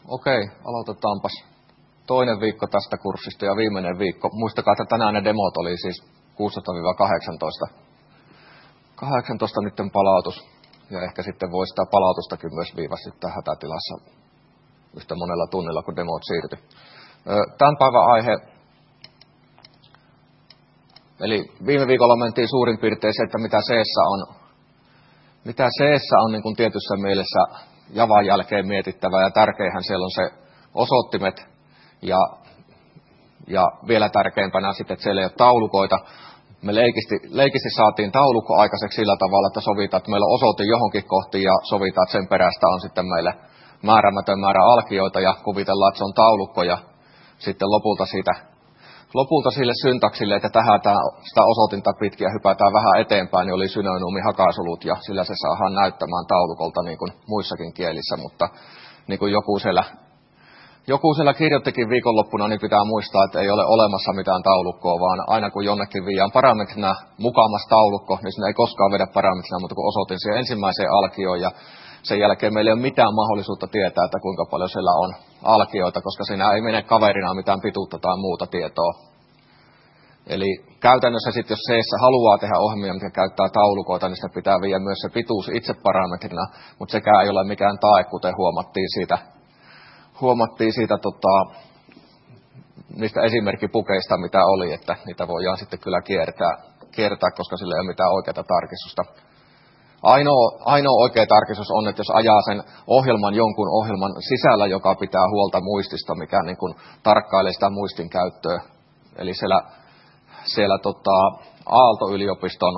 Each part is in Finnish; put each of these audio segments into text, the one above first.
Okei, aloitetaanpas toinen viikko tästä kurssista ja viimeinen viikko. Muistakaa, että tänään ne demot oli siis 16-18. 18 nytten palautus. Ja ehkä sitten voi sitä palautustakin myös viivästyttää hätätilassa yhtä monella tunnilla, kun demot siirtyi. Tämän päivän aihe, eli viime viikolla mentiin suurin piirtein se, että mitä C:ssä on niin kuin tietyssä mielessä Javan jälkeen mietittävä, ja tärkeinhän siellä on se osoittimet, ja vielä tärkeimpänä sitten, että siellä ei ole taulukoita. Me leikisti saatiin taulukko aikaiseksi sillä tavalla, että sovitaan, että meillä on osoite johonkin kohtiin ja sovitaan, että sen perästä on sitten meille määrämätön määrä alkioita ja kuvitellaan, että se on taulukko ja sitten lopulta sille syntaksille, että tähdätään sitä osoitinta pitkin ja hypätään vähän eteenpäin, niin oli synonyymi hakasolut ja sillä se saadaan näyttämään taulukolta niin kuin muissakin kielissä, mutta niin kuin joku siellä kirjoittikin viikonloppuna, niin pitää muistaa, että ei ole olemassa mitään taulukkoa, vaan aina kun jonnekin viiään parametrina mukamas taulukko, niin sinne ei koskaan vedä parametrina, mutta kun osoitin siihen ensimmäiseen alkioon ja sen jälkeen meillä ei ole mitään mahdollisuutta tietää, että kuinka paljon siellä on alkioita, koska siinä ei mene kaverina mitään pituutta tai muuta tietoa. Eli käytännössä sitten, jos C:ssä haluaa tehdä ohjelmia, mitkä käyttää taulukoita, niin sitä pitää viedä myös se pituus itse parametrina, mutta sekään ei ole mikään tae, kuten huomattiin siitä niistä esimerkkipukeista, mitä oli, että niitä voidaan sitten kyllä kiertää, koska sillä ei ole mitään oikeaa tarkistusta. Ainoa oikea tarkistus on, että jos ajaa sen ohjelman jonkun ohjelman sisällä, joka pitää huolta muistista, mikä niin kuin tarkkailee sitä muistin käyttöä. Eli siellä Aalto-yliopiston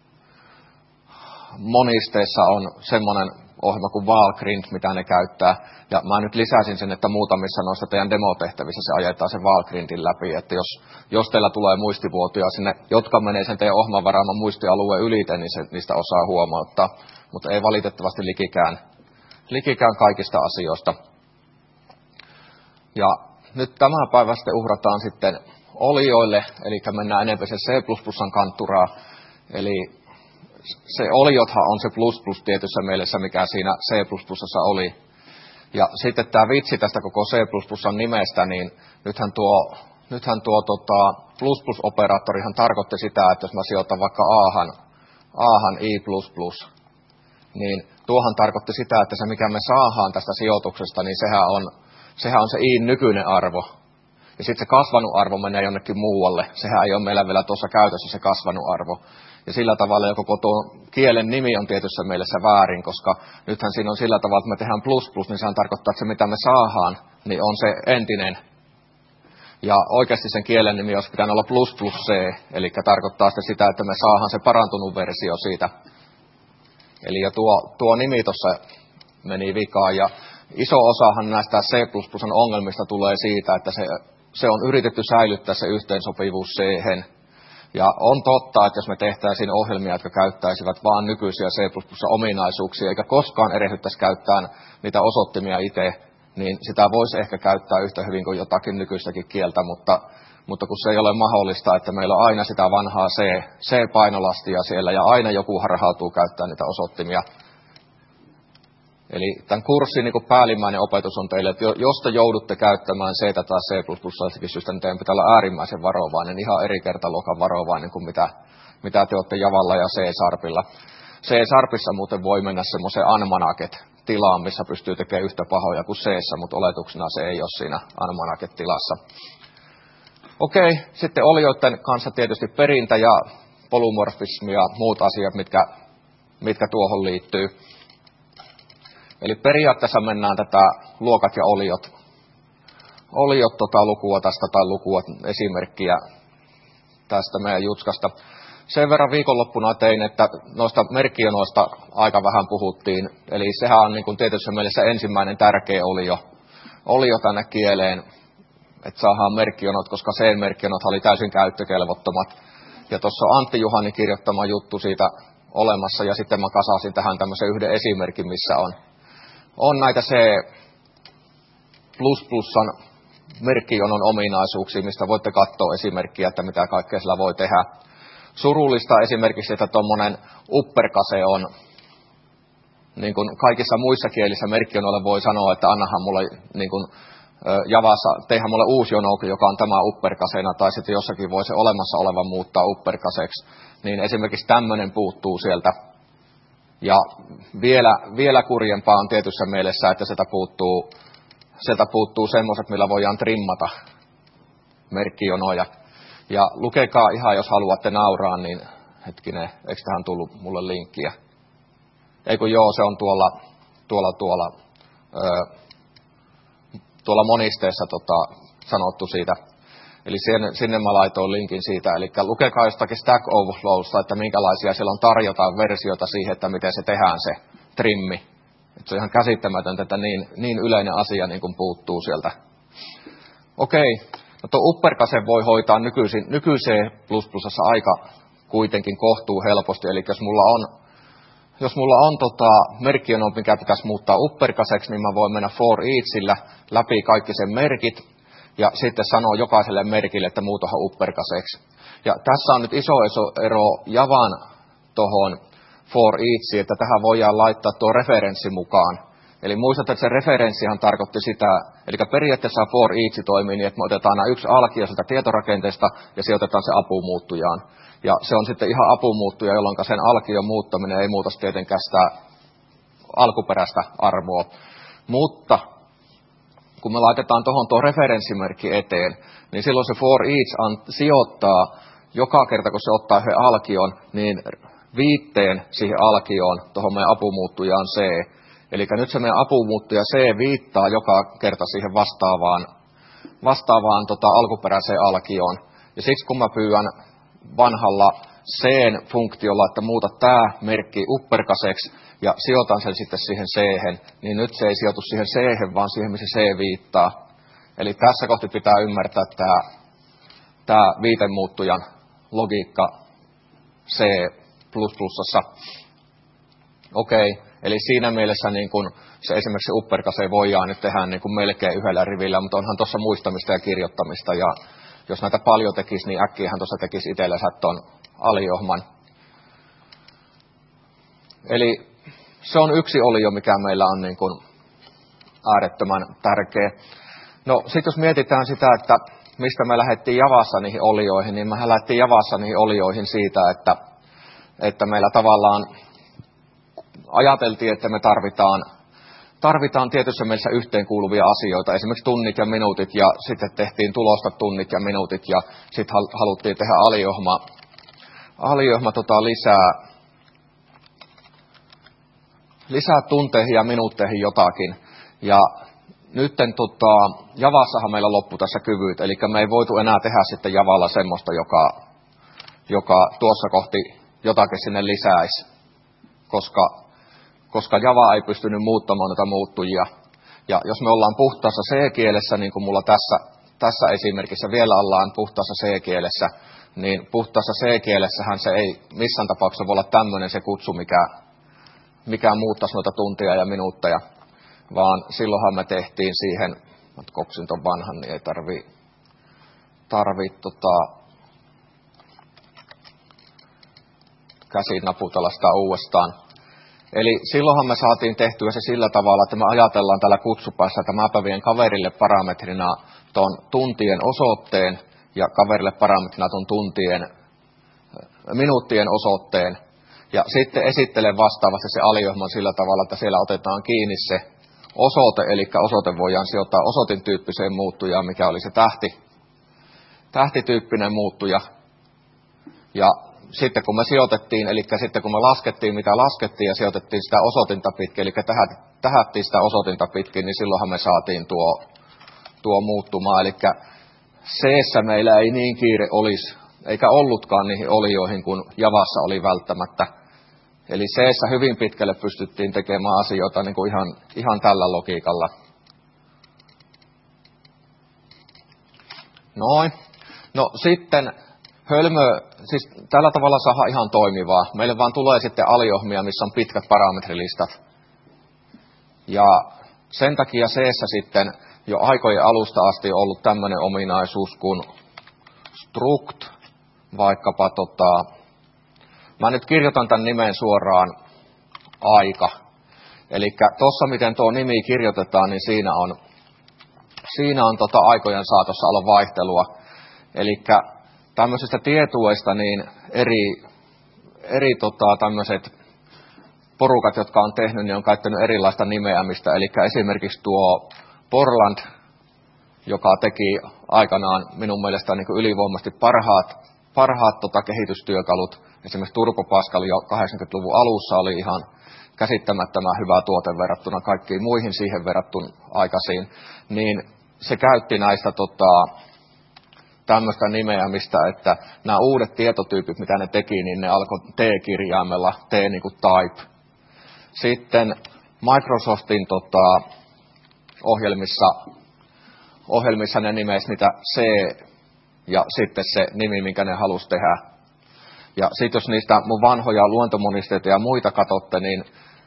monisteessa on semmoinen ohjelma kuin Valgrind, mitä ne käyttää. Ja mä nyt lisäsin sen, että muutamissa noissa teidän demotehtävissä se ajetaan sen Valgrindin läpi, että jos teillä tulee muistivuotoja sinne, jotka menee sen teidän ohjelman varaaman muistialueen ylite, niin niistä osaa huomauttaa, mutta ei valitettavasti likikään kaikista asioista. Ja nyt tämän päivän sitten uhrataan sitten olioille, eli mennään enemmän se C++:n kantturaa, eli se oliothan on se plus tietyssä mielessä, mikä siinä C++:ssa oli. Ja sitten tämä vitsi tästä koko C++:n nimestä, niin nythän tuo plus-operaattorihan tarkoitti sitä, että jos mä sijoitan vaikka Ahan I++, niin tuohan tarkoitti sitä, että se mikä me saadaan tästä sijoituksesta, niin sehän on se I nykyinen arvo. Ja sitten se kasvanut arvo menee jonnekin muualle. Sehän ei ole meillä vielä tuossa käytössä se kasvanut arvo. Ja sillä tavalla jo koko tuo kielen nimi on tietyssä mielessä väärin, koska nythän siinä on sillä tavalla, että me tehdään plus, niin sehän tarkoittaa, että se mitä me saadaan, niin on se entinen. Ja oikeasti sen kielen nimi olisi pitänyt olla plus C, eli tarkoittaa sitä, että me saadaan se parantunut versio siitä. Eli ja tuo nimi tuossa meni vikaan, ja iso osahan näistä C++:n ongelmista tulee siitä, että se on yritetty säilyttää se yhteensopivuus C-hen. Ja on totta, että jos me tehtäisiin ohjelmia, jotka käyttäisivät vain nykyisiä C++-ominaisuuksia, eikä koskaan erehdyttäisi käyttää niitä osoittimia itse, niin sitä voisi ehkä käyttää yhtä hyvin kuin jotakin nykyistäkin kieltä, mutta kun se ei ole mahdollista, että meillä on aina sitä vanhaa C-painolastia siellä, ja aina joku harhautuu käyttää niitä osoittimia. Eli tämän kurssin niin kuin päällimmäinen opetus on teille, että jos te joudutte käyttämään C tai C++ syystä, niin teidän pitää olla äärimmäisen varovainen, ihan eri kertaluokan varovainen kuin mitä te olette Javalla ja C-Sharpilla. C-Sharpissa muuten voi mennä semmoiseen unmanaget-tilaan, missä pystyy tekemään yhtä pahoja kuin C:ssä, mutta oletuksena se ei ole siinä unmanaget-tilassa. Okei, sitten olioiden kanssa tietysti perintä ja polymorfismi ja muut asiat, mitkä tuohon liittyy. Eli periaatteessa mennään tätä luokat ja oliot lukua tästä tai esimerkkiä tästä meidän jutskasta. Sen verran viikonloppuna tein, että noista merkkionoista aika vähän puhuttiin. Eli sehän on niin kuin tietyssä mielessä ensimmäinen tärkeä olio tänne kieleen, että saadaan merkkionot, koska C-merkkionot oli täysin käyttökelvottomat. Ja tuossa on Antti Juhani kirjoittama juttu siitä olemassa, ja sitten mä kasasin tähän tämmöisen yhden esimerkin, missä on näitä C++:n merkkionon ominaisuuksia, mistä voitte katsoa esimerkkiä, että mitä kaikkea sillä voi tehdä. Surullista esimerkiksi, että tuommoinen uppercase niin kuin kaikissa muissa kielissä merkkionoille voi sanoa, että annahan mulle niin kuin Javassa, teihän mulle uusi jonoke, joka on tämä uppercasena, tai sitten jossakin voi se olemassa oleva muuttaa uppercaseksi, niin esimerkiksi tämmöinen puuttuu sieltä. Ja vielä kurjempaa on tietyssä mielessä, että sieltä puuttuu semmoiset, millä voidaan trimmata merkkijonoja. Ja lukekaa ihan, jos haluatte nauraa, niin hetkinen, eikö tähän tullut mulle linkkiä? Eikö joo, se on tuolla monisteessa sanottu siitä. Eli sinne mä laitoin linkin siitä. Eli lukekaa jostakin Stack Overflowsta, että minkälaisia siellä on tarjota versioita siihen, että miten se tehdään se trimmi. Että se on ihan käsittämätöntä, että niin yleinen asia niin kuin puuttuu sieltä. Okei, no tuo uppercase voi hoitaa nykyiseen plusassa aika kuitenkin kohtuu helposti. Eli jos mulla on merkkiono, mikä pitäisi muuttaa uppercaseksi, niin mä voin mennä for eachillä läpi kaikki sen merkit ja sitten sanoa jokaiselle merkille, että muutohan uppercaseksi. Ja tässä on nyt iso ero Javan tuohon for eachiin, että tähän voidaan laittaa tuo referenssi mukaan. Eli muistat, että se referenssihan tarkoitti sitä, eli periaatteessa for each toimii niin, että me otetaan aina yksi alkio sieltä tietorakenteesta ja sijoitetaan se apumuuttujaan. Ja se on sitten ihan apumuuttuja, jolloin sen alkion muuttaminen ei muuta tietenkään sitä alkuperäistä arvoa. Mutta kun me laitetaan tuo referenssimerkki eteen, niin silloin se for each sijoittaa joka kerta, kun se ottaa yhden alkion, niin viitteen siihen alkioon, tuohon meidän apumuuttujaan C. Eli nyt se meidän apumuuttuja C viittaa joka kerta siihen vastaavaan alkuperäiseen alkioon. Ja siksi kun mä pyydän vanhalla C-funktiolla, että muuta tämä merkki uppercaseksi ja sijoitan sen sitten siihen C-hen, niin nyt se ei sijoitu siihen C-hen, vaan siihen, missä C viittaa. Eli tässä kohti pitää ymmärtää tämä viitemuuttujan logiikka C++. Okei, eli siinä mielessä niin kun se esimerkiksi uppercase voidaan nyt tehdä niin kun melkein yhdellä rivillä, mutta onhan tuossa muistamista ja kirjoittamista ja jos näitä paljon tekisi, niin äkkiähän tuossa tekisi itsellensä tuon aliohman. Eli se on yksi olio, mikä meillä on niin kuin äärettömän tärkeä. No sitten jos mietitään sitä, että mistä me lähdettiin Javassa niihin olioihin, niin mehän lähdettiin Javassa niihin olioihin siitä, että meillä tavallaan ajateltiin, että me tarvitaan tietyssä mielessä yhteenkuuluvia asioita, esimerkiksi tunnit ja minuutit, ja sitten tehtiin tulosta tunnit ja minuutit, ja sitten haluttiin tehdä aliohma lisää tunteihin ja minuutteihin jotakin. Ja nytten Javassahan meillä loppui tässä kyvyt, eli me ei voitu enää tehdä sitten Javalla semmoista, joka tuossa kohti jotakin sinne lisäisi, koska Java ei pystynyt muuttamaan näitä muuttujia. Ja jos me ollaan puhtaassa C-kielessä, niin kuin mulla tässä esimerkissä vielä ollaan puhtaassa C-kielessä, niin puhtaassa C-kielessähän se ei missään tapauksessa voi olla tämmöinen se kutsu, mikä muuttaisi noita tunteja ja minuutteja, vaan silloinhan me tehtiin siihen, mä kopsin ton vanhan, niin ei tarvii käsin naputella sitä uudestaan. Eli silloinhan me saatiin tehtyä se sillä tavalla, että me ajatellaan tällä kutsupäässä, että mä vien kaverille parametrina tuon tuntien osoitteen ja kaverille parametrina tuon minuuttien osoitteen. Ja sitten esittelen vastaavasti se aliohman sillä tavalla, että siellä otetaan kiinni se osoite, eli osoite voidaan sijoittaa osoitin tyyppiseen muuttujaan, mikä oli se tähtityyppinen muuttuja. Ja sitten kun me sijoitettiin, eli sitten kun me laskettiin, mitä laskettiin ja sijoitettiin sitä osoitinta pitkin, eli tähättiin sitä osoitinta pitkin, niin silloinhan me saatiin tuo muuttumaan. Eli C-ssä meillä ei niin kiire olisi, eikä ollutkaan niihin olioihin, kun Javassa oli välttämättä. Eli C-ssä hyvin pitkälle pystyttiin tekemään asioita niin kuin ihan tällä logiikalla. Noin. No sitten siis tällä tavalla saadaan ihan toimivaa. Meille vaan tulee sitten aliohmia, missä on pitkät parametrilistat. Ja sen takia C-ssä sitten jo aikojen alusta asti on ollut tämmöinen ominaisuus kuin struct, vaikkapa mä nyt kirjoitan tämän nimen suoraan aika. Eli tuossa miten tuo nimi kirjoitetaan, niin siinä on aikojen saatossa ollut vaihtelua. Eli tämmöisistä tietueista niin eri tämmöiset porukat, jotka on tehnyt, niin on käyttänyt erilaista nimeämistä. Eli esimerkiksi tuo Borland, joka teki aikanaan minun mielestä niin ylivoimaisesti parhaat kehitystyökalut. Esimerkiksi Turbo Pascal jo 80-luvun alussa oli ihan käsittämättömän hyvä tuote verrattuna kaikkiin muihin siihen verrattuna aikaisiin. Niin se käytti näistä tämmöistä nimeämistä, että nämä uudet tietotyypit, mitä ne teki, niin ne alkoi T-kirjaimella, T niin kuin type. Sitten Microsoftin ohjelmissa ne nimesi niitä C ja sitten se nimi, minkä ne halusi tehdä. Ja sitten jos niistä mun vanhoja luontomonisteita ja muita katsotte, niin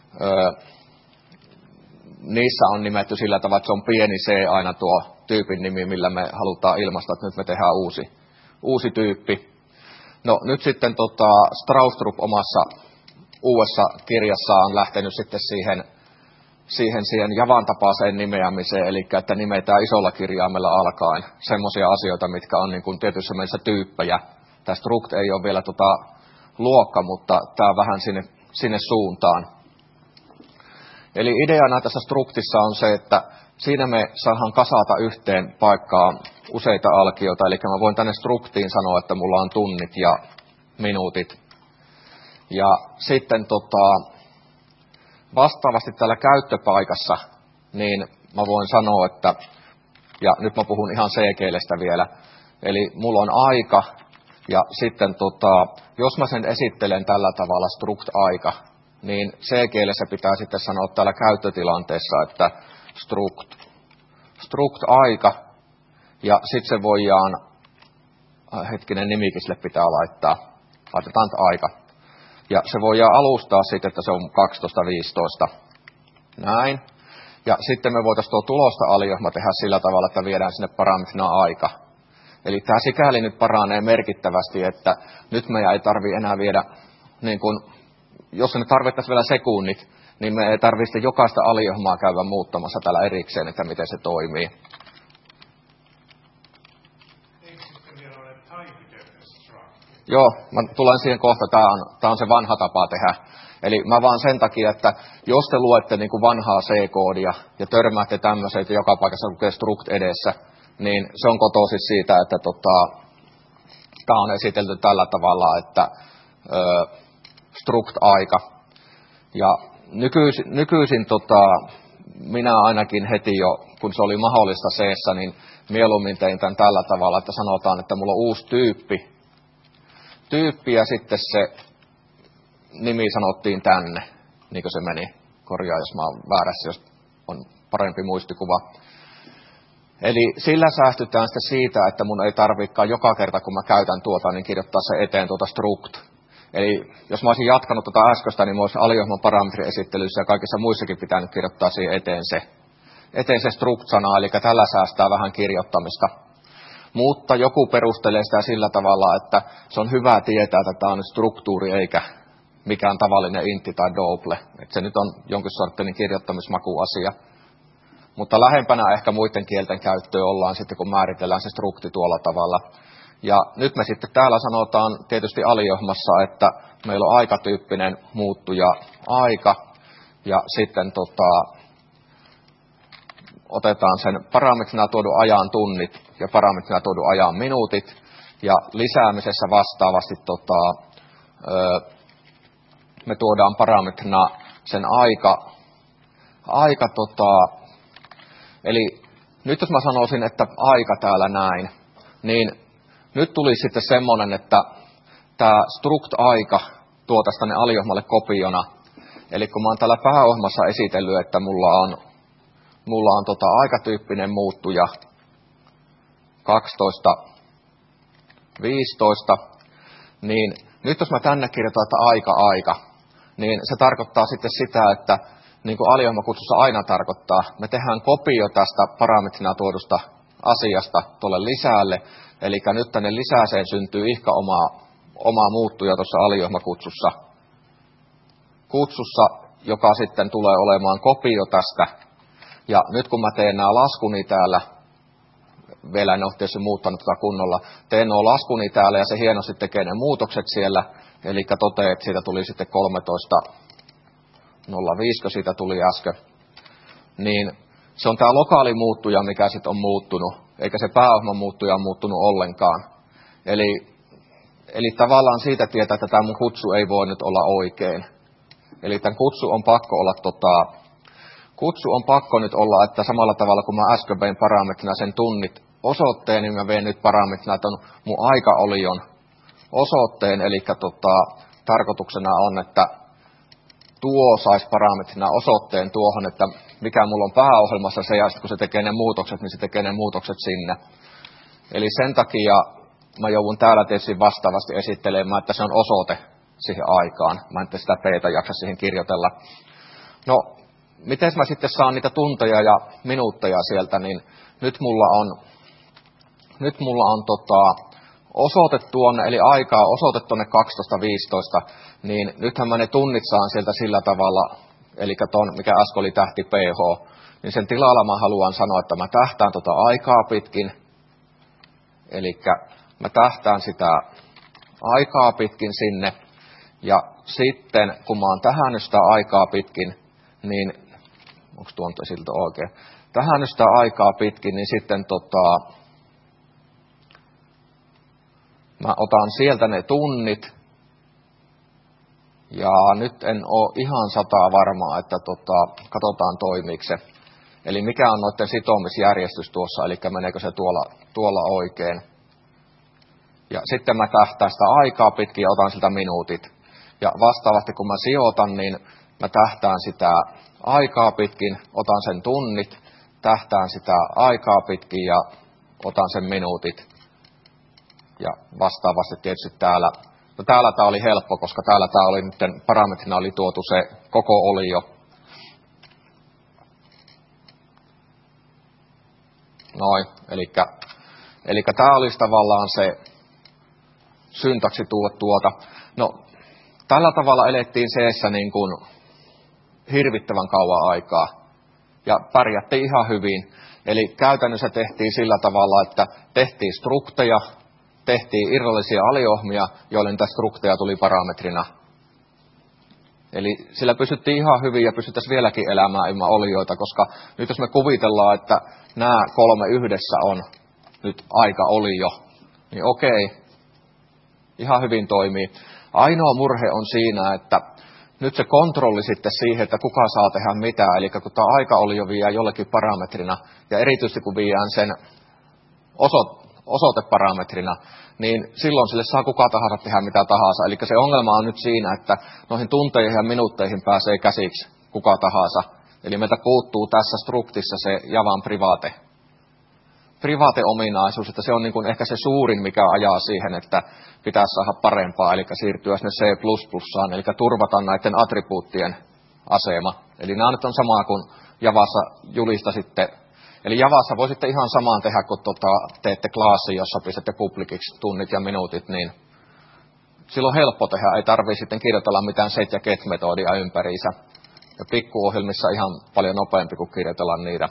niissä on nimetty sillä tavalla, että se on pieni C aina tuo tyypin nimi, millä me halutaan ilmaista, että nyt me tehdään uusi tyyppi. No nyt sitten Stroustrup omassa uudessa kirjassaan on lähtenyt sitten siihen Javan tapaiseen nimeämiseen, eli että nimetään isolla kirjaimella alkaen semmoisia asioita, mitkä on niin kuin tietyissä mielessä tyyppejä. Tämä struct ei ole vielä luokka, mutta tämä on vähän sinne suuntaan. Eli ideana tässä structissa on se, että siinä me saadaan kasata yhteen paikkaan useita alkioita, eli mä voin tänne structiin sanoa, että mulla on tunnit ja minuutit. Ja sitten vastaavasti täällä käyttöpaikassa, niin mä voin sanoa, että, ja nyt mä puhun ihan C-kielestä vielä, eli mulla on aika, ja sitten jos mä sen esittelen tällä tavalla struct-aika, niin C-kielessä pitää sitten sanoa täällä käyttötilanteessa, että struct-aika, ja sitten se voidaan, hetkinen nimikin sille pitää laittaa, laitetaan aika. Ja se voidaan alustaa sitten, että se on 12.15. Näin. Ja sitten me voitaisiin tuo tulosta alijahma tehdä sillä tavalla, että viedään sinne parametrina aika. Eli tämä sikäli nyt paranee merkittävästi, että nyt meidän ei tarvitse enää viedä, niin kun, jos me tarvittaisiin vielä sekunnit, niin me ei tarvitse jokaista alijahmaa käydä muuttamassa täällä erikseen, että miten se toimii. Joo, mä tulen siihen kohta. Tämä on se vanha tapa tehdä. Eli mä vaan sen takia, että jos te luette niin kuin vanhaa C-koodia ja törmäätte tämmöisiä, että joka paikassa lukee struct edessä, niin se on kotoisin siitä, että tämä on esitelty tällä tavalla, että struct-aika. Ja nykyisin minä ainakin heti jo, kun se oli mahdollista C-ssä, niin mieluummin tein tämän tällä tavalla, että sanotaan, että mulla on uusi tyyppi ja sitten se nimi sanottiin tänne, niin kuin se meni. Korjaa, jos mä oon väärässä, jos on parempi muistikuva. Eli sillä säästytään sitten siitä, että mun ei tarvitsekaan joka kerta, kun mä käytän niin kirjoittaa se eteen struct. Eli jos mä olisin jatkanut äskeistä, niin mä olisin aliohjelman parametriesittelyssä ja kaikissa muissakin pitänyt kirjoittaa siihen eteen se struct-sana, eli tällä säästää vähän kirjoittamista. Mutta joku perustelee sitä sillä tavalla, että se on hyvä tietää, että tämä on struktuuri eikä mikään tavallinen intti tai double. Että se nyt on jonkin sorttinen kirjoittamismakuasia. Mutta lähempänä ehkä muiden kielten käyttöön ollaan sitten, kun määritellään se strukti tuolla tavalla. Ja nyt me sitten täällä sanotaan tietysti aliohmassa, että meillä on aikatyyppinen muuttuja aika. Ja sitten otetaan sen parametrina tuodun ajan tunnit ja parametrina tuodun ajan minuutit. Ja lisäämisessä vastaavasti me tuodaan parametrina sen aika eli nyt jos mä sanoisin, että aika täällä näin, niin nyt tuli sitten semmoinen, että tämä struct-aika tuo tästä tänne aliohmalle kopiona. Eli kun mä oon täällä pääohjelmassa esitellyt, että mulla on aikatyyppinen muuttuja 12.15, niin nyt jos mä tänne kirjoitan, että aika, niin se tarkoittaa sitten sitä, että niin kuin aliohjelmakutsussa aina tarkoittaa, me tehdään kopio tästä parametrina tuodusta asiasta tuolle lisäälle, eli nyt tänne lisääseen syntyy ihka oma muuttuja tuossa aliohjelmakutsussa. joka sitten tulee olemaan kopio tästä. Ja nyt kun mä teen nämä laskuni täällä, vielä en ole tietysti muuttanut tätä kunnolla, teen nuo laskuni täällä ja se hienosti tekee ne muutokset siellä, eli toteaa, että siitä tuli sitten 13.05, siitä tuli äsken, niin se on tämä lokaali muuttuja, mikä sitten on muuttunut, eikä se pääohjelman muuttuja on muuttunut ollenkaan. Eli tavallaan siitä tietää, että tämä mun kutsu ei voi nyt olla oikein. Eli tämän kutsu on pakko olla Kutsu on pakko nyt olla, että samalla tavalla kuin mä äsken vein parametrina sen tunnit osoitteen, niin mä vein nyt parametrina ton mun aikaolion osoitteen. Eli tarkoituksena on, että tuo saisi parametrina osoitteen tuohon, että mikä mulla on pääohjelmassa se, ja sitten kun se tekee ne muutokset, niin se tekee ne muutokset sinne. Eli sen takia mä joudun täällä tietysti vastaavasti esittelemään, että se on osoite siihen aikaan. Mä en sitä peitä jaksa siihen kirjoitella. No, miten mä sitten saan niitä tunteja ja minuutteja sieltä, niin nyt mulla on osoite tuonne, eli aikaa osoite tuonne 12.15, niin nythän mä ne tunnit saan sieltä sillä tavalla, eli ton, mikä äsken oli tähti PH, niin sen tilalla mä haluan sanoa, että mä tähtään aikaa pitkin, eli mä tähtään sitä aikaa pitkin sinne, ja sitten kun mä oon tähännyt sitä aikaa pitkin, niin onko tuon siltä oikein? Tähän sitä aikaa pitkin, niin sitten mä otan sieltä ne tunnit. Ja nyt en ole ihan 100 varmaa, että katsotaan toimiiko se. Eli mikä on noiden sitomisjärjestys tuossa, eli meneekö se tuolla oikein. Ja sitten mä tähtään sitä aikaa pitkin ja otan siltä minuutit. Ja vastaavasti kun mä sijoitan, niin mä tähtään sitä aikaa pitkin, otan sen tunnit, tähtään sitä aikaa pitkin ja otan sen minuutit. Ja vastaavasti tietysti täällä, no täällä tämä oli helppo, koska täällä tämä oli nyt parametrina oli tuotu se koko olio. Noin, eli tämä olisi tavallaan se syntaksi tuota. No, tällä tavalla elettiin seessä niin kuin hirvittävän kauan aikaa ja pärjättiin ihan hyvin. Eli käytännössä tehtiin sillä tavalla, että tehtiin strukteja, tehtiin irrallisia aliohmia, joille niitä strukteja tuli parametrina. Eli sillä pystyttiin ihan hyvin ja pystyttäisiin vieläkin elämään ilman olioita, koska nyt jos me kuvitellaan, että nämä 3 yhdessä on nyt aika olio, niin okei, ihan hyvin toimii. Ainoa murhe on siinä, että nyt se kontrolli sitten siihen, että kuka saa tehdä mitä, eli kun tämä aikaolio viiää jollekin parametrina, ja erityisesti kun viiään sen osoiteparametrina, niin silloin sille saa kuka tahansa tehdä mitä tahansa. Eli se ongelma on nyt siinä, että noihin tunteihin ja minuutteihin pääsee käsiksi kuka tahansa. Eli meiltä puuttuu tässä struktissa se Javan private-ominaisuus, että se on niin kuin ehkä se suurin, mikä ajaa siihen, että pitäisi saada parempaa, eli siirtyä sinne C++aan, eli turvata näiden attribuuttien asema. Eli nämä nyt on samaa kuin Javassa julistasitte. Eli Javassa voisitte ihan samaan tehdä, kun teette klaassin, jossa pistätte publiciksi tunnit ja minuutit, niin silloin on helppo tehdä, ei tarvitse sitten kirjoitella mitään set- ja get-metodia ympäriinsä. Ja pikkuohjelmissa ihan paljon nopeampi kuin kirjoitella niitä.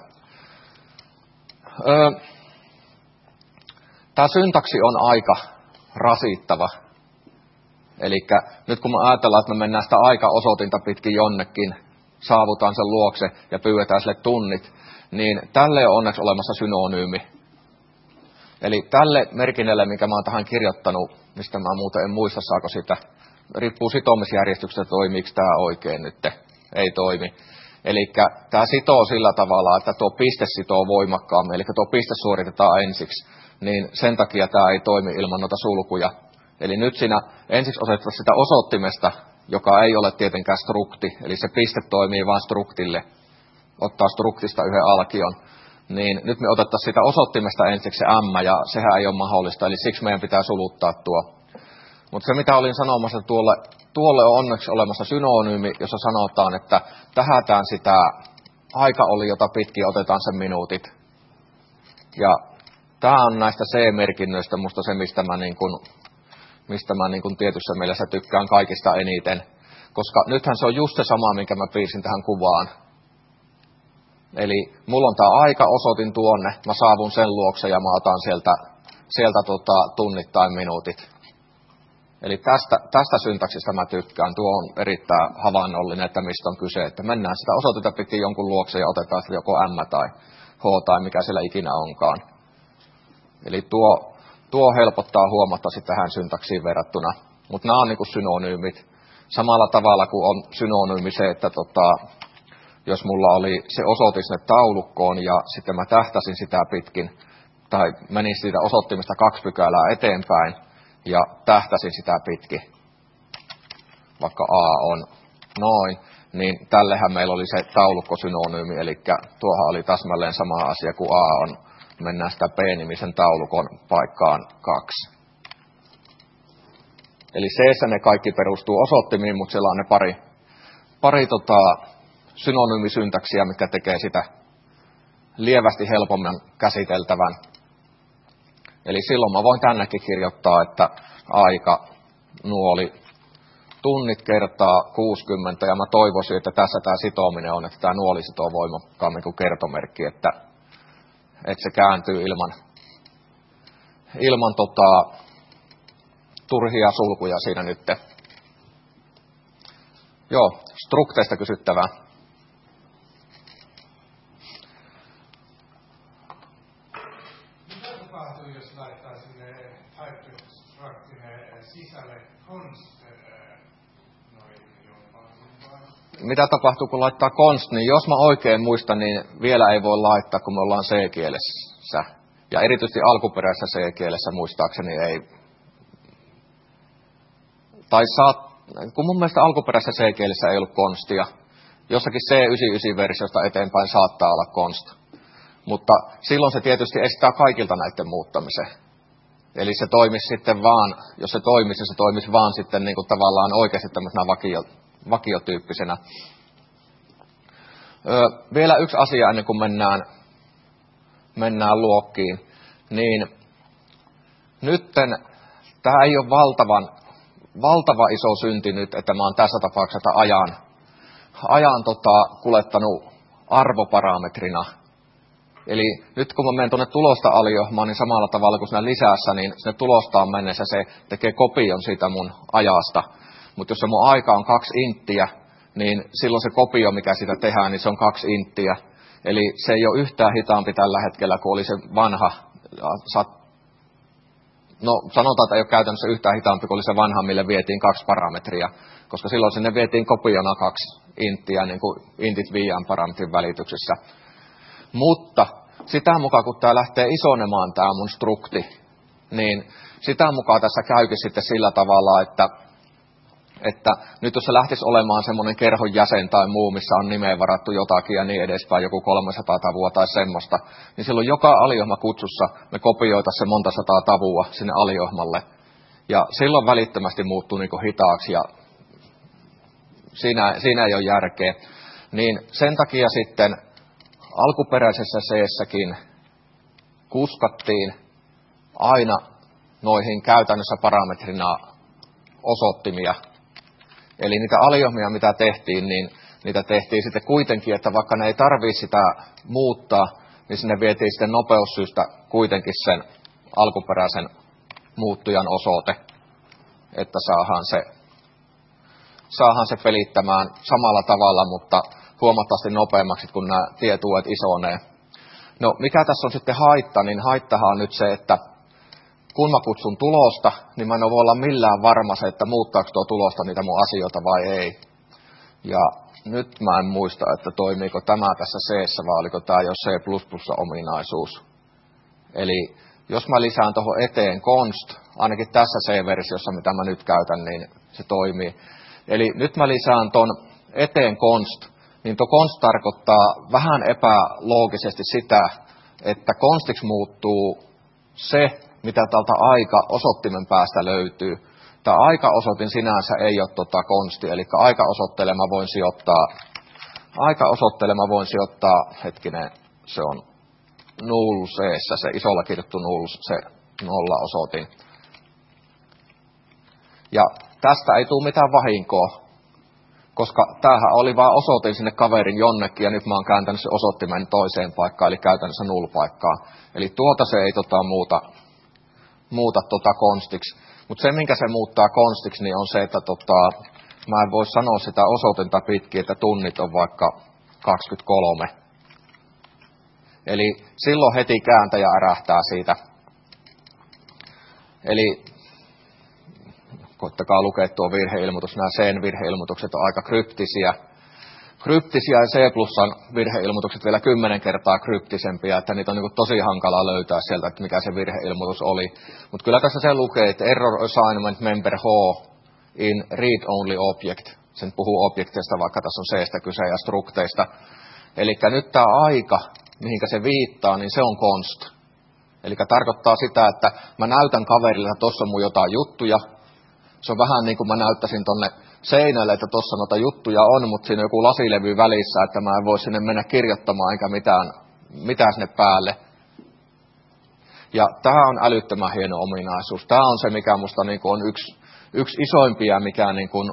Tämä syntaksi on aika rasittava. Eli nyt kun me ajatellaan, että me mennään sitä aikaosoitinta pitkin jonnekin, saavutaan sen luokse ja pyydetään sille tunnit, niin tälle on onneksi olemassa synonyymi. Eli tälle merkinnälle, minkä mä oon tähän kirjoittanut, mistä mä muuten en muista, saako sitä, riippuu sitomisjärjestyksestä, toimiiko tämä oikein nyt, ei toimi. Eli tämä sitoo sillä tavalla, että tuo piste sitoo voimakkaammin, eli tuo piste suoritetaan ensiksi, niin sen takia tämä ei toimi ilman noita sulkuja. Eli nyt siinä ensiksi osoitetaan sitä osoittimesta, joka ei ole tietenkään strukti, eli se piste toimii vain struktille, ottaa struktista yhden alkion, niin nyt me otettaisiin sitä osoittimesta ensiksi se M, ja sehän ei ole mahdollista, eli siksi meidän pitää suluttaa tuo. Mutta se, mitä olin sanomassa, tuolle on onneksi olemassa synonyymi, jossa sanotaan, että tähätään sitä aikaoliota pitkin ja otetaan sen minuutit. Ja tämä on näistä C-merkinnöistä musta se, mistä mä niin kun tietyssä mielessä tykkään kaikista eniten, koska nythän se on just se sama, minkä mä piirsin tähän kuvaan. Eli mulla on tämä aika-osoitin tuonne, mä saavun sen luokse ja mä otan sieltä tunnit tai minuutit. Eli tästä syntaksista mä tykkään. Tuo on erittäin havainnollinen, että mistä on kyse. Että mennään sitä osoitetta pitkin jonkun luokse ja otetaan sitä joko M tai H tai mikä siellä ikinä onkaan. Eli tuo helpottaa huomattavasti tähän syntaksiin verrattuna. Mutta nämä on niin kuin synonyymit. Samalla tavalla kuin on synonyymi se, että jos mulla oli se osoite sinne taulukkoon ja sitten mä tähtäsin sitä pitkin, tai menin siitä osoittimesta 2 pykälää eteenpäin ja tähtäsin sitä pitkin, vaikka A on noin, niin tällehän meillä oli se taulukkosynonyymi, eli tuohan oli täsmälleen sama asia kuin A on, mennään sitä B-nimisen taulukon paikkaan 2. Eli C ne kaikki perustuu osoittimiin, mutta siellä on ne pari synonyymisyntaksia, mitkä tekee sitä lievästi helpomman käsiteltävän. Eli silloin mä voin tännekin kirjoittaa, että aika, nuoli, tunnit kertaa 60, ja mä toivoisin, että tässä tämä sitominen on, että tämä nuoli sitoo voimakkaammin kuin kertomerkki, että se kääntyy ilman turhia sulkuja siinä nyt. Joo, strukteista kysyttävää. Mitä tapahtuu, jos laittaa sinne type-structine sisälle const Mitä tapahtuu, kun laittaa const, niin jos mä oikein muistan, niin vielä ei voi laittaa, kun me ollaan C-kielessä. Ja erityisesti alkuperäisessä C-kielessä muistaakseni ei. Kun mun mielestä alkuperäisessä C-kielessä ei ollut konstia. Jossakin C99-versiosta eteenpäin saattaa olla const. Mutta silloin se tietysti estää kaikilta näiden muuttamisen. Eli se toimisi sitten vaan, jos se toimisi vaan sitten niin kuin tavallaan oikeasti tämmöisenä vakiotyyppisenä. Vielä yksi asia ennen kuin mennään luokkiin. Niin nytten tämä ei ole valtava iso synti nyt, että mä oon tässä tapauksessa ajan kuljettanut arvoparametrina. Eli nyt kun mä menen tuonne tulosta aliohmaan, niin samalla tavalla kuin siinä lisässä, niin sinne tulostaan mennessä se tekee kopion siitä mun ajasta. Mutta jos se mun aika on 2 inttiä, niin silloin se kopio, mikä siitä tehdään, niin se on 2 inttiä. Eli se ei ole yhtään hitaampi tällä hetkellä, kuin oli se vanha. No sanotaan, että ei ole käytännössä yhtään hitaampi, kuin oli se vanha, mille vietiin 2 parametria. Koska silloin sinne vietiin kopiona 2 inttiä, niin kuin intit viian parametrin välityksessä. Mutta sitä mukaan, kun tämä lähtee isonemaan tämä mun strukti, niin sitä mukaan tässä käykin sitten sillä tavalla, että nyt jos se lähtisi olemaan semmoinen kerhon jäsen tai muu, missä on nimeen varattu jotakin ja niin edespäin, joku 300 tavua tai semmoista, niin silloin joka aliohmakutsussa me kopioitaisiin se monta sataa tavua sinne aliohmalle. Ja silloin välittömästi muuttuu niin kuin hitaaksi ja siinä ei ole järkeä. Niin sen takia sitten alkuperäisessä C-säkin kuskattiin aina noihin käytännössä parametrina osoittimia. Eli niitä aliohmia, mitä tehtiin, niin niitä tehtiin sitten kuitenkin, että vaikka ne ei tarvitse sitä muuttaa, niin sinne vietiin sitten nopeussyistä kuitenkin sen alkuperäisen muuttujan osoite, että saadaan se pelittämään samalla tavalla, mutta huomattavasti nopeammaksi, kun nämä tietuet isonee. No, mikä tässä on sitten haitta, niin haittahan on nyt se, että kun mä kutsun tulosta, niin mä en voi olla millään varma se, että muuttaako tuo tulosta niitä mun asioita vai ei. Ja nyt mä en muista, että toimiiko tämä tässä C-ssä vai oliko tämä jo C++-ominaisuus. Eli jos mä lisään tuohon eteen const, ainakin tässä C-versiossa, mitä mä nyt käytän, niin se toimii. Eli nyt mä lisään ton eteen const, niin tuo const tarkoittaa vähän epäloogisesti sitä, että constiksi muuttuu se, mitä tältä aika-osoittimen päästä löytyy. Tämä aika-osoitin sinänsä ei ole konsti, eli aika-osoitteelle mä voin sijoittaa, hetkinen, se on null C-ssä, se isolla kirjoittu null, se nolla-osoitin. Ja tästä ei tule mitään vahinkoa. koska tämähän oli vaan osoitin sinne kaverin jonnekin, ja nyt mä oon kääntänyt se osoittimen toiseen paikkaan, eli käytännössä null-paikkaan. Eli tuota se ei muuta konstiksi. Mutta se, minkä se muuttaa konstiksi, niin on se, että mä en voi sanoa sitä osoitinta pitkin, että tunnit on vaikka 23. Eli silloin heti kääntäjä ärähtää siitä. Eli koittakaa lukea tuo virheilmoitus. Nämä C-virheilmoitukset on aika kryptisiä. Kryptisiä ja C+:n virheilmoitukset vielä 10 kertaa kryptisempiä, että niitä on niin tosi hankala löytää sieltä, että mikä se virheilmoitus oli. Mutta kyllä tässä se lukee, että error assignment member H in read-only object. Sen puhuu objekteista, vaikka tässä on C:stä kyse ja strukteista. Eli nyt tämä aika, mihinkä se viittaa, niin se on const. Eli tarkoittaa sitä, että mä näytän kaverille, että tuossa on mun jotain juttuja. Se on vähän niin kuin mä näyttäisin tonne seinälle, että tuossa noita juttuja on, mutta siinä on joku lasilevy välissä, että mä en voi sinne mennä kirjoittamaan eikä mitään sinne päälle. Ja tämä on älyttömän hieno ominaisuus. Tämä on se, mikä musta niin kuin on yksi isoimpia, mikä niin kuin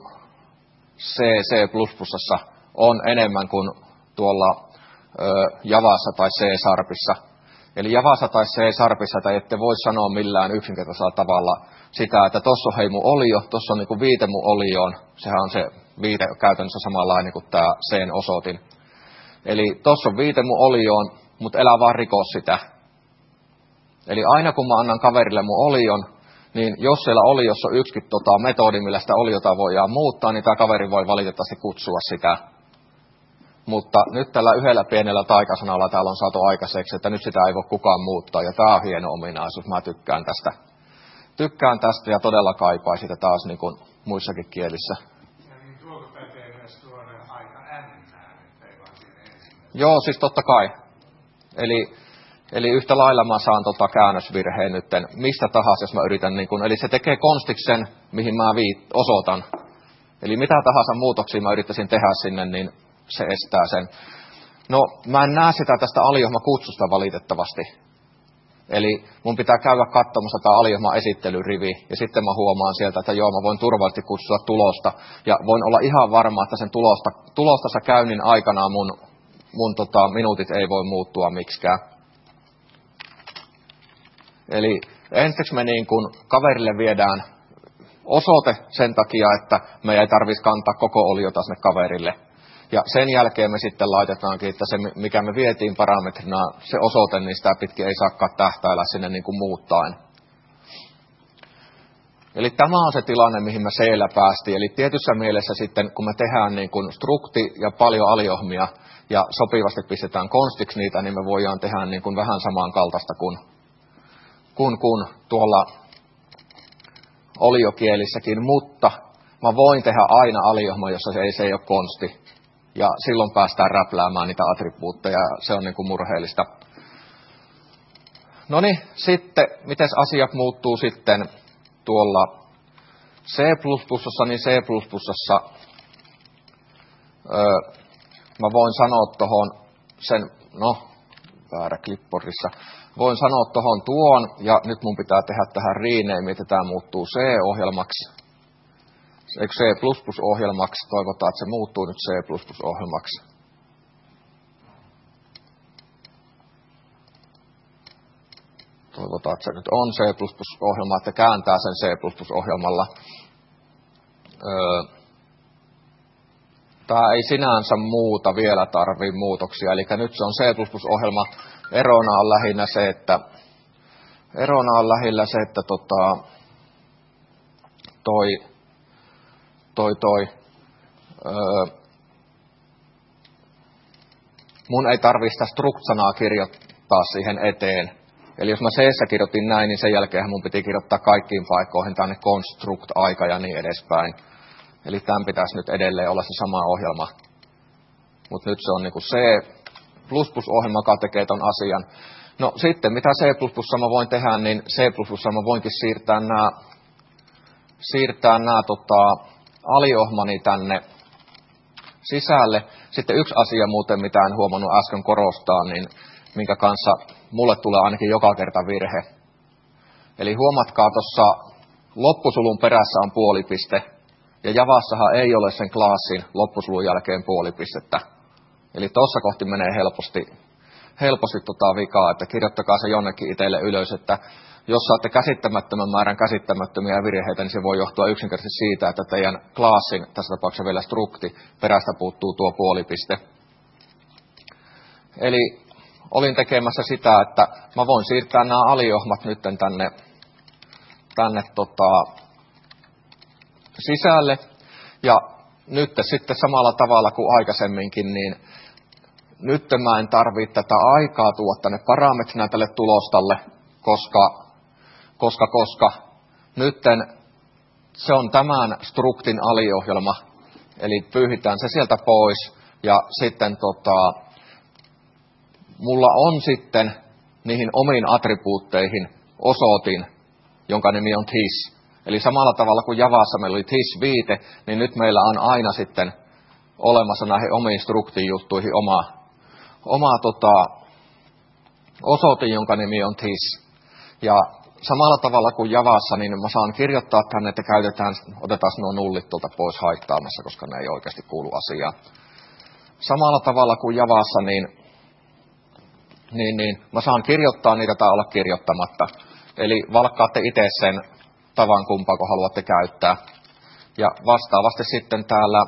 C++:ssa on enemmän kuin tuolla Javassa tai C-Sharpissa. Eli Javassa tai C-Sharpissa tai ette voi sanoa millään yksinkertaisella tavalla sitä, että tuossa on hei mun olio, tuossa on niin kuin viite mun olioon. Sehän on se viite käytännössä samanlainen kuin tämä C:n osoitin. Eli tuossa on viite mun olioon, mutta elää vaan rikoo sitä. Eli aina kun mä annan kaverille mun olion, niin jos siellä oliossa on yksikin metodi, millä sitä oliota voidaan muuttaa, niin tämä kaveri voi valitettavasti kutsua sitä. Mutta nyt tällä yhdellä pienellä taikasanalla täällä on saatu aikaiseksi, että nyt sitä ei voi kukaan muuttaa, ja tämä on hieno ominaisuus. Mä tykkään tästä ja todella kaipaa sitä taas niin kuin muissakin kielissä. Ja niin tuolta pätee myös tuonne aika äänään, ettei vaan siinä ensimmäisenä. Joo, siis totta kai. Eli yhtä lailla mä saan käännösvirheen nyt mistä tahansa, jos mä yritän, niin kun, eli se tekee konstiksi sen, mihin mä osoitan. Eli mitä tahansa muutoksia mä yrittäisin tehdä sinne, niin se estää sen. No, mä en näe sitä tästä aliohma-kutsusta valitettavasti. Eli mun pitää käydä katsomassa tämä aliohma-esittelyrivi, ja sitten mä huomaan sieltä, että joo, mä voin turvallisesti kutsua tulosta, ja voin olla ihan varma, että sen tulostassa käynnin aikana mun minuutit ei voi muuttua miksikään. Eli ensiksi me niin kun kaverille viedään osoite sen takia, että me ei tarvitsisi kantaa koko oliota sinne kaverille. Ja sen jälkeen me sitten laitetaankin, että se mikä me vietiin parametrina, se osoite, niin sitä pitkin ei saakaan tähtäillä sinne niin kuin muuttaen. Eli tämä on se tilanne, mihin me C-llä päästiin. Eli tietyssä mielessä sitten, kun me tehdään niin kuin strukti ja paljon aliohmia ja sopivasti pistetään konstiksi niitä, niin me voidaan tehdä niin kuin vähän samankaltaista kuin tuolla oliokielissäkin, mutta mä voin tehdä aina aliohma, jossa se ei ole konsti. Ja silloin päästään räpläämään niitä attribuutteja, se on niin kuin murheellista. No niin, sitten, miten asiat muuttuu sitten tuolla C++:ssa, niin C++:ssa mä voin sanoa tuohon sen, väärä clipboardissa, voin sanoa tuohon tuon, ja nyt mun pitää tehdä tähän rename, että tämä muuttuu C-ohjelmaksi. Eikö C++-ohjelmaksi? Toivotaan, että se muuttuu nyt C++-ohjelmaksi. Toivotaan, että se nyt on C++-ohjelma, että kääntää sen C++-ohjelmalla. Tämä ei sinänsä muuta vielä tarvitse muutoksia, eli nyt se on C++-ohjelma. Erona on lähinnä se, että mun ei tarvitse sitä struct-sanaa kirjoittaa siihen eteen. Eli jos mä C-ssä kirjoitin näin, niin sen jälkeen mun piti kirjoittaa kaikkiin paikkoihin tänne construct-aika ja niin edespäin. Eli tämän pitäisi nyt edelleen olla se sama ohjelma. Mutta nyt se on niinku C++-ohjelma, joka tekee ton asian. No sitten, mitä C++ mä voin tehdä, niin C++ mä voinkin siirtää nämä aliohmani tänne sisälle. Sitten yksi asia muuten, mitä en huomannut äsken korostaa, niin minkä kanssa mulle tulee ainakin joka kerta virhe. Eli huomatkaa tuossa loppusulun perässä on puolipiste, Ja Javassahan ei ole sen klassin loppusulun jälkeen puoli pistettä. Eli tuossa kohti menee helposti vikaa, että kirjoittakaa se jonnekin itselle ylös, että jos saatte käsittämättömän määrän käsittämättömiä virheitä, niin se voi johtua yksinkertaisesti siitä, että teidän klassin, tässä tapauksessa vielä strukti, perästä puuttuu tuo puoli piste. Eli olin tekemässä sitä, että mä voin siirtää nämä aliohmat nyt tänne sisälle. Ja nyt sitten samalla tavalla kuin aikaisemminkin, niin nyt mä en tarvitse tätä aikaa tuoda tänne parametrina tälle tulostalle, koska nytten se on tämän struktin aliohjelma, eli pyyhitään se sieltä pois ja sitten mulla on sitten niihin omiin attribuutteihin osoitin, jonka nimi on this. Eli samalla tavalla kuin Javassa meillä oli this-viite, niin nyt meillä on aina sitten olemassa näihin omiin strukti-juttuihin oma osoitin, jonka nimi on this. Ja samalla tavalla kuin Javassa, niin mä saan kirjoittaa tänne, että otetaan nuo nullit tuolta pois haittaamassa, koska ne ei oikeasti kuulu asiaan. Samalla tavalla kuin Javassa, niin mä saan kirjoittaa niitä tai olla kirjoittamatta. Eli valkkaatte itse sen tavan, kumpaako haluatte käyttää. Ja vastaavasti sitten täällä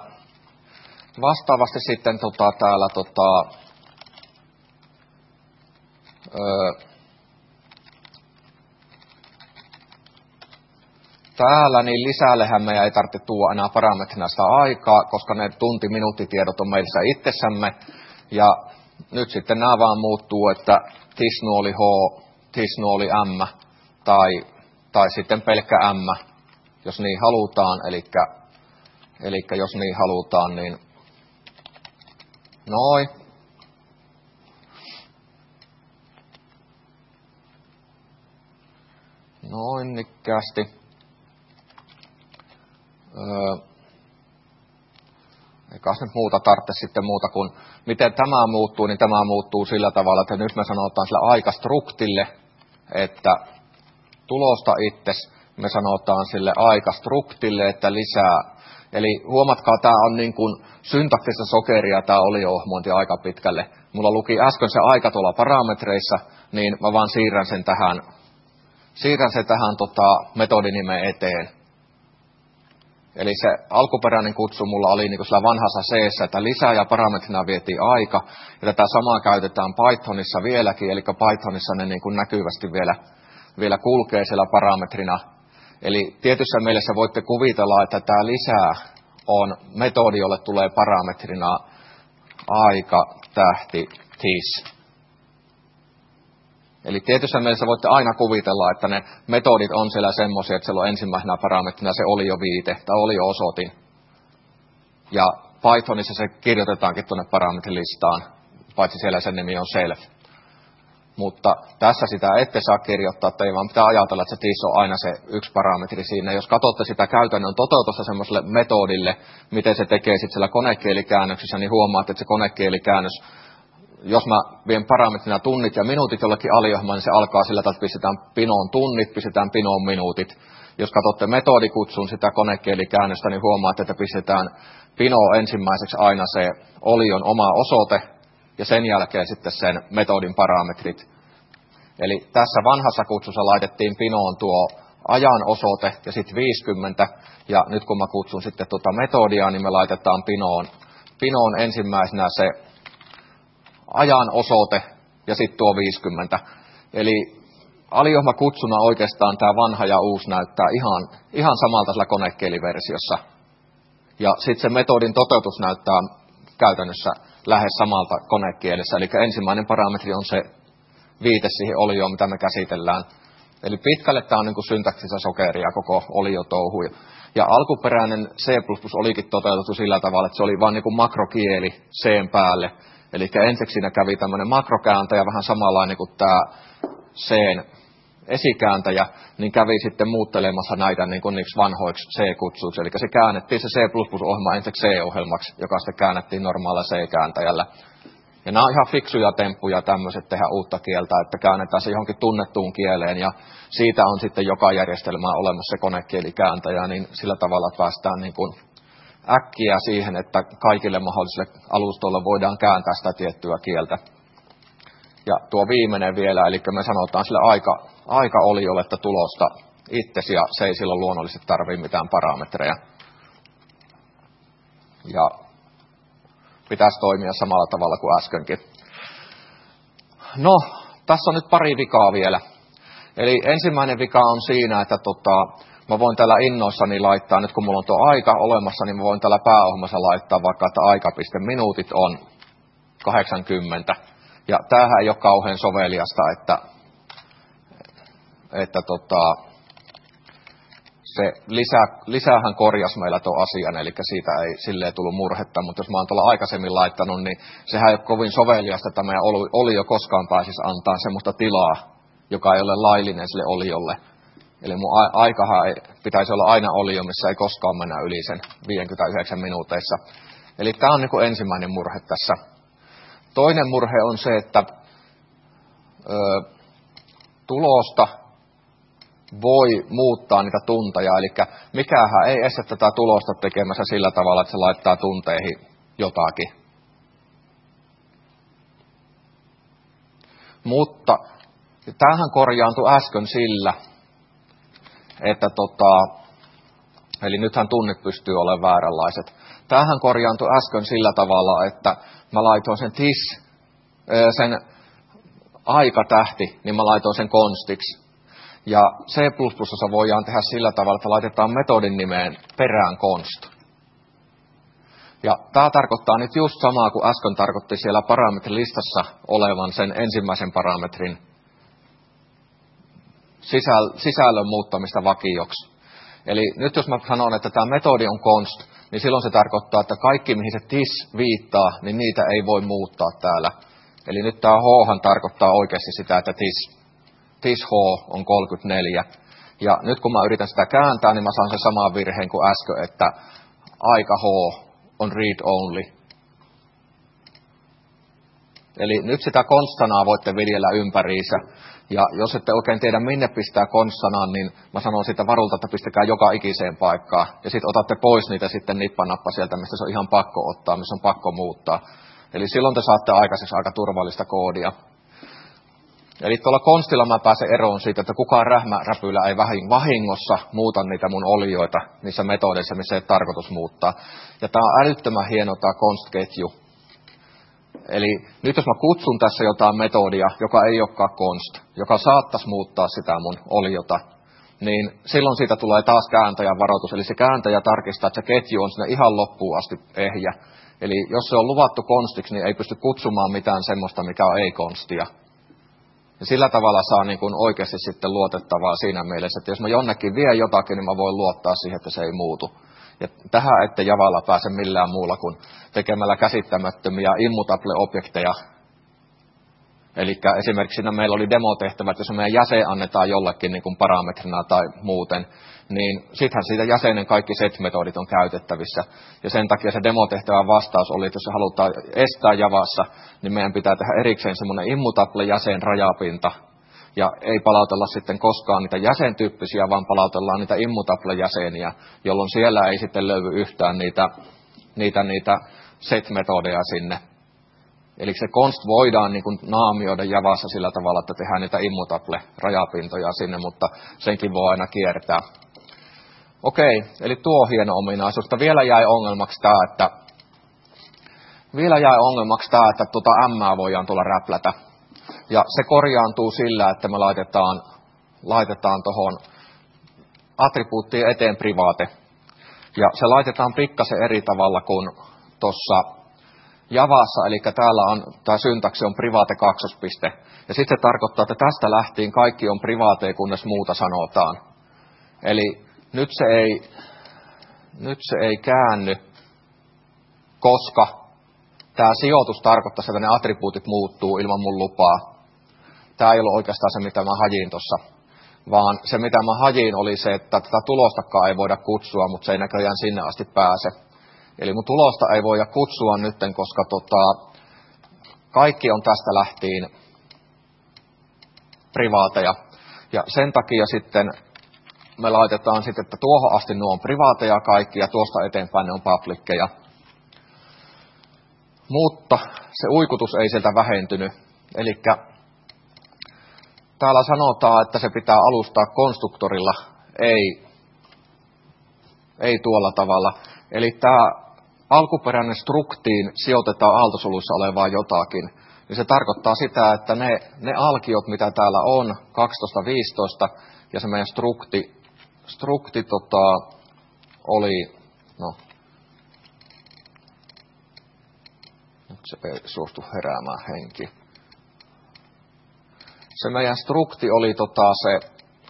täällä niin lisällehän meidän ei tarvitse tuoda enää parametrina sitä aikaa, koska ne tunti-minuuttitiedot on meissä itsessämme. Ja nyt sitten nämä vaan muuttuu, että tisnuoli H, tisnuoli M tai sitten pelkkä M, jos niin halutaan. Eli jos niin halutaan, niin noin. Noin nikkäästi. Eikä nyt muuta tarvitse sitten muuta kuin, miten tämä muuttuu, niin tämä muuttuu sillä tavalla, että nyt me sanotaan sillä aikastruktille, että tulosta itses, me sanotaan sille aikastruktille, että lisää. Eli huomatkaa, tämä on niin kuin syntaktista sokeria, tämä olio-ohmointi aika pitkälle. Mulla luki äsken se aika tuolla parametreissa, niin mä vaan siirrän sen tähän metodinimen eteen. Eli se alkuperäinen kutsu mulla oli niin kuin sillä vanhassa C-ssä, että lisää ja parametrina vietiin aika. Ja tätä samaa käytetään Pythonissa vieläkin, eli Pythonissa ne niin kuin näkyvästi vielä kulkee siellä parametrina. Eli tietyssä mielessä voitte kuvitella, että tämä lisää on metodi, jolle tulee parametrina aika, tähti, this. Eli tietyssä mielessä voitte aina kuvitella, että ne metodit on siellä semmoisia, että siellä on ensimmäisenä parametrina se oli jo viite tai oli jo osoitin. Ja Pythonissa se kirjoitetaankin tuonne parametrilistaan, paitsi siellä sen nimi on self. Mutta tässä sitä ette saa kirjoittaa, että ei vaan pitää ajatella, että se this on aina se yksi parametri siinä. Jos katsotte sitä käytännön toteutusta semmoiselle metodille, miten se tekee sitten siellä konekielikäännöksessä, niin huomaatte, että se konekielikäännös, jos mä vien parametrina tunnit ja minuutit jollekin aliohjelmaan, niin se alkaa sillä tavalla, että pistetään pinoon tunnit, pistetään pinoon minuutit. Jos katsotte metodikutsun sitä konekielikäännöstä, niin huomaatte, että pistetään pinoon ensimmäiseksi aina se olion oma osoite ja sen jälkeen sitten sen metodin parametrit. Eli tässä vanhassa kutsussa laitettiin pinoon tuo ajan osoite ja sitten 50, ja nyt kun mä kutsun sitten tuota metodia, niin me laitetaan pinoon ensimmäisenä se ajan osoite ja sitten tuo 50. Eli aliohmakutsuna oikeastaan tämä vanha ja uusi näyttää ihan samalta sillä konekieliversiossa. Ja sitten se metodin toteutus näyttää käytännössä lähes samalta konekielessä. Eli ensimmäinen parametri on se viite siihen olioon, mitä me käsitellään. Eli pitkälle tämä on niin kuin syntaksissa sokeria koko oliotouhu. Ja alkuperäinen C++ olikin toteutettu sillä tavalla, että se oli vain niin kuin makrokieli C:n päälle. Eli ensiksi siinä kävi tämmöinen makrokääntäjä, vähän samanlainen kuin tämä C:n esikääntäjä, niin kävi sitten muuttelemassa näitä niin kuin niiksi vanhoiksi C-kutsuiksi. Eli se käännettiin se C++-ohjelma ensiksi C-ohjelmaksi, joka sitten käännettiin normaalilla C-kääntäjällä. Ja nämä on ihan fiksuja temppuja tämmöiset tehdä uutta kieltä, että käännetään se johonkin tunnettuun kieleen ja siitä on sitten joka järjestelmään olemassa se konekielikääntäjä, niin sillä tavalla päästään niin kuin äkkiä siihen, että kaikille mahdollisille alustoille voidaan kääntää sitä tiettyä kieltä. Ja tuo viimeinen vielä, eli me sanotaan sille aika-oliolle, että tulosta itsesi ja se ei silloin luonnollisesti tarvitse mitään parametreja. Ja pitäisi toimia samalla tavalla kuin äskenkin. No, tässä on nyt pari vikaa vielä. Eli ensimmäinen vika on siinä, että mä voin täällä innoissani laittaa, nyt kun mulla on tuo aika olemassa, niin mä voin täällä pääohjelmassa laittaa vaikka, että aika.minuutit on 80. Ja tämähän ei ole kauhean soveliasta, että se lisäähän korjasi meillä tuon asian, eli siitä ei silleen tullut murhetta, mutta jos mä oon tuolla aikaisemmin laittanut, niin sehän ei ole kovin soveliasta, että meidän olio koskaan pääsisi antaa semmoista tilaa, joka ei ole laillinen sille oliolle. Eli mun aikahan pitäisi olla aina olio, missä ei koskaan mennä yli sen 59 minuuteissa. Eli tämä on niin kuin ensimmäinen murhe tässä. Toinen murhe on se, että tulosta voi muuttaa niitä tunteja, eli mikähän ei estä tätä tulosta tekemässä sillä tavalla, että se laittaa tunteihin jotakin. Mutta tämähän korjaantui äsken sillä, että eli nythän tunnit pystyy olemaan vääränlaiset. Tämähän korjaantui äsken sillä tavalla, että mä laitoin sen aikatähti, niin mä laitoin sen konstiksi. Ja C++ voidaan tehdä sillä tavalla, että laitetaan metodin nimeen perään const. Ja tämä tarkoittaa nyt just samaa kuin äsken tarkoitti siellä parametrilistassa olevan sen ensimmäisen parametrin sisällön muuttamista vakioksi. Eli nyt jos mä sanon, että tämä metodi on const, niin silloin se tarkoittaa, että kaikki mihin se tis viittaa, niin niitä ei voi muuttaa täällä. Eli nyt tämä h tarkoittaa oikeasti sitä, että tis h on 34. Ja nyt kun mä yritän sitä kääntää, niin mä saan sen saman virheen kuin äsken, että aika h on read only. Eli nyt sitä const-sanaa voitte viljellä ympäriinsä. Ja jos ette oikein tiedä minne pistää const-sanan, niin mä sanon siitä varulta, että pistäkää joka ikiseen paikkaan. Ja sitten otatte pois niitä sitten nippanappa sieltä, mistä se on ihan pakko ottaa, missä on pakko muuttaa. Eli silloin te saatte aikaiseksi aika turvallista koodia. Eli tuolla konstilla mä pääsen eroon siitä, että kukaan rähmäräpylä ei vahingossa muuta niitä mun olioita niissä metodeissa, missä ei ole tarkoitus muuttaa. Ja tää on älyttömän hieno tää const-ketju. Eli nyt jos mä kutsun tässä jotain metodia, joka ei olekaan const, joka saattaisi muuttaa sitä mun oliota, niin silloin siitä tulee taas kääntäjän varoitus. Eli se kääntäjä tarkistaa, että se ketju on sinne ihan loppuun asti ehjä. Eli jos se on luvattu konstiksi, niin ei pysty kutsumaan mitään semmoista, mikä on ei-konstia. Ja sillä tavalla saa niin kuin oikeasti sitten luotettavaa siinä mielessä, että jos mä jonnekin vie jotakin, niin mä voin luottaa siihen, että se ei muutu. Ja tähän ette Javalla pääse millään muulla kuin tekemällä käsittämättömiä immutable-objekteja. Eli esimerkiksi siinä meillä oli demotehtävä, että jos meidän jäsen annetaan jollekin niin kuin parametrina tai muuten, niin sittenhän siitä jäsenen kaikki set-metodit on käytettävissä. Ja sen takia se demotehtävän vastaus oli, että jos se halutaan estää Javassa, niin meidän pitää tehdä erikseen semmoinen immutable jäsen rajapinta. Ja ei palautella sitten koskaan niitä jäsentyyppisiä, vaan palautellaan niitä immutable jäseniä, jolloin siellä ei sitten löydy yhtään niitä set-metodeja sinne. Eli se const voidaan niin kuin naamioida Javassa sillä tavalla, että tehdään niitä immutable-rajapintoja sinne, mutta senkin voi aina kiertää. Okei, eli tuo hieno ominaisuus. Vielä jäi ongelmaksi tämä, että M voidaan tuolla räplätä. Ja se korjaantuu sillä, että me laitetaan tuohon attribuuttiin eteen private. Ja se laitetaan pikkasen eri tavalla kuin tuossa Javassa, eli täällä on tämä syntaksi on private kaksospiste. Ja sitten se tarkoittaa, että tästä lähtien kaikki on private, kunnes muuta sanotaan. Eli nyt se ei käänny, koska tämä sijoitus tarkoittaa, että ne attribuutit muuttuu ilman mun lupaa. Tämä ei ollut oikeastaan se, mitä mä hajin tuossa, vaan se, mitä mä hajin, oli se, että tätä tulostakaan ei voida kutsua, mutta se ei näköjään sinne asti pääse. Eli mun tulosta ei voida kutsua nytten, koska kaikki on tästä lähtien privaateja. Ja sen takia sitten me laitetaan sitten, että tuohon asti nuo on privaateja kaikki ja tuosta eteenpäin ne on publickeja. Mutta se uikutus ei sieltä vähentynyt. Eli täällä sanotaan, että se pitää alustaa konstruktorilla, ei tuolla tavalla. Eli tämä alkuperäinen struktiin sijoitetaan aaltosoluissa olevaa jotakin. Niin se tarkoittaa sitä, että ne alkiot, mitä täällä on, 12-15, ja se meidän strukti oli, no, nyt se ei suostu heräämään henki. Se meidän strukti oli se,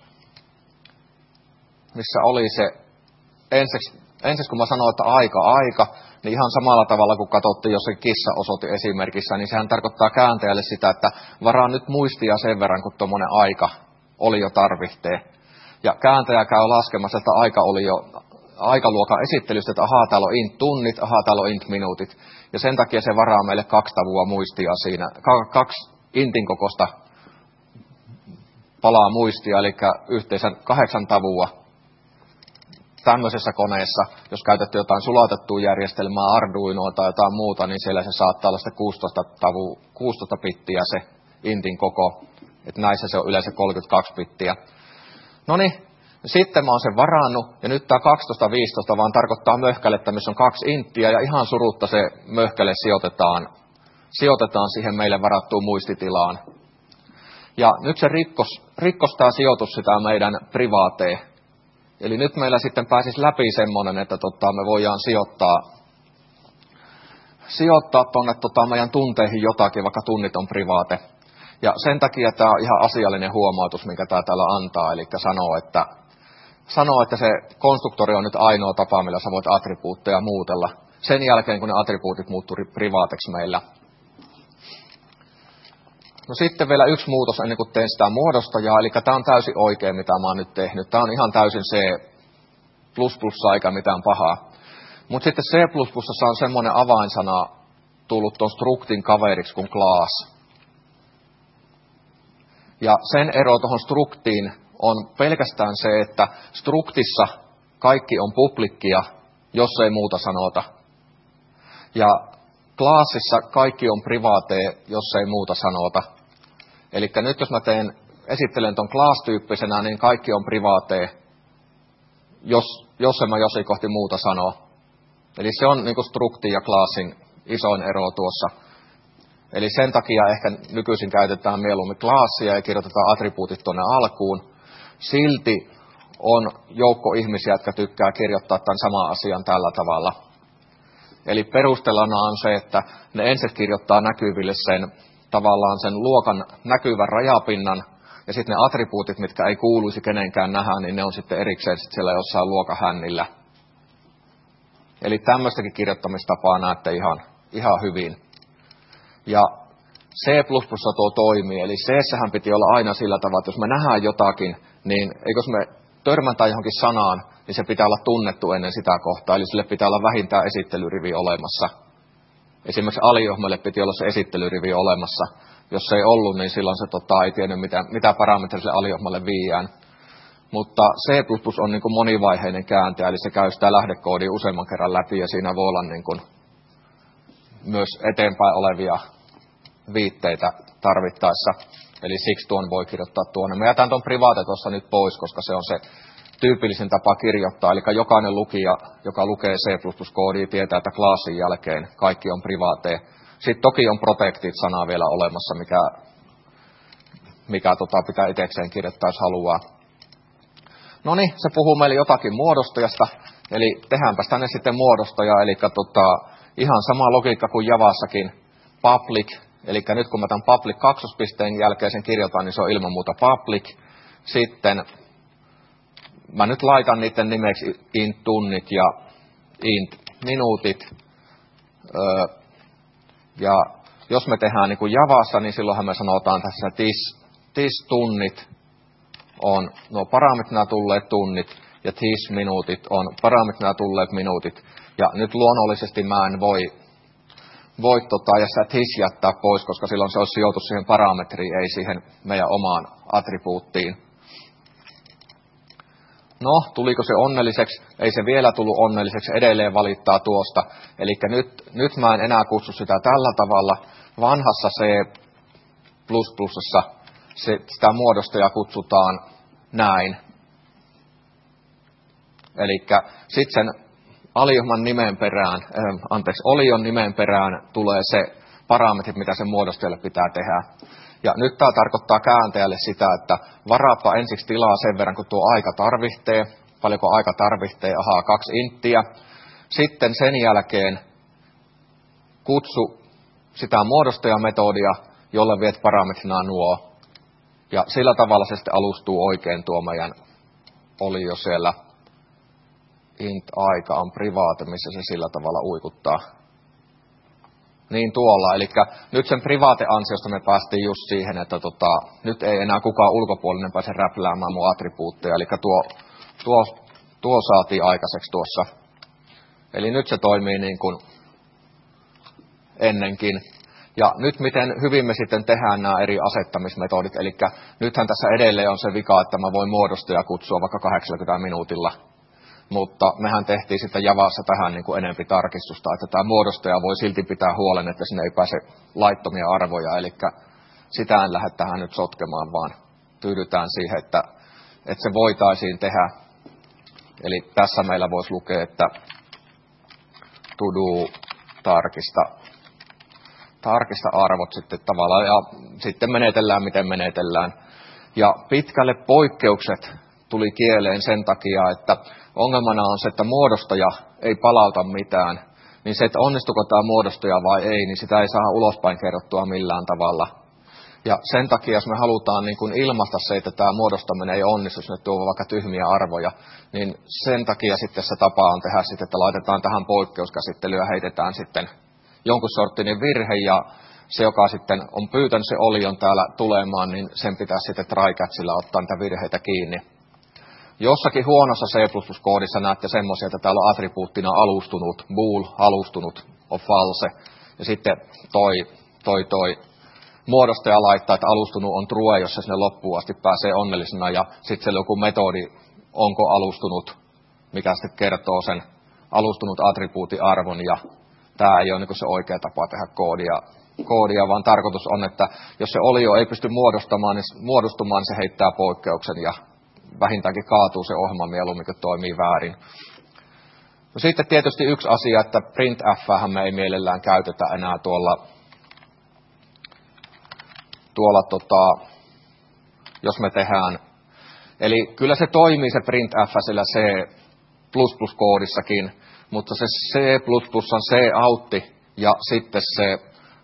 missä oli se, ensiksi kun mä sanoin, että aika, niin ihan samalla tavalla kun katsottiin, jos se kissa osoitti esimerkissä, niin sehän tarkoittaa kääntäjälle sitä, että varaa nyt muistia sen verran, kun tuommoinen aika oli jo tarvitsee. Ja kääntäjä käy laskemassa, että aika oli jo aikaluokan esittelystä, että ahaa, täällä on int tunnit, ahaa, täällä on int minuutit. Ja sen takia se varaa meille 2 tavua muistia siinä, 2 intin kokoista palaa muistia, eli yhteensä 8 tavua. Tämmöisessä koneessa, jos käytetty jotain sulatettua järjestelmää, Arduinoa tai jotain muuta, niin siellä se saattaa olla sitten 16 bittiä se intin koko. Että näissä se on yleensä 32 bittiä. No niin, sitten mä oon sen varannut, ja nyt tämä 12-15 vaan tarkoittaa möhkälettä, missä on 2 inttiä, ja ihan surutta se möhkäle sijoitetaan siihen meille varattuun muistitilaan. Ja nyt se rikkos tämä sijoitus sitä meidän privaateen. Eli nyt meillä sitten pääsisi läpi semmoinen, että me voidaan sijoittaa tuonne meidän tunteihin jotakin, vaikka tunnit on privaate. Ja sen takia tämä on ihan asiallinen huomautus, minkä tämä täällä antaa. Eli sanoo, että se konstruktori on nyt ainoa tapa, millä sä voit attribuutteja muutella. Sen jälkeen, kun ne attribuutit muuttuu privaateksi meillä. No sitten vielä yksi muutos ennen kuin teen sitä muodostajaa, eli tämä on täysin oikein, mitä mä oon nyt tehnyt. Tämä on ihan täysin C++, eikä mitään pahaa. Mutta sitten C++ on semmoinen avainsana tullut tuon struktin kaveriksi kuin class. Ja sen ero tuohon struktiin on pelkästään se, että struktissa kaikki on publikkia, jos ei muuta sanota. Ja classissa kaikki on privaateja, jos ei muuta sanota. Eli nyt jos mä esittelen ton class-tyyppisenä, niin kaikki on privaateja, jos en mä jossain kohti muuta sano. Eli se on niin kuin struktin ja classin isoin ero tuossa. Eli sen takia ehkä nykyisin käytetään mieluummin classia ja kirjoitetaan attribuutit tuonne alkuun. Silti on joukko ihmisiä, jotka tykkää kirjoittaa tämän saman asian tällä tavalla. Eli perustelana on se, että ne ensin kirjoittaa näkyville tavallaan sen luokan näkyvän rajapinnan, ja sitten ne attribuutit, mitkä ei kuuluisi kenenkään nähdä, niin ne on sitten erikseen siellä jossain luokahännillä. Eli tämmöistäkin kirjoittamistapaa näette ihan hyvin. Ja C++ tuo toimii, eli C-sähän piti olla aina sillä tavalla, että jos me nähdään jotakin, niin jos me törmätään johonkin sanaan, niin se pitää olla tunnettu ennen sitä kohtaa, eli sille pitää olla vähintään esittelyrivi olemassa. Esimerkiksi aliohmelle piti olla se esittelyrivi olemassa. Jos se ei ollut, niin silloin se ei tiennyt, mitä parametria sille aliohmalle viiään. Mutta C++ on niin kuin monivaiheinen kääntäjä, eli se käy sitä lähdekoodia useamman kerran läpi, ja siinä voi olla niin kuin myös eteenpäin olevia viitteitä tarvittaessa. Eli siksi tuon voi kirjoittaa tuonne. Mä jätän tuon private tuossa nyt pois, koska se on se tyypillisin tapa kirjoittaa. Eli jokainen lukija, joka lukee C++-koodia, tietää, että classin jälkeen kaikki on privaateja. Sitten toki on protected-sana vielä olemassa, mikä pitää itsekseen kirjoittaa, jos haluaa. No niin, se puhuu meille jotakin muodostajasta. Eli tehdäänpäs tänne sitten muodostaja, eli ihan sama logiikka kuin Javassakin, public. Eli nyt kun mä tämän public kaksospisteen jälkeen sen kirjoitan, niin se on ilman muuta public. Sitten mä nyt laitan niiden nimeksi int tunnit ja int minuutit. Ja jos me tehdään niin kuin Javassa, niin silloinhan me sanotaan tässä this tunnit on nuo parametrina tulleet tunnit ja this minuutit on parametrina tulleet minuutit. Ja nyt luonnollisesti mä en ja sä et his jättää pois, koska silloin se olisi sijoitus siihen parametriin, ei siihen meidän omaan attribuuttiin. No, tuliko se onnelliseksi? Ei se vielä tullut onnelliseksi, edelleen valittaa tuosta. Eli nyt mä en enää kutsu sitä tällä tavalla. Vanhassa C++ sitä muodostajaa kutsutaan näin. Eli sitten sen olion nimen perään tulee se parametri, mitä sen muodostajalle pitää tehdä. Ja nyt tämä tarkoittaa kääntäjälle sitä, että varaappa ensiksi tilaa sen verran, kun tuo aika tarvitsee. Paljonko aika tarvitsee? 2 inttiä. Sitten sen jälkeen kutsu sitä muodostajametodia, jolle viet parametrina nuo. Ja sillä tavalla se sitten alustuu oikein tuo meidän olio siellä. Int-aika on private, missä se sillä tavalla uikuttaa. Niin tuolla, eli nyt sen private-ansiosta me päästiin just siihen, että nyt ei enää kukaan ulkopuolinen pääse räpläämään mun attribuutteja, eli tuo saatiin aikaiseksi tuossa. Eli nyt se toimii niin kuin ennenkin. Ja nyt miten hyvin me sitten tehdään nämä eri asettamismetodit, eli nythän tässä edelleen on se vika, että mä voin muodostaja kutsua vaikka 80 minuutilla. Mutta mehän tehtiin sitten Javassa tähän niin kuin enempi tarkistusta, että tämä muodostaja voi silti pitää huolen, että sinne ei pääse laittomia arvoja, eli sitä en lähde tähän nyt sotkemaan, vaan tyydytään siihen, että se voitaisiin tehdä. Eli tässä meillä voisi lukea, että to do tarkista arvot sitten tavallaan, ja sitten menetellään miten menetellään. Ja pitkälle poikkeukset tuli kieleen sen takia, että ongelmana on se, että muodostaja ei palauta mitään, niin se, että onnistuko tämä muodostaja vai ei, niin sitä ei saa ulospäin kerrottua millään tavalla. Ja sen takia, jos me halutaan niin kuin ilmaista se, että tämä muodostaminen ei onnistu, jos ne tuovat vaikka tyhmiä arvoja, niin sen takia sitten se tapa on tehdä sitten, että laitetaan tähän poikkeuskäsittelyyn ja heitetään sitten jonkun sorttinen virhe, ja se, joka sitten on pyytänyt se olion täällä tulemaan, niin sen pitäisi sitten try-catchilla ottaa niitä virheitä kiinni. Jossakin huonossa C++-koodissa näette semmoisia, että täällä on attribuuttina alustunut, bool, alustunut, on false. Ja sitten toi muodostaja laittaa, että alustunut on true, jos se sinne loppuun asti pääsee onnellisena. Ja sitten siellä on joku metodi, onko alustunut, mikä sitten kertoo sen alustunut attribuutiarvon. Ja tämä ei ole niin se oikea tapa tehdä koodia, vaan tarkoitus on, että jos se olio ei pysty muodostumaan, niin se heittää poikkeuksen ja vähintäänkin kaatuu se ohjelma mieluummin, kun toimii väärin. No sitten tietysti yksi asia, että printf:hän me ei mielellään käytetä enää tuolla jos me tehdään. Eli kyllä se toimii se printf sillä C++-koodissakin, mutta se C++:n C-outti ja sitten se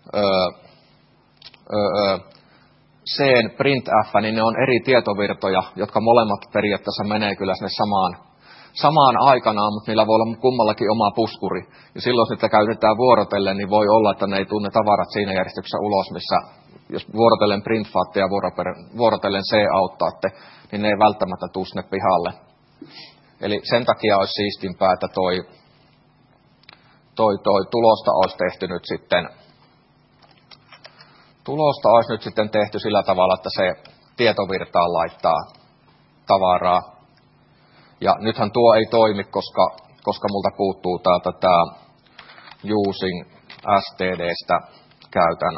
C:n printf, niin ne on eri tietovirtoja, jotka molemmat periaatteessa menee kyllä sinne samaan aikanaan, mutta niillä voi olla kummallakin oma puskuri. Ja silloin, jos niitä käytetään vuorotellen, niin voi olla, että ne ei tunne tavarat siinä järjestyksessä ulos, missä jos vuorotellen printfaatte ja vuorotellen C-auttaatte, niin ne ei välttämättä tule sinne pihalle. Eli sen takia olisi siistimpää, että toi tulosta olisi tehty nyt sitten. Tulosta olisi nyt sitten tehty sillä tavalla, että se tietovirtaan laittaa tavaraa. Ja nythän tuo ei toimi, koska multa puuttuu täältä tämä using stdstä käytän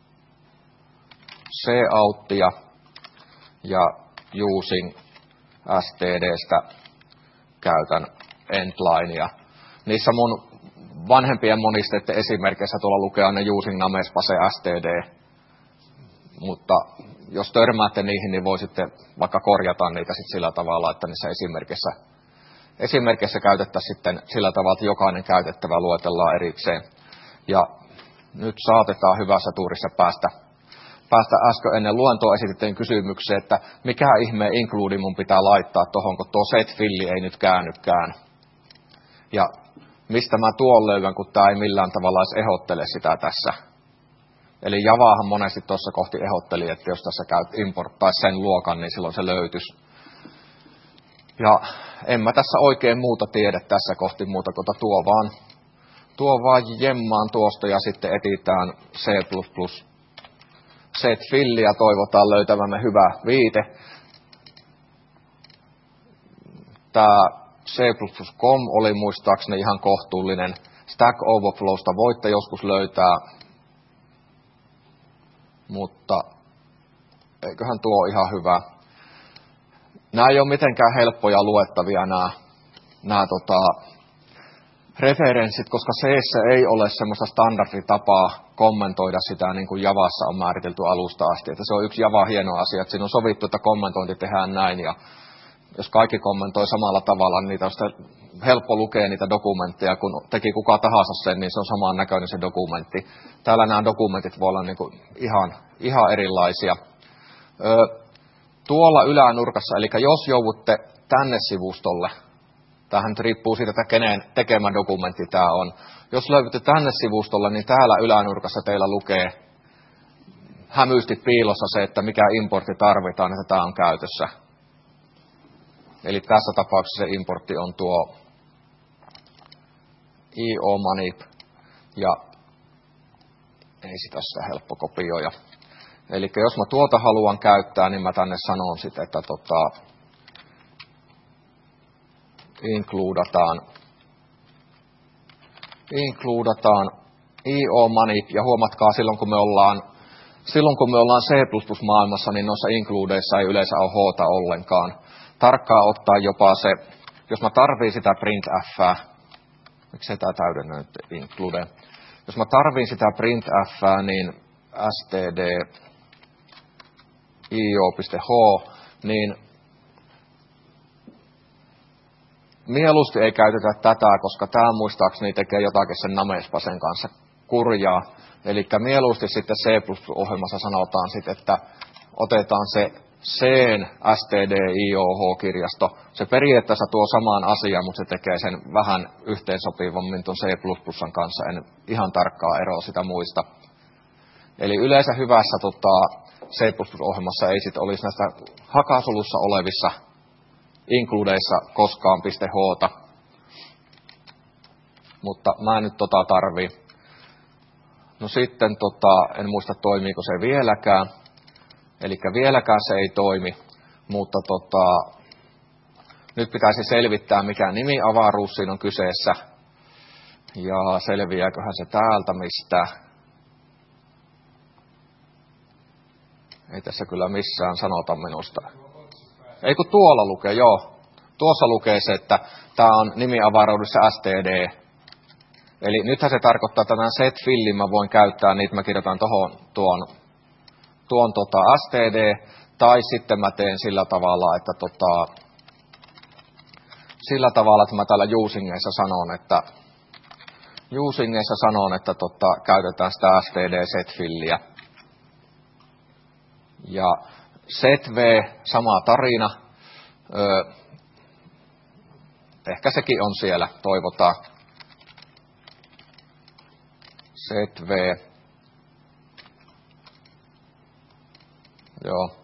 couttia ja using stdstä käytän endlinea. Niissä mun vanhempien monisteiden esimerkkeissä tuolla lukee aina using namespase std. Mutta jos törmäätte niihin, niin voi sitten vaikka korjata niitä sit sillä tavalla, että niissä esimerkeissä käytettäisiin sitten sillä tavalla, että jokainen käytettävä luetellaan erikseen. Ja nyt saatetaan hyvässä tuurissa päästä äsken ennen luentoa esitettyyn kysymykseen, että mikä ihmeen include mun pitää laittaa tuohon, kun tuo set-filli ei nyt käännykään. Ja mistä mä tuon löydän, kun tämä ei millään tavalla edes ehdottele sitä tässä. Eli Javaahan monesti tuossa kohti ehdotteli, että jos tässä importtaisi sen luokan, niin silloin se löytyisi. Ja en mä tässä oikein muuta tiedä tässä kohti muuta, kun tuo tuo vaan jemmaan tuosta ja sitten etitään C++ set-filli ja toivotaan löytävämme hyvä viite. Tämä C++com oli muistaakseni ihan kohtuullinen. Stack Overflowsta voitte joskus löytää, mutta eiköhän tuo ole ihan hyvä. Nämä ei ole mitenkään helppoja luettavia nämä referenssit, koska C:ssä ei ole semmoista standarditapaa kommentoida sitä niin kuin Javassa on määritelty alusta asti. Että se on yksi Java hieno asia, että siinä on sovittu, että kommentointi tehdään näin ja jos kaikki kommentoi samalla tavalla, niin niitä on sitten helppo lukea niitä dokumentteja, kun teki kuka tahansa sen, niin se on saman näköinen se dokumentti. Täällä nämä dokumentit voi olla niin kuin ihan erilaisia. Tuolla ylänurkassa, eli jos joudutte tänne sivustolle, tämähän nyt riippuu siitä, että kenen tekemä dokumentti tämä on. Jos löydytte tänne sivustolle, niin täällä ylänurkassa teillä lukee hämyysti piilossa se, että mikä importti tarvitaan, että tämä on käytössä. Eli tässä tapauksessa se importti on tuo io-manip, ja ei sitä ole helppo kopioida. Eli jos mä tuota haluan käyttää, niin mä tänne sanon sitten, että includataan io-manip, ja huomatkaa silloin kun me ollaan C++-maailmassa, niin noissa includeissa ei yleensä ole h:ta ollenkaan. Tarkkaa ottaa jopa se, jos mä tarviin sitä printfää, miksei tää täydennä nyt include, jos mä tarviin sitä printfää, niin std io.h, niin mieluusti ei käytetä tätä, koska tämä muistaakseni tekee jotakin sen namespasen kanssa kurjaa. Eli mieluusti sitten C++-ohjelmassa sanotaan sitten, että otetaan se C:n std.ioh-kirjasto. Se periaatteessa tuo samaan asiaan, mutta se tekee sen vähän yhteensopivammin tuon C++ kanssa. En ihan tarkkaa eroa sitä muista. Eli yleensä hyvässä C++-ohjelmassa ei sitten olisi näistä hakasolussa olevissa includeissa koskaan .h. Mutta mä en nyt tarvii. No sitten en muista toimiiko se vieläkään. Eli vieläkään se ei toimi, mutta nyt pitäisi selvittää, mikä nimiavaruus siinä on kyseessä. Ja selviääköhän se täältä mistä. Ei tässä kyllä missään sanota minusta. Ei kun tuolla lukee, joo. Tuossa lukee se, että tämä on nimiavaruudessa std. Eli nythän se tarkoittaa, että tämän set-fillin mä voin käyttää, niitä mä kirjoitan tuon std, tai sitten mä teen sillä tavalla, että mä täällä usingeissa sanon, että käytetään sitä std set-filliä. Ja setv, sama tarina, ehkä sekin on siellä, toivotaan. Setv. Joo.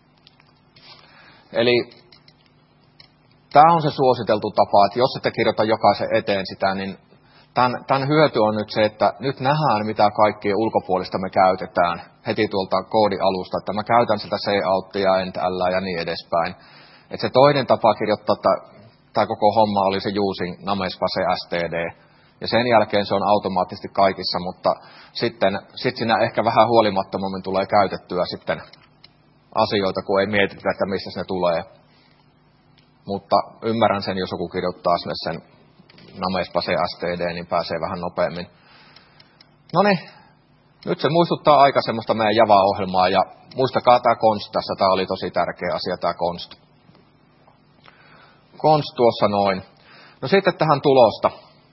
Eli tämä on se suositeltu tapa, että jos ette kirjoita jokaisen eteen sitä, niin tämän hyöty on nyt se, että nyt nähdään, mitä kaikkia ulkopuolista me käytetään heti tuolta koodialusta, että mä käytän sitä couttia, endl ja niin edespäin. Että se toinen tapa kirjoittaa, että tämä koko homma oli se using namespace std, ja sen jälkeen se on automaattisesti kaikissa, mutta sitten siinä ehkä vähän huolimattomammin tulee käytettyä sitten asioita, kun ei mietitä, että missä ne tulee. Mutta ymmärrän sen, jos joku kirjoittaa sinne sen namespace std, niin pääsee vähän nopeammin. Noniin, nyt se muistuttaa aika semmoista meidän Java-ohjelmaa, ja muistakaa tämä const tässä, tämä oli tosi tärkeä asia, tämä const. Const tuossa noin. No sitten tähän tulosta.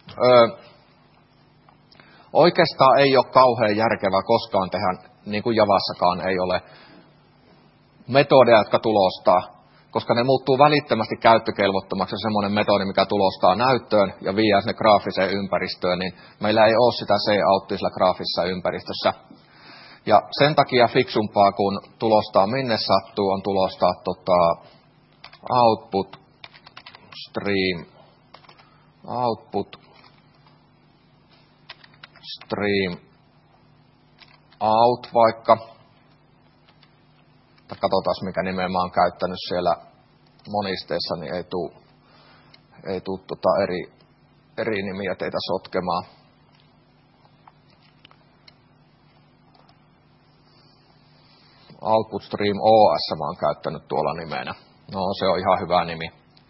Oikeastaan ei ole kauhean järkevää koskaan tehdä, niin kuin Javassakaan ei ole, metodeja, jotka tulostaa, koska ne muuttuu välittömästi käyttökelvottomaksi semmoinen metodi, mikä tulostaa näyttöön ja vie sinne graafiseen ympäristöön, niin meillä ei ole sitä couttia sillä graafisessa ympäristössä. Ja sen takia fiksumpaa, kun tulostaa minne sattuu, on tulostaa output stream out vaikka. Katsotaan mikä nimeä mä oon käyttänyt siellä monisteessa, niin ei tuu eri nimiä teitä sotkemaan. Output Stream OS mä oon käyttänyt tuolla nimenä. No se on ihan hyvä nimi.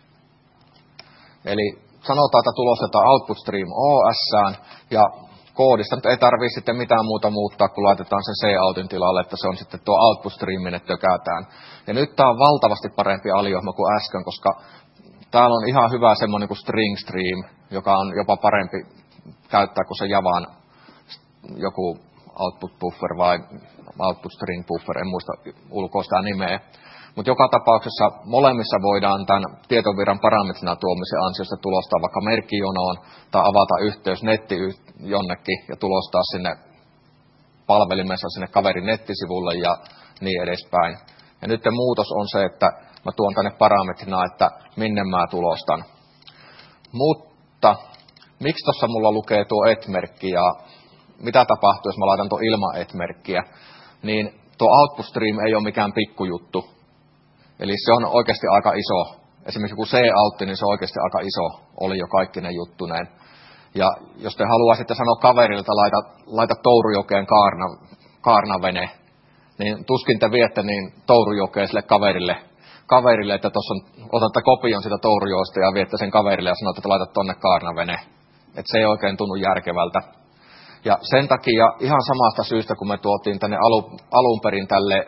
Eli sanotaan, että tulostetaan Output Stream OS:ään ja koodista nyt ei tarvitse sitten mitään muuta muuttaa, kun laitetaan sen C-outin tilalle, että se on sitten tuo Output Stream, minne tökätään. Ja nyt tää on valtavasti parempi aliohjelma kuin äsken, koska täällä on ihan hyvä semmoinen kuin String Stream, joka on jopa parempi käyttää kuin se Javan joku Output Buffer vai Output String Buffer, en muista ulkoa sitä nimeä. Mutta joka tapauksessa molemmissa voidaan tämän tietovirran parametrina tuomisen ansiosta tulostaa vaikka merkkijonoon tai avata yhteys netti jonnekin ja tulostaa sinne palvelimessa sinne kaverin nettisivulle ja niin edespäin. Ja nyt muutos on se, että mä tuon tänne parametrina, että minne mä tulostan. Mutta miksi tuossa mulla lukee tuo et-merkki ja mitä tapahtuu, jos mä laitan tuon ilman et-merkkiä, niin tuo output stream ei ole mikään pikkujuttu. Eli se on oikeasti aika iso. Esimerkiksi kun C-outti, niin se on oikeasti aika iso, oli jo kaikkinen juttuneen. Ja jos te haluaisitte sanoa kaverilta, laita Tourujokeen kaarnavene, niin tuskin te viette niin Tourujokeen sille kaverille, että tuossa otatte kopion sitä Tourujoesta ja viette sen kaverille ja sanotte, että laita tonne kaarnavene. Että se ei oikein tunnu järkevältä. Ja sen takia ihan samasta syystä, kun me tuotiin tänne alun perin tälle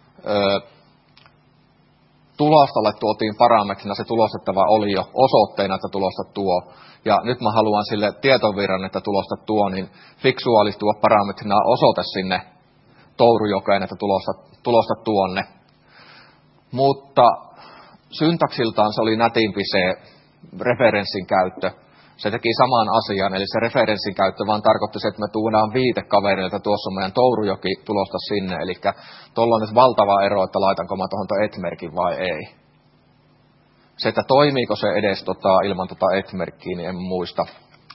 tulostalle tuotiin parametrina se tulostettava oli jo osoitteena, että tulosta tuo. Ja nyt mä haluan sille tietovirran, että tulosta tuo, niin fiksuaalistua parametrina osoite sinne Tourujokeen, että tulosta tuonne. Mutta syntaksiltaan se oli nätimpi se referenssin käyttö. Se teki saman asian, eli se referenssin käyttö vaan tarkoitti se, että me tuodaan viitekavereille, että tuossa on meidän Tourujoki, tulosta sinne. Eli tuolla on nyt valtava ero, että laitanko mä tuohon et-merkin vai ei. Se, että toimiiko se edes ilman et-merkkiä, niin en muista.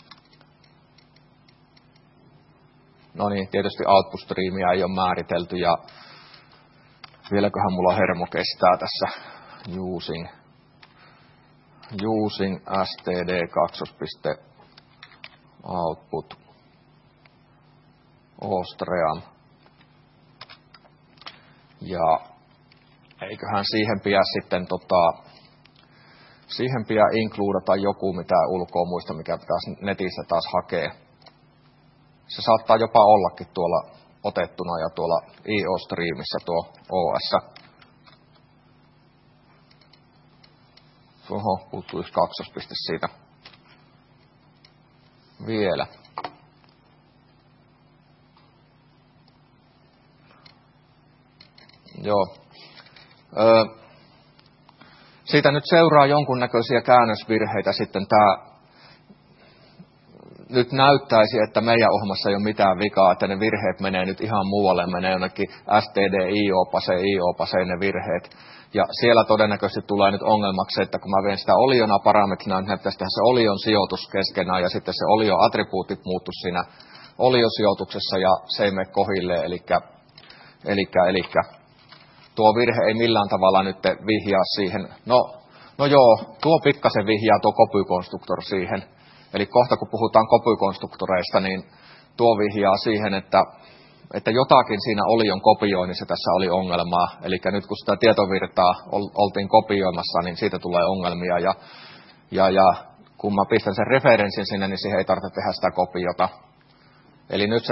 No niin, tietysti output streamia ei ole määritelty ja vieläköhän mulla hermo kestää tässä using std output ostream. Ja eiköhän siihen pidä sitten siihen pidä includata joku mitä ulkoa muista, mikä pitäisi netissä taas hakea. Se saattaa jopa ollakin tuolla otettuna ja tuolla IO-streamissa tuo OS. Oho, puuttuisi kaksospiste siitä. Vielä. Joo. Siitä nyt seuraa jonkunnäköisiä käännösvirheitä sitten tämä. Nyt näyttäisi, että meidän ohjelmassa ei ole mitään vikaa, että ne virheet menee nyt ihan muualle, menee jonnekin std, IO-paseen ne virheet. Ja siellä todennäköisesti tulee nyt ongelmaksi, että kun mä vien sitä oliona parametrina, niin pitäisi tehdä se olion sijoitus keskenään, ja sitten se olion attribuutit muuttu siinä oliosijoituksessa, ja se ei mene kohilleen, eli tuo virhe ei millään tavalla nyt vihjaa siihen. No joo, tuo pikkasen vihjaa tuo copy-konstruktor siihen. Eli kohta kun puhutaan copy-konstruktoreista, niin tuo vihjaa siihen, että jotakin siinä olion kopioinnissa tässä oli ongelmaa. Eli nyt kun sitä tietovirtaa oltiin kopioimassa, niin siitä tulee ongelmia. Ja kun mä pistän sen referenssin sinne, niin siihen ei tarvitse tehdä sitä kopiota. Eli nyt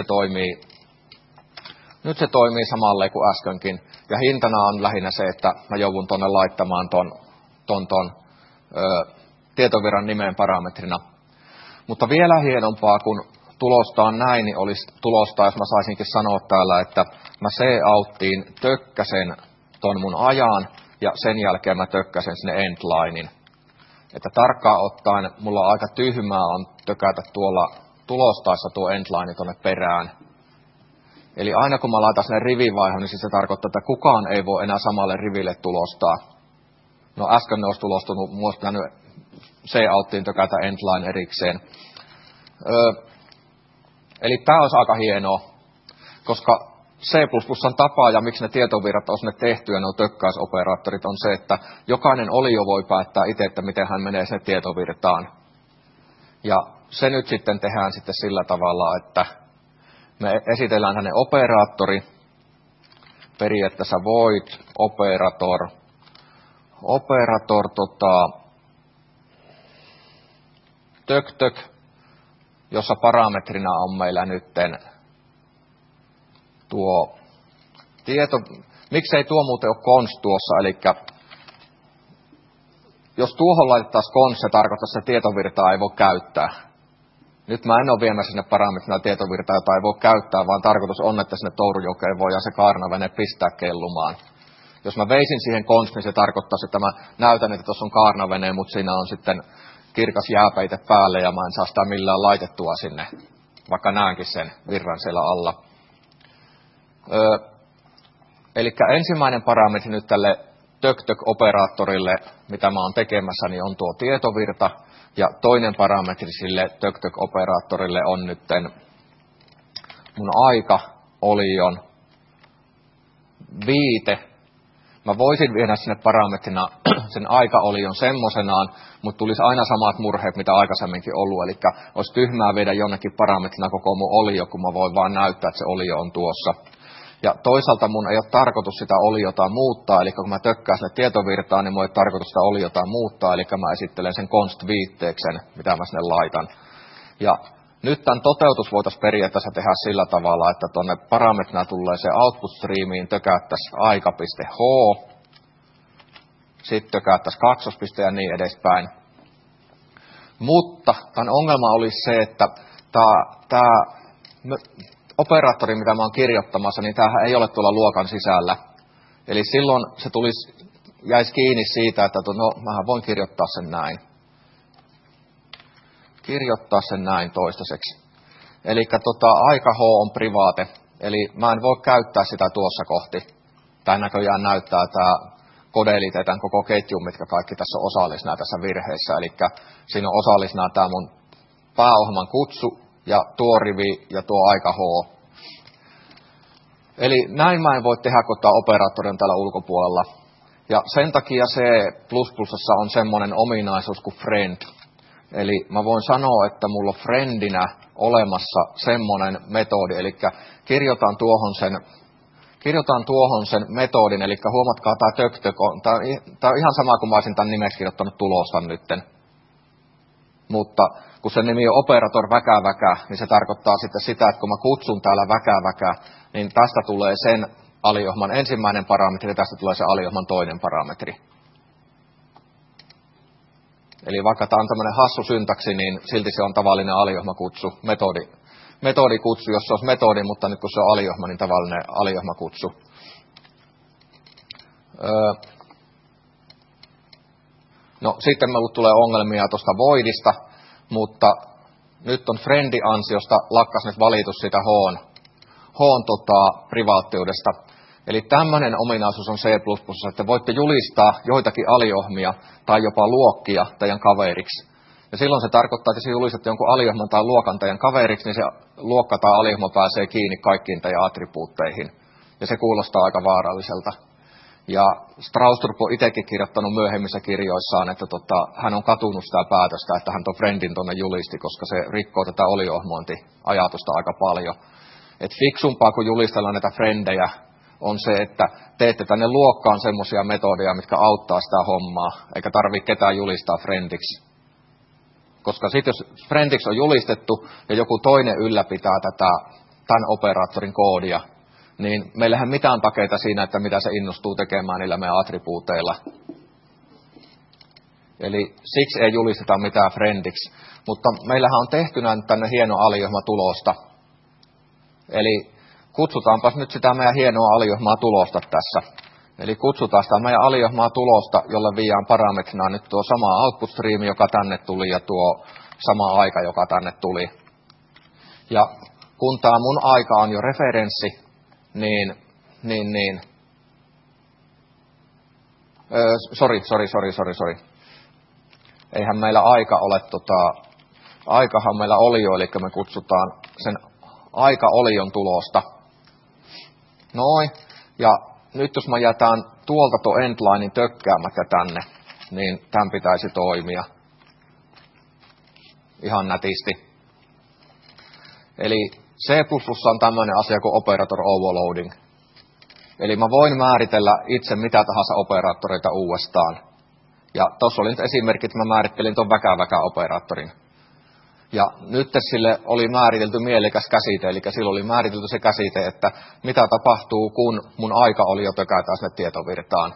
se toimii samalle kuin äskenkin. Ja hintana on lähinnä se, että mä joudun tuonne laittamaan ton tietovirran nimeen parametrina. Mutta vielä hienompaa, kun tulostaa näin, niin olisi tulostaa, jos mä saisinkin sanoa täällä, että mä C-outtiin tökkäsen ton mun ajan, ja sen jälkeen mä tökkäsen sinne endlinein. Että tarkkaan ottaen, mulla on aika tyhmää on tökätä tuolla tulostaessa tuo endline tonne perään. Eli aina kun mä laitan sinne rivivaihon, niin se tarkoittaa, että kukaan ei voi enää samalle riville tulostaa. No äsken ne olisi tulostunut, mulla olisi pitänyt C-outtiin tökätä endline erikseen. Eli tämä olisi aika hienoa, koska C++:n tapa ja miksi ne tietovirrat on sinne tehty ja ne on tökkäysoperaattorit on se, että jokainen olio voi päättää itse, että miten hän menee sinne tietovirtaan. Ja se nyt sitten tehdään sitten sillä tavalla, että me esitellään tänne operaattori, periaatteessa void operator tök, jossa parametrina on meillä nytten tuo tieto. Miksei tuo muuten ole const tuossa, eli jos tuohon laitettaisiin const, se tarkoittaa, että tietovirtaa ei voi käyttää. Nyt mä en ole viemässä sinne parametrina tietovirtaa, jota ei voi käyttää, vaan tarkoitus on, että sinne tourujokeen voi ja se kaarnavene pistää kellumaan. Jos mä veisin siihen const, niin se tarkoittaa, että mä näytän, että tuossa on kaarnavene, mutta siinä on sitten kirkas jääpeite päälle ja mä en saa sitä millään laitettua sinne, vaikka näenkin sen virran siellä alla. Eli ensimmäinen parametri nyt tälle tök-operaattorille, mitä mä oon tekemässä, niin on tuo tietovirta. Ja toinen parametri sille tök-operaattorille on nytten mun aika-olion viite. Mä voisin viedä sinne parametrina sen aika-olion semmosenaan, mutta tulisi aina samat murheet, mitä aikaisemminkin ollut. Eli olisi tyhmää viedä jonnekin parametrina koko mun olio, kun mä voin vaan näyttää, että se olio on tuossa. Ja toisaalta mun ei ole tarkoitus sitä oliota muuttaa, eli kun mä tökkään sinne tietovirtaan, niin mun ei ole tarkoitus sitä oliota muuttaa, eli mä esittelen sen const-viitteeksen, mitä mä sinne laitan. Ja nyt tämän toteutus voitaisiin periaatteessa tehdä sillä tavalla, että tuonne parametrina tulee se output-streamiin tökättäisiin aika.h, sitten tökättäisiin kaksospiste ja niin edespäin. Mutta tämän ongelma olisi se, että tämä operaattori, mitä mä oon kirjoittamassa, niin tämähän ei ole tuolla luokan sisällä. Eli silloin se jäisi kiinni siitä, että mähän voin kirjoittaa sen näin. Kirjoittaa sen näin toistaiseksi. Eli aika H on private, eli mä en voi käyttää sitä tuossa kohti. Tämä näköjään näyttää tämä kodelite, tämän koko ketjun, mitkä kaikki tässä on osallisena tässä virheessä. Eli siinä on osallisena tämä mun pääohjelman kutsu, ja tuo rivi ja tuo aika H. Eli näin mä en voi tehdä, kun tämä operaattori on täällä ulkopuolella. Ja sen takia C++ on semmoinen ominaisuus kuin friend. Eli mä voin sanoa, että mulla on friendinä olemassa semmoinen metodi, eli kirjoitan tuohon sen metodin, eli huomatkaa tämä tök, tämä on ihan sama kuin mä olisin tämän nimeksi kirjoittanut tulosta nytten. Mutta kun se nimi on operator väkä, niin se tarkoittaa sitten sitä, että kun mä kutsun täällä väkä, niin tästä tulee sen aliohman ensimmäinen parametri ja tästä tulee se aliohman toinen parametri. Eli vaikka tämä on tämmöinen hassu syntaksi, niin silti se on tavallinen aliohmakutsu, metodikutsu, jos se olisi metodi, mutta nyt kun se on aliohma, niin tavallinen aliohmakutsu. No sitten meillä tulee ongelmia tuosta voidista, mutta nyt on friendin ansiosta lakkas nyt valitus sitä H:n privaattiudesta. Eli tämmöinen ominaisuus on C++, että voitte julistaa joitakin aliohmia tai jopa luokkia teidän kaveriksi. Ja silloin se tarkoittaa, että jos julistatte jonkun aliohman tai luokan teidän kaveriksi, niin se luokka tai aliohma pääsee kiinni kaikkiin teidän attribuutteihin. Ja se kuulostaa aika vaaralliselta. Ja Strauss-Turp on itsekin kirjoittanut myöhemmissä kirjoissaan, että hän on katunut sitä päätöstä, että hän tuon friendin tuonne julisti, koska se rikkoo tätä oliohmointiajatusta aika paljon. Et fiksumpaa kuin julistella näitä friendejä on se, että teette tänne luokkaan semmoisia metodeja, mitkä auttaa sitä hommaa, eikä tarvitse ketään julistaa friendiksi. Koska sitten jos friendiksi on julistettu ja joku toinen ylläpitää tämän operaattorin koodia, niin meillähän mitään takeita siinä, että mitä se innostuu tekemään niillä meidän attribuuteilla. Eli siksi ei julisteta mitään friendiksi. Mutta meillähän on tehtynä tänne hieno aliohma tulosta. Eli kutsutaanpas nyt sitä meidän hienoa aliohmaa tulosta tässä. Eli kutsutaan sitä meidän aliohmaa tulosta, jolle viiään parametrina nyt tuo sama output stream, joka tänne tuli, ja tuo sama aika, joka tänne tuli. Ja kun tämä mun aika on jo referenssi, niin. Sori. Eihän meillä aika ole, aikahan meillä oli jo, eli me kutsutaan sen aika-olion tulosta. Noin. Ja nyt jos mä jätän tuolta tuo endlinein tökkäämättä tänne, niin tämän pitäisi toimia ihan nätisti. Eli C++ on tämmöinen asia kuin operator overloading. Eli mä voin määritellä itse mitä tahansa operaattoreita uudestaan. Ja tuossa oli nyt esimerkki, että mä määrittelin tuon väkä-operaattorin. Ja nyt sille oli määritelty mielekäs käsite, eli silloin oli määritelty se käsite, että mitä tapahtuu, kun mun aika oli jo tökätään sinne tietovirtaan.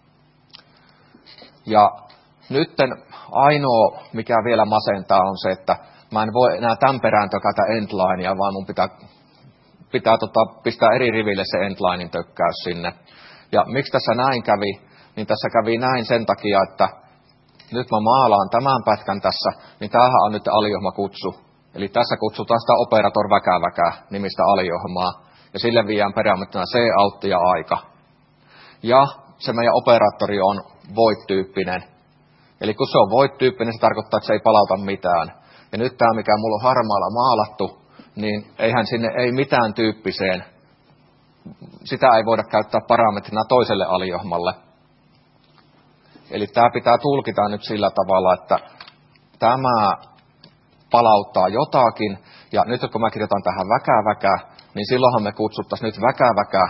Ja nytten ainoa, mikä vielä masentaa, on se, että mä en voi enää tämän perään tökätä endlinea, vaan mun pitää pistää eri riville se endlinein tökkäys sinne. Ja miksi tässä näin kävi? Niin tässä kävi näin sen takia, että nyt mä maalaan tämän pätkän tässä, niin tämähän on nyt aliohmakutsu. Eli tässä kutsutaan sitä operator väkä nimistä aliohmaa. Ja sille viedään parametrina cout ja aika. Ja se meidän operaattori on void-tyyppinen. Eli kun se on void-tyyppinen, se tarkoittaa, että se ei palauta mitään. Ja nyt tämä, mikä mulla on harmaalla maalattu, niin eihän sinne ei mitään tyyppiseen. Sitä ei voida käyttää parametrina toiselle aliohmalle. Eli tämä pitää tulkita nyt sillä tavalla, että tämä palauttaa jotakin. Ja nyt kun mä kirjoitan tähän väkä, niin silloinhan me kutsuttaisiin nyt väkä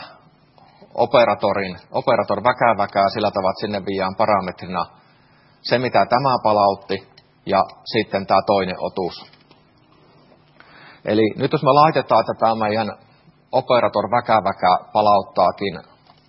operator väkä sillä tavalla, että sinne viedään parametrina se, mitä tämä palautti, ja sitten tämä toinen otus. Eli nyt jos me laitetaan, että tämä meidän operator väkä palauttaakin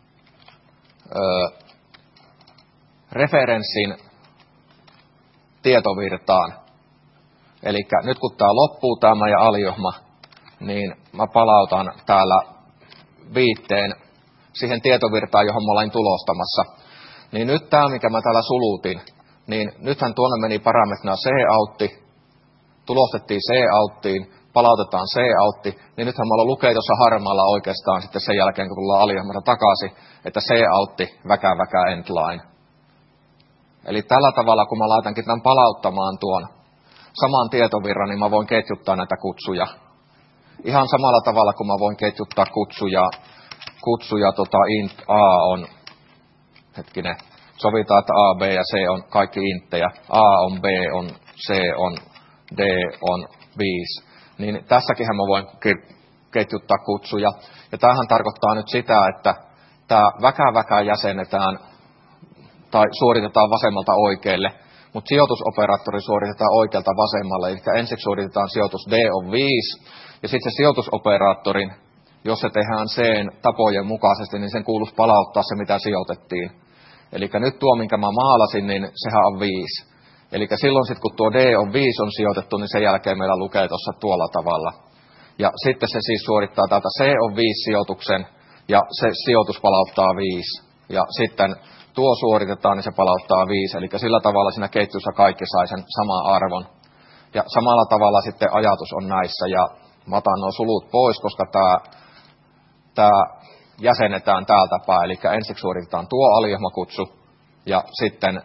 referenssin tietovirtaan. Eli nyt kun tämä loppuu, tämä meidän aliohma, niin mä palautan täällä viitteen siihen tietovirtaan, johon mä olen tulostamassa. Niin nyt tämä, mikä mä täällä sulutin, niin nythän tuonne meni parametrina cout, tulostettiin couttiin, palautetaan cout, niin nythän mulla lukee tuossa harmaalla oikeastaan sitten sen jälkeen, kun tullaan aliohmasta takaisin, että cout väkä endline. Eli tällä tavalla, kun mä laitankin tämän palauttamaan tuon saman tietovirran, niin mä voin ketjuttaa näitä kutsuja. Ihan samalla tavalla, kun mä voin ketjuttaa kutsuja int a on, sovitaan, että a, b ja c on kaikki inttejä. A on, b on, c on, d on 5. Niin tässäkinhän mä voin ketjuttaa kutsuja. Ja tämähän tarkoittaa nyt sitä, että tämä väkä jäsennetään tai suoritetaan vasemmalta oikealle, mutta sijoitusoperaattori suoritetaan oikealta vasemmalle, eli ensiksi suoritetaan sijoitus D on 5, ja sitten se sijoitusoperaattorin, jos se tehdään C-tapojen mukaisesti, niin sen kuuluisi palauttaa se, mitä sijoitettiin. Eli nyt tuo, minkä mä maalasin, niin sehän on 5. Eli silloin sitten, kun tuo D on 5 on sijoitettu, niin sen jälkeen meillä lukee tuossa tuolla tavalla. Ja sitten se siis suorittaa täältä C on 5 sijoituksen, ja se sijoitus palauttaa 5. Ja sitten tuo suoritetaan, niin se palauttaa 5. Eli sillä tavalla siinä ketjussa kaikki sai sen saman arvon. Ja samalla tavalla sitten ajatus on näissä. Ja mä otan nuo sulut pois, koska tämä jäsenetään täältä päin. Eli ensiksi suoritetaan tuo aliohmakutsu. Ja sitten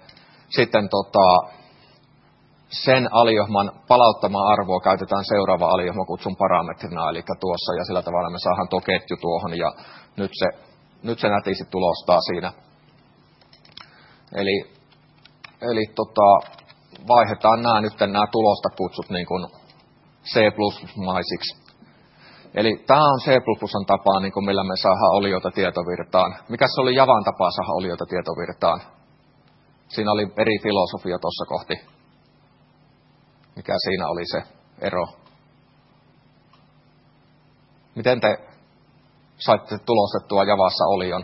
sen aliohman palauttamaa arvoa käytetään seuraava aliohmakutsun parametrina. Eli tuossa. Ja sillä tavalla me saadaan tuo ketju tuohon. Ja nyt se nätisti tulostaa siinä. Eli vaihdetaan nämä tulostakutsut niin kuin C++-maisiksi. Eli tämä on C++n tapa, niin kuin millä me saadaan olioita tietovirtaan. Mikä se oli Javan tapa saada olioita tietovirtaan? Siinä oli eri filosofia tuossa kohti. Mikä siinä oli se ero? Miten te saitte tulostettua Javassa olion?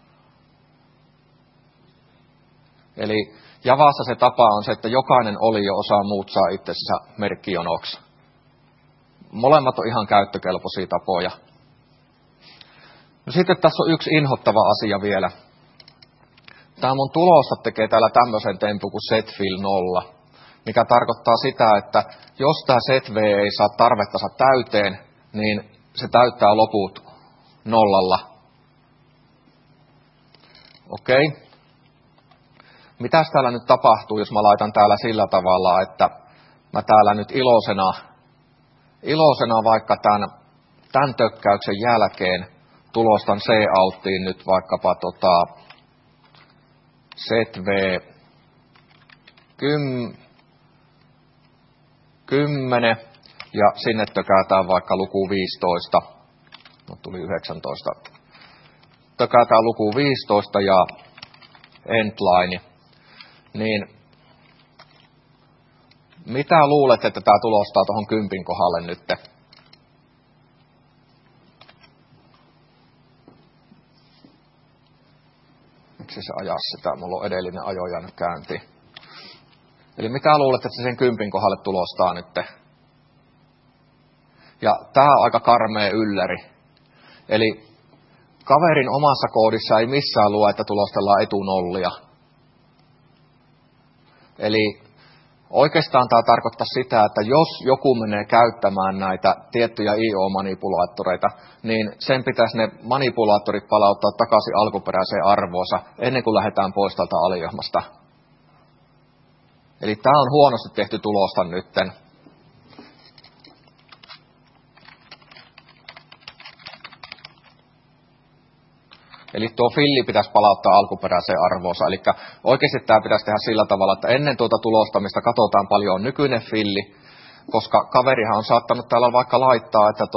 Eli Javassa se tapa on se, että jokainen olio osaa muuttaa itsensä merkkijonoksi. Molemmat on ihan käyttökelpoisia tapoja. No sitten tässä on yksi inhottava asia vielä. Tämä mun tulosta tekee täällä tämmöisen tempun kuin setfill 0, mikä tarkoittaa sitä, että jos tämä setv ei saa tarvettansa täyteen, niin se täyttää loput 0. Okei. Mitäs täällä nyt tapahtuu, jos mä laitan täällä sillä tavalla, että mä täällä nyt iloisena vaikka tämän tämän tökkäyksen jälkeen tulostan C-outtiin nyt vaikkapa ZV 10 ja sinne tökätään vaikka luku 15. No tuli 19. Tökätään luku 15 ja endline. Niin mitä luulet, että tämä tulostaa tuohon 10 kohdalle nyt? Miksi se ajaa sitä? Mulla on edellinen ajo jäänyt käyntiin. Eli mitä luulet, että se sen 10 kohdalle tulostaa nyt? Ja tämä on aika karmea ylläri. Eli kaverin omassa koodissa ei missään lue, että tulostellaan etunollia. Eli oikeastaan tämä tarkoittaa sitä, että jos joku menee käyttämään näitä tiettyjä IO-manipulaattoreita, niin sen pitäisi ne manipulaattorit palauttaa takaisin alkuperäiseen arvoonsa ennen kuin lähdetään pois tältä aliohmasta. Eli tämä on huonosti tehty tulosta nytten. Eli tuo filli pitäisi palauttaa alkuperäiseen arvoonsa. Eli oikeasti tämä pitäisi tehdä sillä tavalla, että ennen tuota tulostamista katsotaan paljon on nykyinen filli, koska kaverihan on saattanut täällä vaikka laittaa, että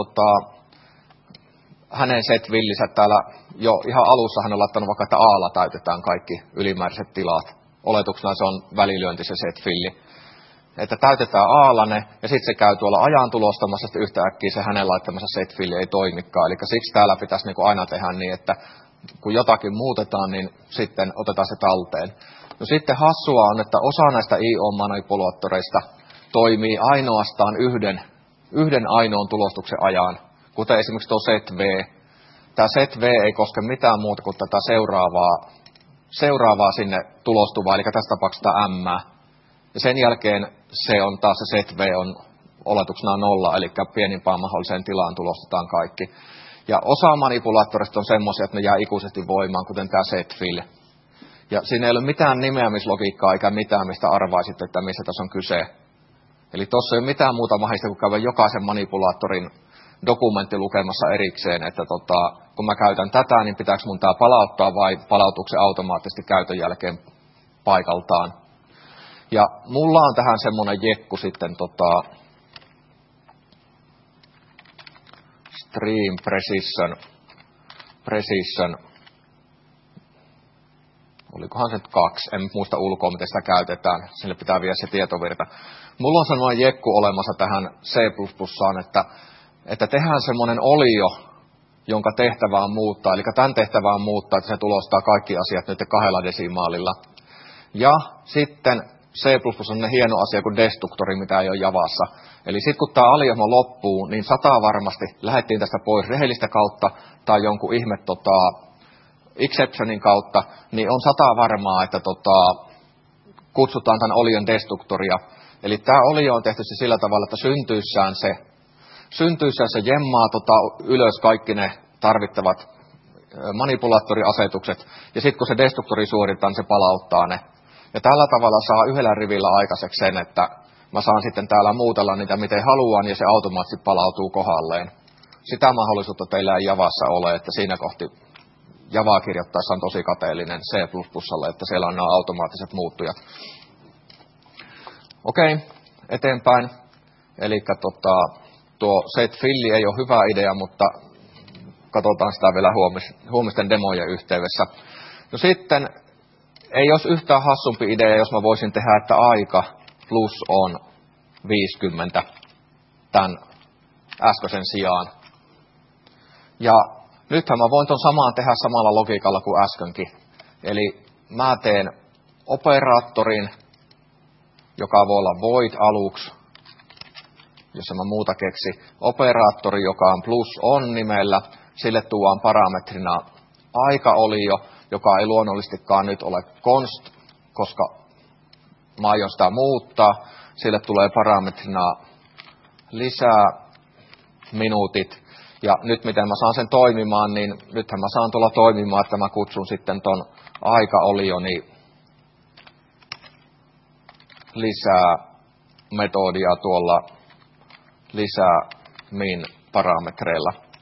hänen set-villinsä täällä jo ihan alussa hän on laittanut vaikka, että A:lla täytetään kaikki ylimääräiset tilat. Oletuksena se on välilyönti se set-filli. Että täytetään A:lla ne, ja sitten se käy tuolla ajan tulostamassa, että yhtäkkiä se hänen laittamansa set-filli ei toimikaan. Eli siksi täällä pitäisi niin kuin aina tehdä niin, että kun jotakin muutetaan, niin sitten otetaan se talteen. No sitten hassua on, että osa näistä IO-manipulaattoreista toimii ainoastaan yhden ainoan tulostuksen ajan, kuten esimerkiksi tuo ZV. Tämä ZV ei koske mitään muuta kuin tätä seuraavaa sinne tulostuvaa, eli tässä tapauksessa tämä M. Ja sen jälkeen se on taas se ZV on oletuksena 0, eli pienimpään mahdolliseen tilaan tulostetaan kaikki. Ja osa manipulaattorista on semmoisia, että ne jää ikuisesti voimaan, kuten tämä setfill. Ja siinä ei ole mitään nimeämislogiikkaa eikä mitään, mistä arvaisit, että missä tässä on kyse. Eli tuossa ei ole mitään muuta mahdollista kuin käydä jokaisen manipulaattorin dokumentti lukemassa erikseen, että kun mä käytän tätä, niin pitääkö mun tämä palauttaa vai palautuuko se automaattisesti käytön jälkeen paikaltaan. Ja mulla on tähän semmoinen jekku sitten Stream Precision, olikohan se nyt 2, en muista ulkoa, miten sitä käytetään, sille pitää viedä se tietovirta. Mulla on semmoinen jekku olemassa tähän C++aan, että tehdään semmoinen olio, jonka tehtävä on muuttaa, eli tämän tehtävä on muuttaa, että se tulostaa kaikki asiat nyt 2 desimaalilla. Ja sitten C++ on hieno asia kuin destruktori, mitä ei ole Javassa. Eli sitten kun tämä aliohjelma loppuu, niin 100 varmasti lähdettiin tästä pois rehellistä kautta tai jonkun ihme exceptionin kautta, niin on 100 varmaa, että kutsutaan tämän olion destruktoria. Eli tämä olio on tehty sillä tavalla, että syntyissään se jemmaa ylös kaikki ne tarvittavat manipulaattoriasetukset, ja sitten kun se destruktori suoritaan, se palauttaa ne. Ja tällä tavalla saa yhdellä rivillä aikaiseksi sen, että mä saan sitten täällä muutella niitä miten haluan, ja se automaattisesti palautuu kohdalleen. Sitä mahdollisuutta teillä ei Javassa ole, että siinä kohti Javaa kirjoittaessa on tosi kateellinen C++:lle, että siellä on nämä automaattiset muuttujat. Okei, eteenpäin. Eli tuo setfilli ei ole hyvä idea, mutta katsotaan sitä vielä huomisten demojen yhteydessä. No sitten ei olisi yhtään hassumpi idea, jos mä voisin tehdä, että aika plus on 50 tämän äskeisen sijaan. Ja nythän mä voin ton samaan tehdä samalla logiikalla kuin äskenkin. Eli mä teen operaattorin, joka voi olla void aluksi, jos mä muuta keksi. Operaattori, joka on plus on nimellä, sille tuodaan parametrina aikaolio, joka ei luonnollisestikaan nyt ole const, koska mä aion sitä muuttaa. Sille tulee parametrina lisää minuutit. Ja nyt miten mä saan sen toimimaan, niin nythän mä saan tulla toimimaan, että mä kutsun sitten ton aikaolioni lisää metodia tuolla lisää min parametreilla.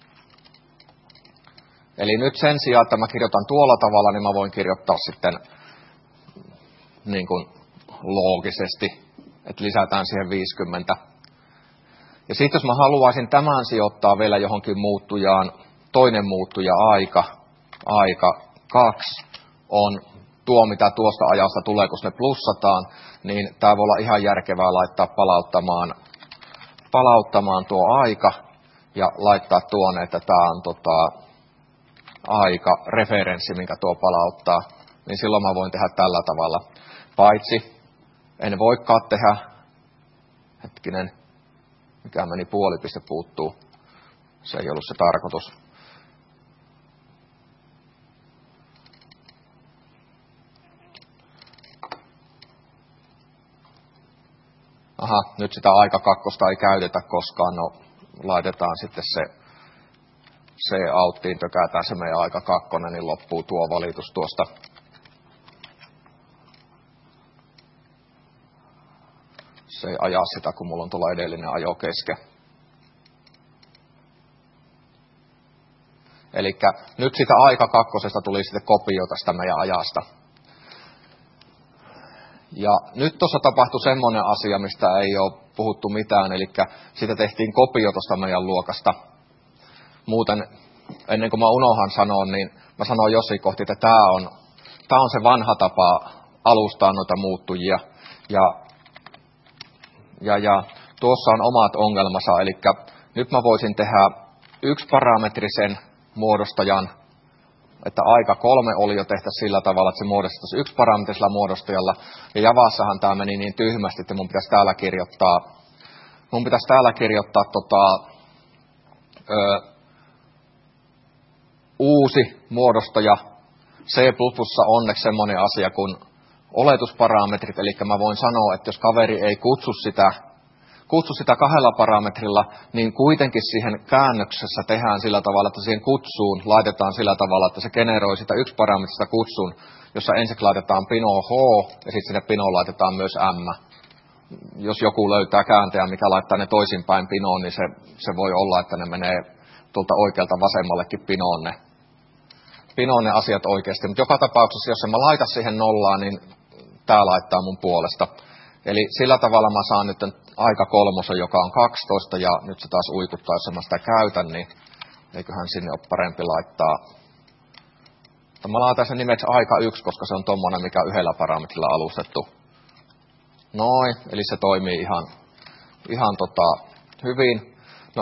Eli nyt sen sijaan, että mä kirjoitan tuolla tavalla, niin mä voin kirjoittaa sitten niin kuin loogisesti, että lisätään siihen 50. Ja sitten jos mä haluaisin tämän sijoittaa vielä johonkin muuttujaan, toinen muuttuja aika 2 on tuo, mitä tuosta ajasta tulee, kun ne plussataan, niin tämä voi olla ihan järkevää laittaa palauttamaan tuo aika ja laittaa tuonne, että tämä on aika referenssi, minkä tuo palauttaa, niin silloin mä voin tehdä tällä tavalla. Paitsi en voikaan tehdä, hetkinen, mikä meni puolipiste puuttuu, se ei ollut se tarkoitus. Aha, nyt sitä aika 2 ei käytetä koskaan, no laitetaan sitten se outtiin, tökätään se meidän aika 2, niin loppuu tuo valitus tuosta. Se ei ajaa sitä, kun mulla on tuolla edellinen ajo kesken. Elikkä nyt sitä aika 2 tuli sitten kopio tästä meidän ajasta. Ja nyt tuossa tapahtui semmoinen asia, mistä ei ole puhuttu mitään, eli siitä tehtiin kopio tuosta meidän luokasta. Muuten, ennen kuin mä unohan sanoa, niin mä sanoin jossain kohti, että tämä on se vanha tapa alustaa noita muuttujia. Ja tuossa on omat ongelmansa, eli nyt mä voisin tehdä 1 parametrisen muodostajan, että aika 3 oli jo tehtä sillä tavalla, että se muodostaisi 1 parametrisella muodostajalla. Ja Javassahan tämä meni niin tyhmästi, että mun pitäisi täällä kirjoittaa uusi muodostaja. C++ onneksi semmoinen asia kuin oletusparametrit, eli mä voin sanoa, että jos kaveri ei kutsu sitä 2 parametrilla, niin kuitenkin siihen käännöksessä tehdään sillä tavalla, että siihen kutsuun laitetaan sillä tavalla, että se generoi sitä 1 parametrista kutsun, jossa ensin laitetaan pinoon H ja sitten sinne pinoon laitetaan myös M. Jos joku löytää kääntäjän, mikä laittaa ne toisinpäin pinoon, niin se voi olla, että ne menee tuolta oikealta vasemmallekin pinoon ne asiat oikeasti. Mutta joka tapauksessa, jos en mä laita siihen nollaan, niin tämä laittaa mun puolesta. Eli sillä tavalla mä saan nyt aika 3, joka on 12, ja nyt se taas uikuttaa, jos mä sitä käytän, niin eiköhän sinne ole parempi laittaa. Mä laitan sen nimeksi aika 1, koska se on tommonen, mikä on 1 parametrilla alustettu. Noin, eli se toimii ihan hyvin. No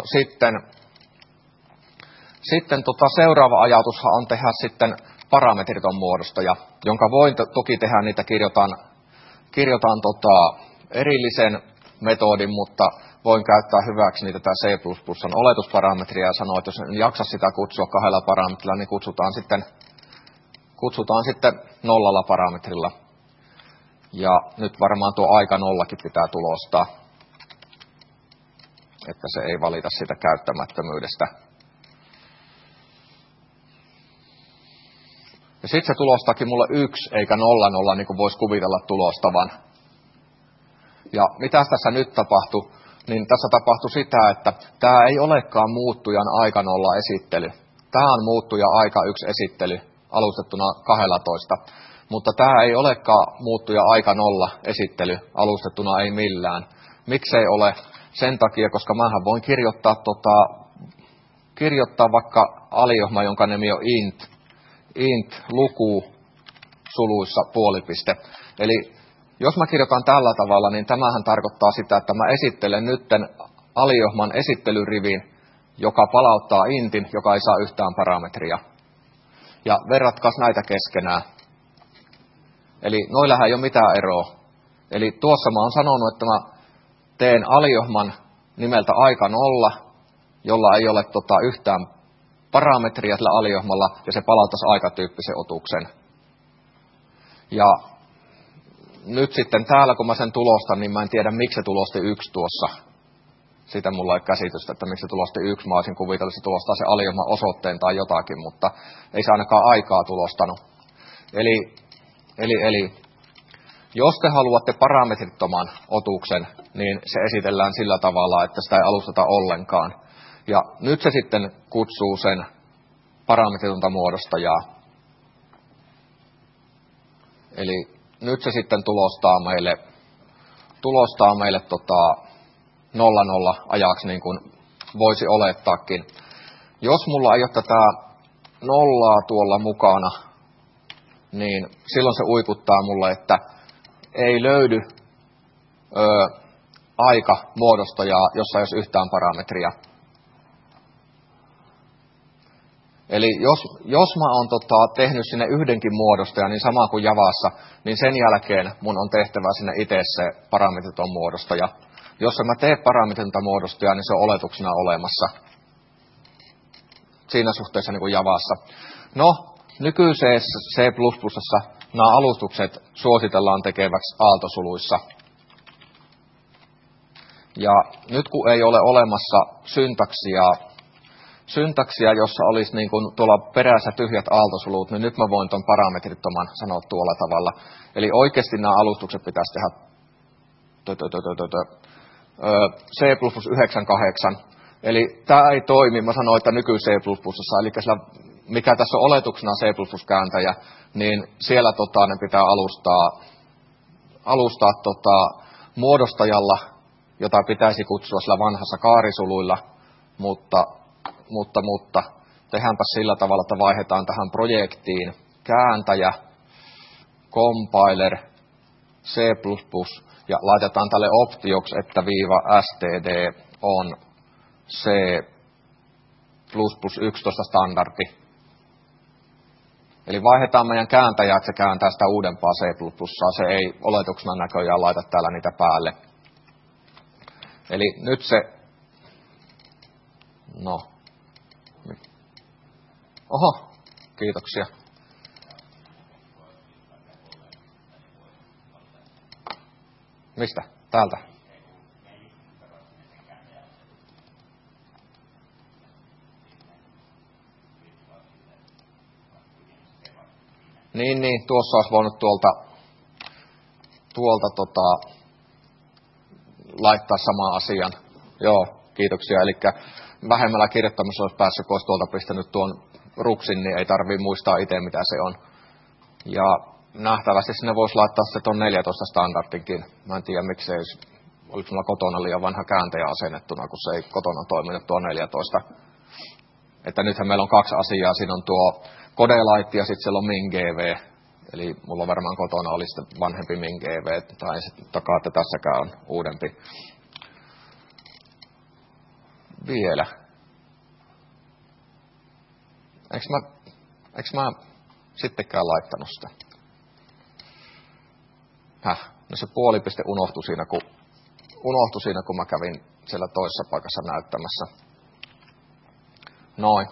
sitten seuraava ajatushan on tehdä sitten parametriton muodostaja, jonka voin toki tehdä, niitä kirjoitan erillisen metodin, mutta voin käyttää hyväksi niitä C++ oletusparametria ja sanoa, että jos en jaksa sitä kutsua 2 parametrilla, niin kutsutaan sitten 0 parametrilla. Ja nyt varmaan tuo aika 0 pitää tulostaa, että se ei valita sitä käyttämättömyydestä. Ja sitten se tulostakin mulle 1 eikä 0 niin kuin voisi kuvitella tulostavan. Ja mitä tässä nyt tapahtui? Niin tässä tapahtui sitä, että tämä ei olekaan muuttujan aika 0 esittely. Tämä on muuttuja aika 1 esittely alustettuna 12. Mutta tämä ei olekaan muuttuja aika 0 esittely alustettuna ei millään. Miksei ole? Sen takia, koska mähän voin kirjoittaa vaikka aliohma, jonka nimi on int luku suluissa puolipiste. Eli jos mä kirjoitan tällä tavalla, niin tämähän tarkoittaa sitä, että mä esittelen nytten aliohman esittelyrivin, joka palauttaa intin, joka ei saa yhtään parametria. Ja verratkaas näitä keskenään. Eli noillähän ei ole mitään eroa. Eli tuossa mä oon sanonut, että mä teen aliohman nimeltä aika 0, jolla ei ole yhtään parametria tällä aliohmalla, ja se palauttaisi aikatyyppisen otuksen. Ja nyt sitten täällä, kun mä sen tulostan, niin mä en tiedä, miksi se tulosti 1 tuossa. Siitä mulla ei ole käsitystä, että miksi se tulosti 1. Mä olisin kuvitellut, että se tulostaa se aliohman osoitteen tai jotakin, mutta ei se ainakaan aikaa tulostanut. Eli jos te haluatte parametrittoman otuksen, niin se esitellään sillä tavalla, että sitä ei alusteta ollenkaan. Ja nyt se sitten kutsuu sen parametritonta muodostajaa. Eli nyt se sitten tulostaa meille 0,0 ajaksi, niin kuin voisi olettaakin. Jos mulla ei ole tätä nollaa tuolla mukana, niin silloin se uikuttaa mulle, että ei löydy aikamuodostajaa, jossa ei olisi yhtään parametria. Eli jos mä oon tehnyt sinne yhdenkin muodostajan, niin sama kuin Javassa, niin sen jälkeen mun on tehtävä sinne itse se parametriton muodostaja. Jos mä teen parametritonta muodostajaa, niin se on oletuksena olemassa. Siinä suhteessa niin kuin Javassa. No, nykyisessä C++ nämä alustukset suositellaan tekeväksi aaltosuluissa. Ja nyt kun ei ole olemassa syntaksia, jossa olisi niin kuin tuolla perässä tyhjät aaltosulut, niin nyt mä voin tuon parametrittoman sanoa tuolla tavalla. Eli oikeasti nämä alustukset pitäisi tehdä C++ 9.8. Eli tämä ei toimi, mä sanoin, että nyky C++, eli mikä tässä on oletuksena C++-kääntäjä, niin siellä ne pitää alustaa muodostajalla, jota pitäisi kutsua sillä vanhassa kaarisuluilla, mutta tehdäänpä sillä tavalla, että vaihdetaan tähän projektiin kääntäjä, compiler, C++ ja laitetaan tälle optioksi, että -std on C++ 11 standardi. Eli vaihdetaan meidän kääntäjä, että se kääntää sitä uudempaa C++. Se ei oletuksena näköjään laita täällä niitä päälle. Eli nyt se... No. Oho, kiitoksia. Mistä? Täältä. Niin, tuossa olisi voinut tuolta laittaa saman asian. Joo, kiitoksia. Eli vähemmällä kirjoittamisella olisi päässyt, kun olisi tuolta pistänyt tuon ruksin, niin ei tarvitse muistaa itse, mitä se on. Ja nähtävästi sinne voisi laittaa se tuon 14 standardinkin. Mä en tiedä, miksei, oliko mulla kotona liian vanha kääntäjä asennettuna, kun se ei kotona toiminut tuo 14. Että nythän meillä on kaksi asiaa. Siinä on tuo Codelite ja sitten siellä on MinGV. Eli mulla varmaan kotona oli sitten vanhempi MinGV, tai sitten takaa, että tässäkään on uudempi. Vielä. Eikö mä sittenkään laittanut sitä? No se puolipiste unohtui siinä, kun mä kävin siellä toisessa paikassa näyttämässä. Noin.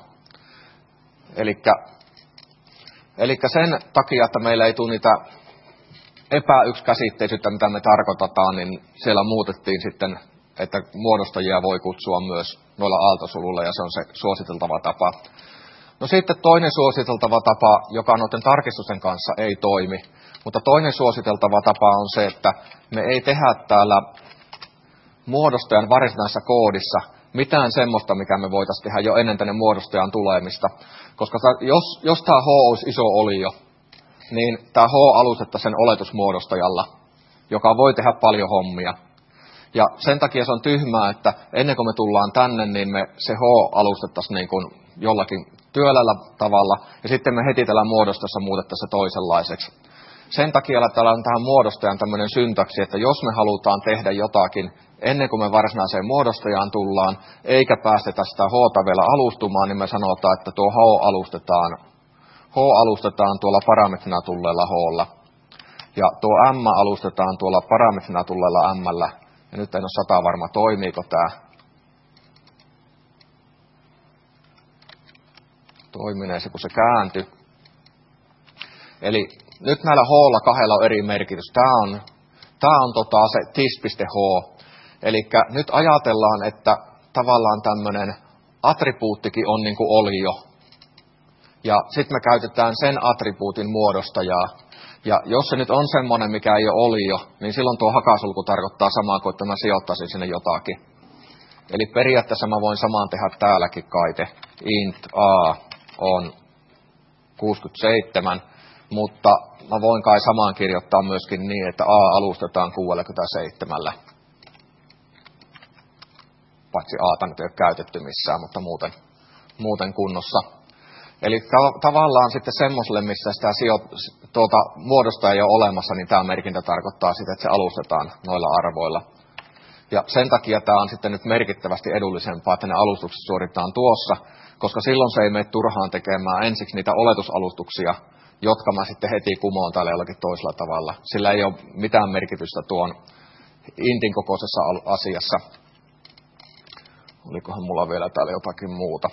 Elikkä sen takia, että meillä ei tule niitä epäyksikäsitteisyyttä, mitä me tarkoitetaan, niin siellä muutettiin sitten, että muodostajia voi kutsua myös noilla aaltosuluilla, ja se on se suositeltava tapa. No sitten toinen suositeltava tapa, joka noiden tarkistusten kanssa ei toimi, mutta toinen suositeltava tapa on se, että me ei tehdä täällä muodostajan varsinaisessa koodissa mitään semmoista, mikä me voitaisiin tehdä jo ennen tänne muodostajan tulemista. Koska jos tämä H olisi iso olio, niin tämä H alustettaisiin sen oletusmuodostajalla, joka voi tehdä paljon hommia. Ja sen takia se on tyhmää, että ennen kuin me tullaan tänne, niin me se H alustettaisiin niin kuin jollakin työlällä tavalla, ja sitten me heti tällä muodostassa muutettaisiin se toisenlaiseksi. Sen takia täällä on tähän muodostajan tämmöinen syntaksi, että jos me halutaan tehdä jotakin ennen kuin me varsinaiseen muodostajaan tullaan, eikä päästetä sitä H:ta vielä alustumaan, niin me sanotaan, että tuo H alustetaan tuolla parametrina tulleella H:lla. Ja tuo M alustetaan tuolla parametrina tulleella M:llä. Ja nyt en ole 100 varma, toimiiko tämä. Toiminee se, kun se kääntyi. Eli nyt näillä H:lla kahdella on eri merkitys. Tämä on se tis.h. Eli nyt ajatellaan, että tavallaan tämmöinen attribuuttikin on niin kuin olio. Ja sitten me käytetään sen attribuutin muodostajaa. Ja jos se nyt on semmoinen, mikä ei ole olio, niin silloin tuo hakasulku tarkoittaa samaa kuin, että mä sijoittaisin sinne jotakin. Eli periaatteessa mä voin samaan tehdä täälläkin kaite. Int a on 67, mutta mä voin kai samaan kirjoittaa myöskin niin, että A alustetaan 67. Paitsi A:ta nyt ei ole käytetty missään, mutta muuten kunnossa. Eli tavallaan sitten semmoiselle, missä sitä muodosta ei ole olemassa, niin tämä merkintä tarkoittaa sitä, että se alustetaan noilla arvoilla. Ja sen takia tämä on sitten nyt merkittävästi edullisempaa, että ne alustukset suoritetaan tuossa, koska silloin se ei mene turhaan tekemään ensiksi niitä oletusalustuksia, jotka mä sitten heti kumoon täällä jollakin toisella tavalla. Sillä ei ole mitään merkitystä tuon intin kokoisessa asiassa. Olikohan mulla vielä täällä jotakin muuta.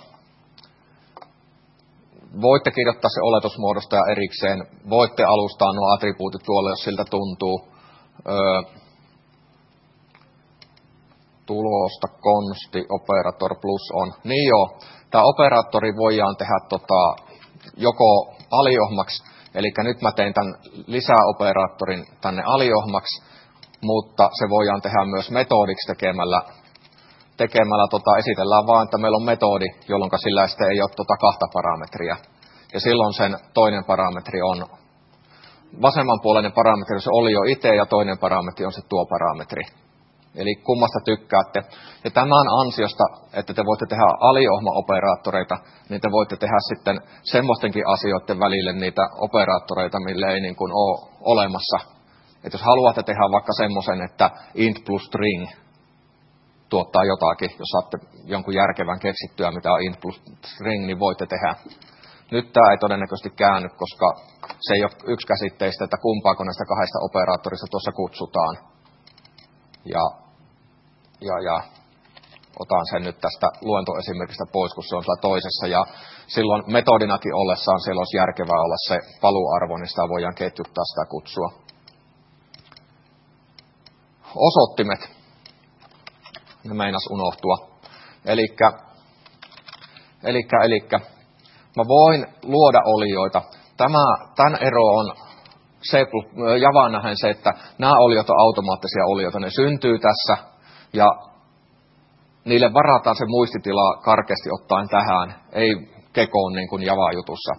Voitte kirjoittaa se oletusmuodostaja erikseen. Voitte alustaa nuo attribuutit tuolle, jos siltä tuntuu. Tulosta, konsti, operator plus on. Niin joo, tämä operaattori voidaan tehdä joko aliohmaksi, eli nyt mä tein tämän lisäoperaattorin tänne aliohmaksi, mutta se voidaan tehdä myös metodiksi tekemällä esitellään vaan, että meillä on metodi, jolloin sillä sitten ei ole kahta parametria. Ja silloin sen toinen parametri on, vasemmanpuoleinen parametri se oli jo itse ja toinen parametri on se tuo parametri. Eli kummasta tykkäätte. Ja tämän ansiosta, että te voitte tehdä aliohma-operaattoreita, niin te voitte tehdä sitten semmoistenkin asioiden välille niitä operaattoreita, mille ei niin kuin ole olemassa. Että jos haluatte tehdä vaikka semmoisen, että int plus string tuottaa jotakin, jos saatte jonkun järkevän keksittyä, mitä on int plus string, niin voitte tehdä. Nyt tämä ei todennäköisesti käänny, koska se ei ole yksikäsitteistä, että kumpaako näistä kahdesta operaattorista tuossa kutsutaan. Ja otan sen nyt tästä luentoesimerkistä pois, kun se on siellä toisessa. Ja silloin metodinakin ollessaan siellä olisi järkevää olla se paluuarvo, niin sitä voidaan ketjuttaa sitä kutsua. Osoittimet. Ne meinas unohtua. Elikkä mä voin luoda olioita. Tämän ero on Javaan nähen se, että nämä oliot on automaattisia olioita. Ne syntyy tässä ja niille varataan se muistitila karkeasti ottaen tähän, ei kekoon niin kuin Java-jutussa.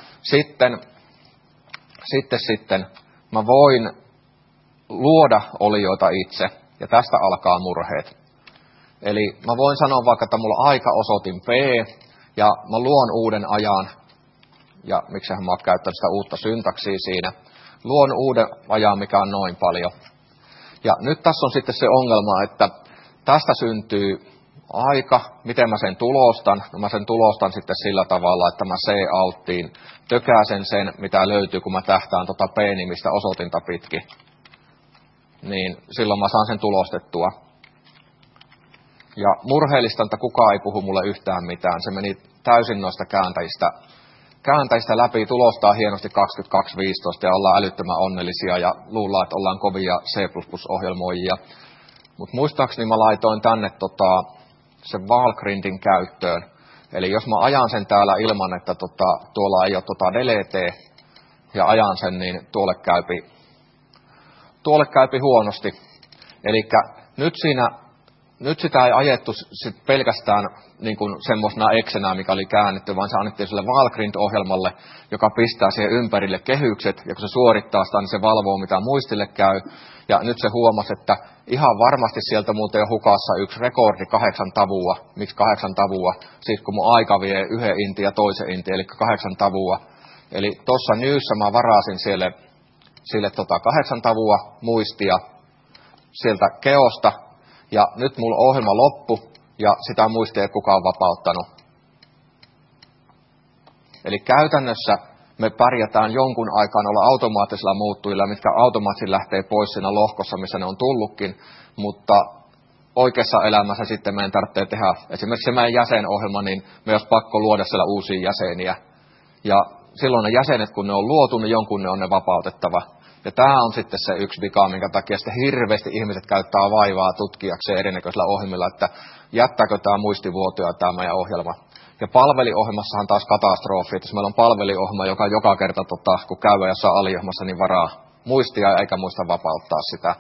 Sitten mä voin luoda olioita itse ja tästä alkaa murheet. Eli mä voin sanoa vaikka, että mulla on aikaosoitin P ja mä luon uuden ajan ja miksehän mä oon käyttänyt sitä uutta syntaksia siinä. Luon uuden ajan, mikä on noin paljon. Ja nyt tässä on sitten se ongelma, että tästä syntyy aika, miten mä sen tulostan. No mä sen tulostan sitten sillä tavalla, että mä C-alttiin tökäsen sen, mitä löytyy, kun mä tähtään P-nimistä osoitinta pitkin. Niin silloin mä saan sen tulostettua. Ja murheellista, että kukaan ei puhu mulle yhtään mitään. Se meni täysin noista kääntäistä läpi, tulostaa hienosti 22.15 ja ollaan älyttömän onnellisia ja luullaan, että ollaan kovia C++-ohjelmoijia. Mutta muistaakseni mä laitoin tänne sen Valgrindin käyttöön. Eli jos mä ajan sen täällä ilman, että tuolla ei ole delete ja ajan sen, niin tuolle käypi huonosti. Eli nyt sitä ei ajettu pelkästään niin kuin semmoisena eksenä, mikä oli käännetty, vaan se annettiin sille Valgrind-ohjelmalle, joka pistää siihen ympärille kehykset, ja kun se suorittaa sitä, niin se valvoo, mitä muistille käy. Ja nyt se huomasi, että ihan varmasti sieltä muuten on hukassa yksi rekordi 8 tavua. Miksi 8 tavua? Siis kun mun aika vie yhden intin ja toisen intin, eli 8 tavua. Eli tuossa newssä mä varasin sille 8 tavua muistia sieltä keosta, ja nyt mulla ohjelma loppu, ja sitä muistia ei kukaan vapauttanut. Eli käytännössä me pärjätään jonkun aikaa olla automaattisilla muuttujilla, mitkä automaattisesti lähtee pois siinä lohkossa, missä ne on tullutkin, mutta oikeassa elämässä sitten meidän tarvitsee tehdä, esimerkiksi se meidän jäsenohjelma, niin me olisi pakko luoda siellä uusia jäseniä. Ja silloin ne jäsenet, kun ne on luotu, niin jonkun ne on ne vapautettava. Ja tämä on sitten se yksi vika, minkä takia sitten hirveästi ihmiset käyttää vaivaa tutkijakseen erinäköisillä ohjelmilla, että jättääkö tämä muistivuotoja tämä meidän ohjelma. Ja palveliohjelmassahan taas katastrofi, että jos meillä on palveliohjelma, joka kerta kun käy jossain aliohjelmassa, niin varaa muistia eikä muista vapauttaa sitä.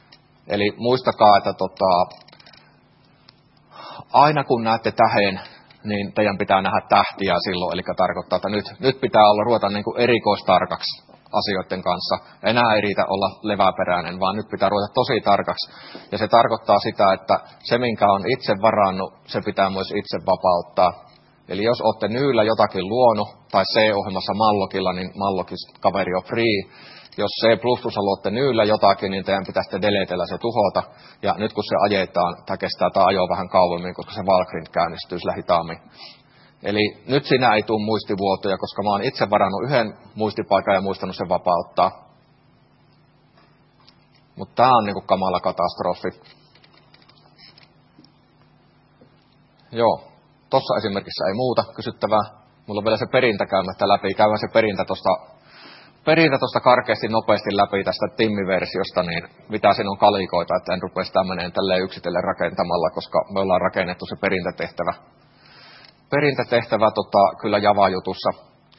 Eli muistakaa, että aina kun näette tähän niin teidän pitää nähdä tähtiä silloin, eli tarkoittaa, että nyt pitää ruveta niin kuin erikoistarkaksi asioiden kanssa. Enää ei riitä olla leväperäinen, vaan nyt pitää ruveta tosi tarkaksi. Ja se tarkoittaa sitä, että se, minkä on itse varannut, se pitää myös itse vapauttaa. Eli jos olette Nyllä jotakin luonut, tai C-ohjelmassa Mallokilla, niin Mallokissa kaveri on free. Jos C++ haluatte Nyllä jotakin, niin teidän pitää sitten deletellä se tuhota. Ja nyt kun se ajetaan, tai kestää tämä ajo vähän kauemmin, koska se Valgrind käynnistyy sillä hitaammin. Eli nyt siinä ei tule muistivuotoja, koska mä oon itse varannut yhden muistipaikan ja muistanut sen vapauttaa. Mutta tää on niinku kamala katastrofi. Joo, tossa esimerkissä ei muuta kysyttävää. Mulla on vielä se perintä käymättä läpi. Käydään se perintä tosta karkeasti nopeasti läpi tästä Timmi-versiosta, niin mitä siinä on kalikoita, että en rupea sitä meneen tälleen yksitellen rakentamalla, koska me ollaan rakennettu se perintätehtävä kyllä Java-jutussa.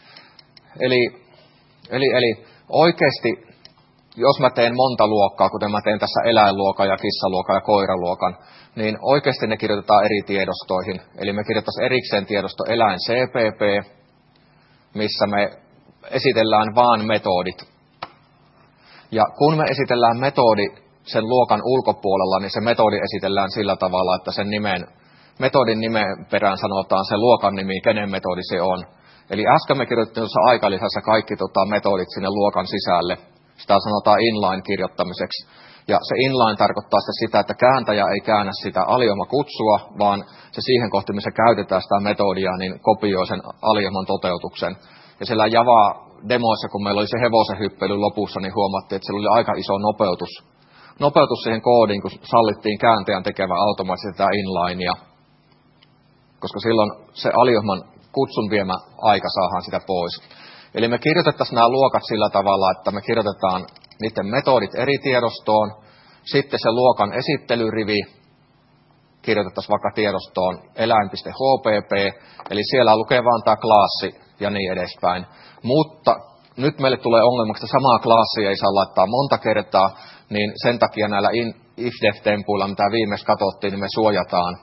Eli oikeasti, jos mä teen monta luokkaa, kuten mä teen tässä eläinluokan ja kissaluokan ja koiraluokan, niin oikeasti ne kirjoitetaan eri tiedostoihin. Eli me kirjoitetaan erikseen tiedosto eläin CPP, missä me esitellään vaan metodit. Ja kun me esitellään metodi sen luokan ulkopuolella, niin se metodi esitellään sillä tavalla, että sen metodin nimen perään sanotaan se luokan nimi, kenen metodi se on. Eli äsken me kirjoitettiin tuossa aikalisässä kaikki metodit sinne luokan sisälle. Sitä sanotaan inline-kirjoittamiseksi. Ja se inline tarkoittaa sitä, että kääntäjä ei käännä sitä aliohmakutsua, vaan se siihen kohti, missä käytetään sitä metodia, niin kopioi sen aliohman toteutuksen. Ja siellä Java-demoissa, kun meillä oli se hevosen hyppely lopussa, niin huomattiin, että siellä oli aika iso nopeutus siihen koodiin, kun sallittiin kääntäjän tekevän automaattisesti sitä inlinea. Koska silloin se aliohman kutsun viemä aika saadaan sitä pois. Eli me kirjoitettaisiin nämä luokat sillä tavalla, että me kirjoitetaan niiden metodit eri tiedostoon, sitten se luokan esittelyrivi kirjoitettaisiin vaikka tiedostoon eläin.hpp, eli siellä lukee vaan tämä klassi ja niin edespäin. Mutta nyt meille tulee ongelmaksi, että samaa klassia ei saa laittaa monta kertaa, niin sen takia näillä if-def-tempuilla, mitä viimeksi katsottiin, niin me suojataan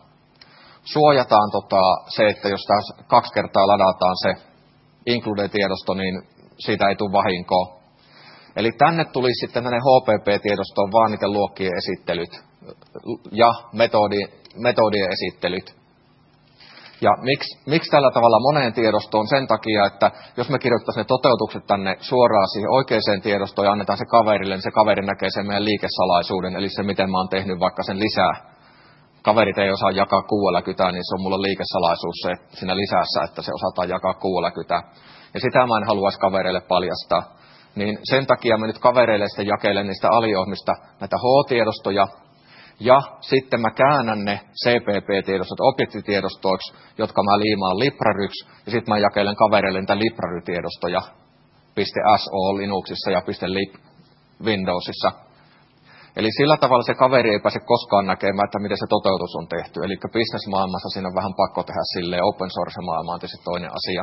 se, että jos taas 2 kertaa ladataan se include-tiedosto, niin siitä ei tule vahinkoa. Eli tänne tulisi sitten tänne HPP-tiedostoon vaan niiden luokkien esittelyt ja metodien esittelyt. Ja miksi tällä tavalla moneen tiedostoon? Sen takia, että jos me kirjoittaisiin ne toteutukset tänne suoraan siihen oikeaan tiedostoon ja annetaan se kaverille, niin se kaveri näkee sen meidän liikesalaisuuden, eli se miten mä oon tehnyt vaikka sen lisää. Kaverit ei osaa jakaa 60, niin se on mulla liikesalaisuus se siinä lisässä, että se osataan jakaa 60. Ja sitä mä en haluaisi kavereille paljastaa. Niin sen takia mä nyt kavereille sitten jakelen niistä aliohmista näitä H-tiedostoja, ja sitten mä käännän ne CPP-tiedostot objektitiedostoiksi, jotka mä liimaan libraryksi, ja sitten mä jakelen kavereille niitä library-tiedostoja .so Linuxissa ja .lib Windowsissa. Eli sillä tavalla se kaveri ei pääse koskaan näkemään, että miten se toteutus on tehty. Eli business-maailmassa siinä on vähän pakko tehdä silleen, open source-maailma on tietysti toinen asia.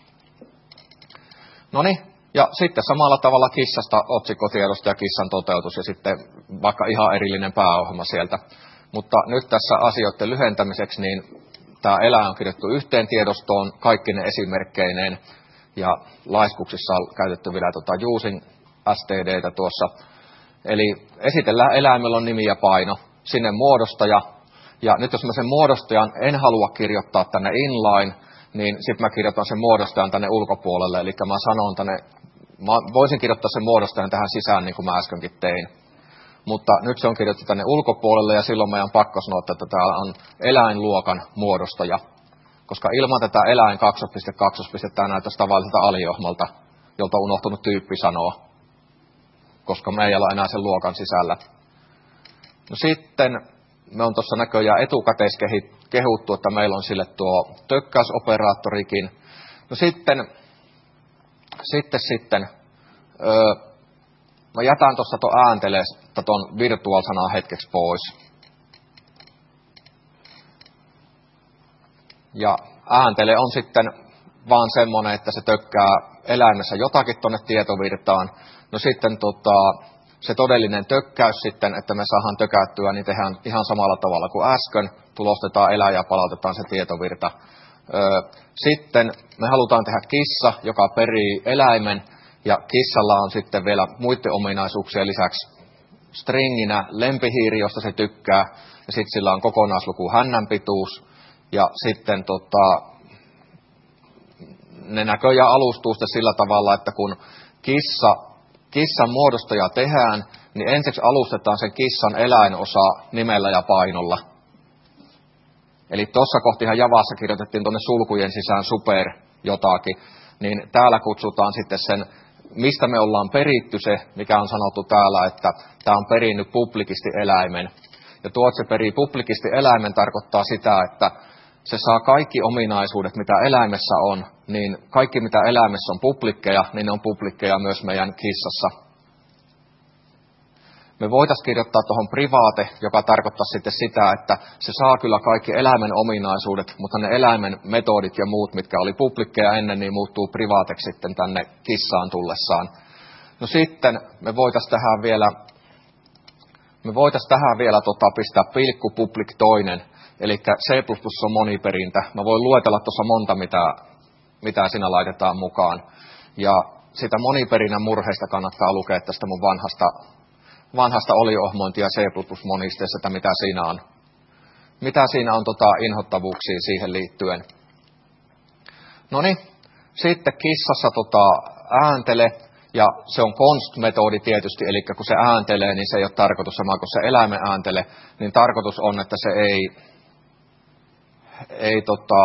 Noniin, ja sitten samalla tavalla kissasta otsikkotiedosto ja kissan toteutus ja sitten vaikka ihan erillinen pääohjelma sieltä. Mutta nyt tässä asioiden lyhentämiseksi, niin tämä eläin on kirjattu yhteen tiedostoon, kaikki ne esimerkkeineen, ja laiskuksissa on käytetty vielä using stdtä tuossa. Eli esitellään eläimellä on nimi ja paino, sinne muodostaja, ja nyt jos mä sen muodostajan en halua kirjoittaa tänne inline, niin sitten mä kirjoitan sen muodostajan tänne ulkopuolelle, eli mä sanon mä voisin kirjoittaa sen muodostajan tähän sisään, niin kuin mä äskenkin tein. Mutta nyt se on kirjoitettu tänne ulkopuolelle, ja silloin meidän pakko sanoa, että täällä on eläinluokan muodostaja. Koska ilman tätä eläin 2.2. tämä näyttäisi tavalliselta aliohmalta, jolta on unohtunut tyyppi sanoa. Koska me ei ole enää sen luokan sisällä. No sitten me on tuossa näköjään etukäteiskehuttu, että meillä on sille tuo tökkäysoperaattorikin. No sitten mä jätän tuossa tuon äänteleestä tuon virtual-sanan hetkeksi pois. Ja ääntele on sitten vaan semmoinen, että se tökkää eläimessä jotakin tuonne tietovirtaan. No sitten se todellinen tökkäys sitten, että me saadaan tökättyä, niin tehdään ihan samalla tavalla kuin äsken. Tulostetaan eläin ja palautetaan se tietovirta. Sitten me halutaan tehdä kissa, joka perii eläimen, ja kissalla on sitten vielä muiden ominaisuuksien lisäksi stringinä lempihiiri, josta se tykkää, ja sitten sillä on kokonaisluku hännän pituus, ja sitten ne näköjään alustuu sitten sillä tavalla, että kun kissan muodostaja tehdään, niin ensiksi alustetaan sen kissan eläinosa nimellä ja painolla. Eli tuossa kohtihan Javassa kirjoitettiin tuonne sulkujen sisään super jotakin, niin täällä kutsutaan sitten sen, mistä me ollaan peritty se, mikä on sanottu täällä, että tämä on perinnyt publikisti eläimen. Ja tuo, että se perii publikisti eläimen, tarkoittaa sitä, että se saa kaikki ominaisuudet, mitä eläimessä on, niin kaikki, mitä eläimessä on publikkeja, niin ne on publikkeja myös meidän kissassa. Me voitaisiin kirjoittaa tuohon private, joka tarkoittaa sitten sitä, että se saa kyllä kaikki eläimen ominaisuudet, mutta ne eläimen metodit ja muut, mitkä oli publikkeja ennen, niin muuttuu privateksi sitten tänne kissaan tullessaan. No sitten me voitaisiin tähän vielä pistää pilkku public toinen, eli C++ on moniperintä. Mä voin luetella tuossa monta, mitä siinä laitetaan mukaan. Ja sitä moniperinnän murheista kannattaa lukea tästä mun vanhasta oliohmointia C++-monisteessa, että mitä siinä on inhottavuuksia siihen liittyen. No niin, sitten kissassa ääntele, ja se on const-metodi tietysti, eli kun se ääntelee, niin se ei ole tarkoitus sama kuin se eläimen ääntele, niin tarkoitus on, että se ei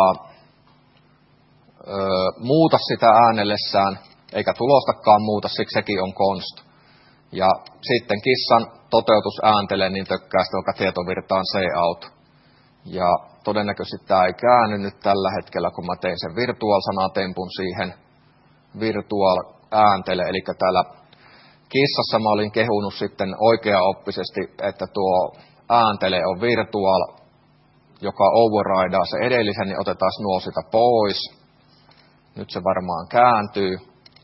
muuta sitä äänellessään, eikä tulostakaan muuta, siksi sekin on const. Ja sitten kissan toteutus ääntelee, niin tökkää sitä vaikka tietovirtaan cout. Ja todennäköisesti tämä ei käänny nyt tällä hetkellä, kun mä tein sen virtual-sanatempun siihen virtual ääntele. Eli täällä kissassa mä olin kehunut sitten oikeaoppisesti, että tuo ääntele on virtual, joka overridaa se edellisen, niin otetaan nuo sitä pois. Nyt se varmaan kääntyy.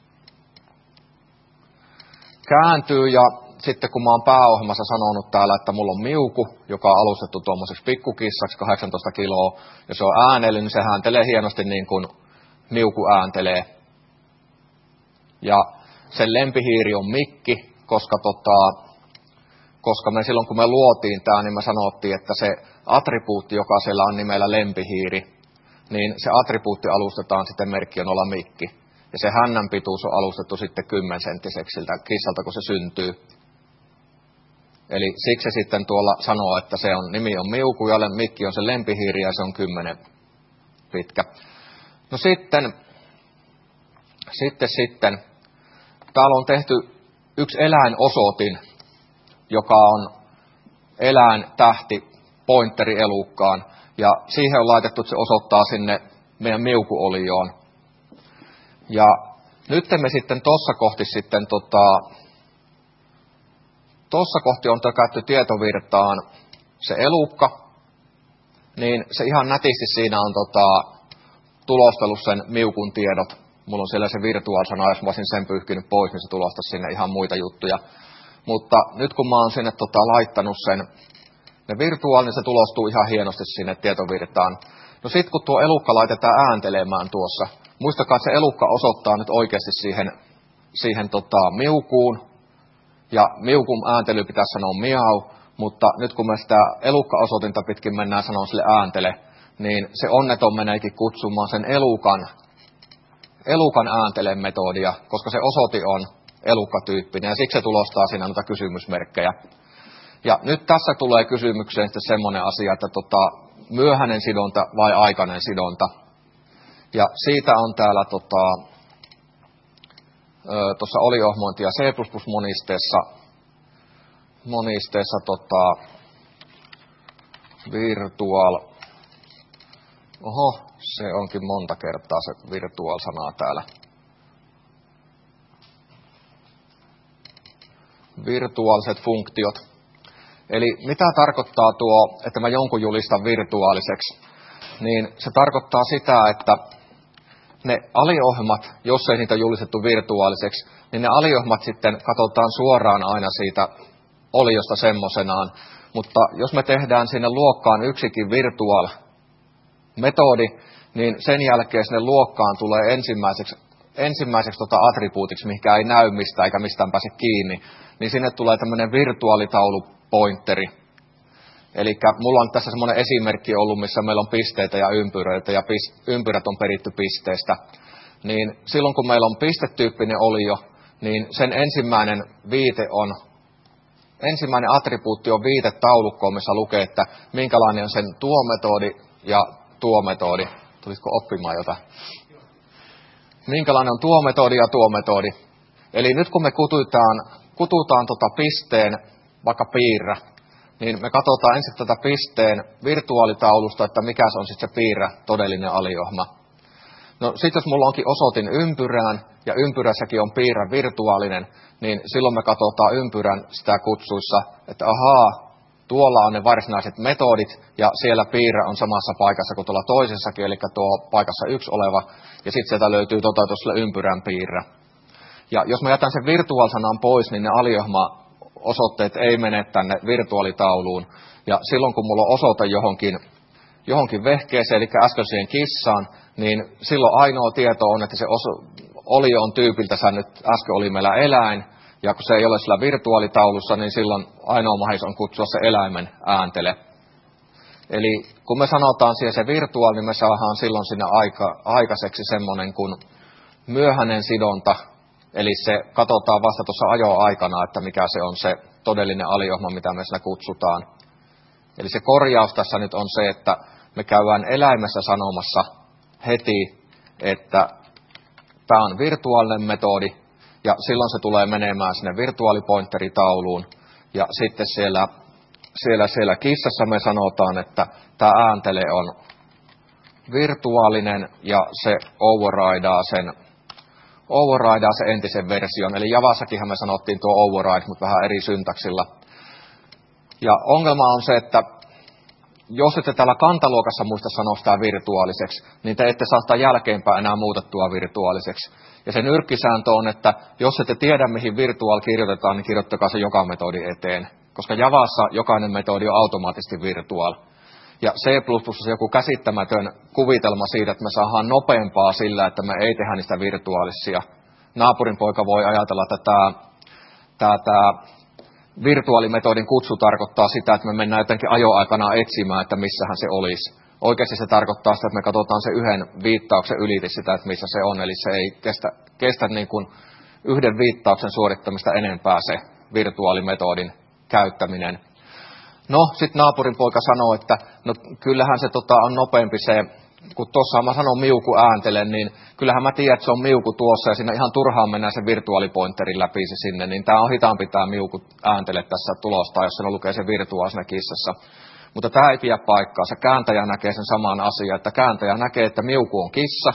Ja sitten kun mä oon pääohjelmassa sanonut täällä, että mulla on miuku, joka on alustettu tuommoiseksi pikkukissaksi 18 kiloa, ja se on äänellyt, niin se ääntelee hienosti niin kuin miuku ääntelee. Ja sen lempihiiri on mikki, koska me silloin kun me luotiin tämä, niin me sanottiin, että se attribuutti, joka siellä on nimellä lempihiiri, niin se attribuutti alustetaan sitten merkkionolla mikki. Ja se hännän pituus on alustettu sitten 10-senttiseksi siltä kissalta, kun se syntyy. Eli siksi se sitten tuolla sanoo, että se on, nimi on miuku ja mikki on se lempihiiri ja se on 10 pitkä. No sitten. Täällä on tehty yksi eläinosoitin, joka on eläintähti pointeri elukkaan. Ja siihen on laitettu, että se osoittaa sinne meidän miukuolioon. Ja nyt me sitten tuossa kohti on tökätty tietovirtaan se elukka, niin se ihan nätisti siinä on tulostellut sen miukun tiedot. Mulla on siellä se virtual-sana, jos mä olisin sen pyyhkinyt pois, niin se tulostaisi sinne ihan muita juttuja. Mutta nyt kun mä oon sinne laittanut sen ne virtuaal, niin se tulostuu ihan hienosti sinne tietovirtaan. No sit kun tuo elukka laitetaan ääntelemään tuossa, muistakaa, että se elukka osoittaa nyt oikeasti siihen miukuun, ja miukun ääntely pitäisi sanoa miau, mutta nyt kun me sitä elukka-osoitinta pitkin mennään sanoa sille ääntele, niin se onneton meneekin kutsumaan sen elukan ääntelen metodia, koska se osoite on elukkatyyppinen, ja siksi se tulostaa siinä noita kysymysmerkkejä. Ja nyt tässä tulee kysymykseen sitten semmoinen asia, että myöhäinen sidonta vai aikainen sidonta. Ja siitä on täällä tuossa oliohmointi ja C++-monisteessa virtual. Oho, se onkin monta kertaa se virtual-sanaa täällä. Virtuaaliset funktiot. Eli mitä tarkoittaa tuo, että mä jonkun julistan virtuaaliseksi? Niin se tarkoittaa sitä, että ne aliohjelmat, jos ei niitä julistettu virtuaaliseksi, niin ne aliohjelmat sitten katsotaan suoraan aina siitä oliosta semmosenaan. Mutta jos me tehdään sinne luokkaan yksikin virtual-metodi, niin sen jälkeen sinne luokkaan tulee ensimmäiseksi attribuutiksi, mikä ei näy mistään eikä mistään pääse kiinni, niin sinne tulee tämmöinen virtuaalitaulupointeri. Eli mulla on tässä semmoinen esimerkki ollut, missä meillä on pisteitä ja ympyröitä, ja ympyrät on peritty pisteestä. Niin silloin kun meillä on pistetyyppinen olio, niin sen ensimmäinen attribuutti on viite taulukkoon, missä lukee, että minkälainen on sen tuo metodi ja tuo metodi. Tulisiko oppimaan jotain? Minkälainen on tuo metodi ja tuo metodi. Eli nyt kun me kututaan pisteen, vaikka piirrä, niin me katsotaan ensin tätä pisteen virtuaalitaulusta, että mikä se on sitten se piirrä, todellinen aliohma. No sitten jos mulla onkin osoitin ympyrään, ja ympyrässäkin on piirrä virtuaalinen, niin silloin me katsotaan ympyrän sitä kutsuissa, että ahaa, tuolla on ne varsinaiset metodit, ja siellä piirrä on samassa paikassa kuin tuolla toisessakin, eli tuo paikassa 1 oleva, ja sitten sieltä löytyy toteutuksella ympyrän piirrä. Ja jos mä jätän sen virtuaalisanan pois, niin ne aliohma-osoitteet ei mene tänne virtuaalitauluun, ja silloin kun mulla on osoite johonkin vehkeeseen, eli äskeiseen kissaan, niin silloin ainoa tieto on, että se olio on tyypiltänsä nyt äsken oli meillä eläin, ja kun se ei ole sillä virtuaalitaulussa, niin silloin ainoa mahdollisuus on kutsua se eläimen ääntele. Eli kun me sanotaan siihen se virtuaali, niin me saadaan silloin sinne aikaiseksi semmoinen kuin myöhäinen sidonta, eli se katsotaan vasta tuossa ajoaikana, että mikä se on se todellinen aliohma, mitä me sillä kutsutaan. Eli se korjaus tässä nyt on se, että me käydään eläimessä sanomassa heti, että tämä on virtuaalinen metodi, ja silloin se tulee menemään sinne virtuaalipointeritauluun, ja sitten siellä kissassa me sanotaan, että tämä ääntele on virtuaalinen, ja se overridaa sen entisen version, eli Javassakinhan me sanottiin tuo override, mutta vähän eri syntaksilla. Ja ongelma on se, että jos ette täällä kantaluokassa muista sanoa sitä virtuaaliseksi, niin te ette saa sitä jälkeenpäin enää muutettua virtuaaliseksi. Ja se nyrkkisääntö on, että jos ette tiedä, mihin virtuaal kirjoitetaan, niin kirjoittakaa se joka metodi eteen. Koska Javassa jokainen metodi on automaattisesti virtuaal. Ja C++ on joku käsittämätön kuvitelma siitä, että me saadaan nopeampaa sillä, että me ei tehdä niistä virtuaalisia. Naapurin poika voi ajatella, että tämä virtuaalimetodin kutsu tarkoittaa sitä, että me mennään jotenkin ajoaikana etsimään, että missähän se olisi. Oikeasti se tarkoittaa sitä, että me katsotaan se yhden viittauksen ylite sitä, että missä se on. Eli se ei kestä niin kuin yhden viittauksen suorittamista enempää se virtuaalimetodin käyttäminen. No, sitten naapurin poika sanoo, että no kyllähän se on nopeampi se, kun tuossa mä sanon miuku ääntele, niin kyllähän mä tiedän, että se on miuku tuossa, ja siinä ihan turhaan mennään se virtuaalipointerin läpi se sinne, niin tämä on hitaampi tämä miuku ääntele tässä tulosta, jos siinä lukee se virtuaali siinä kissassa. Mutta tämä ei pidä paikkaansa. Kääntäjä näkee sen saman asian, että kääntäjä näkee, että miuku on kissa,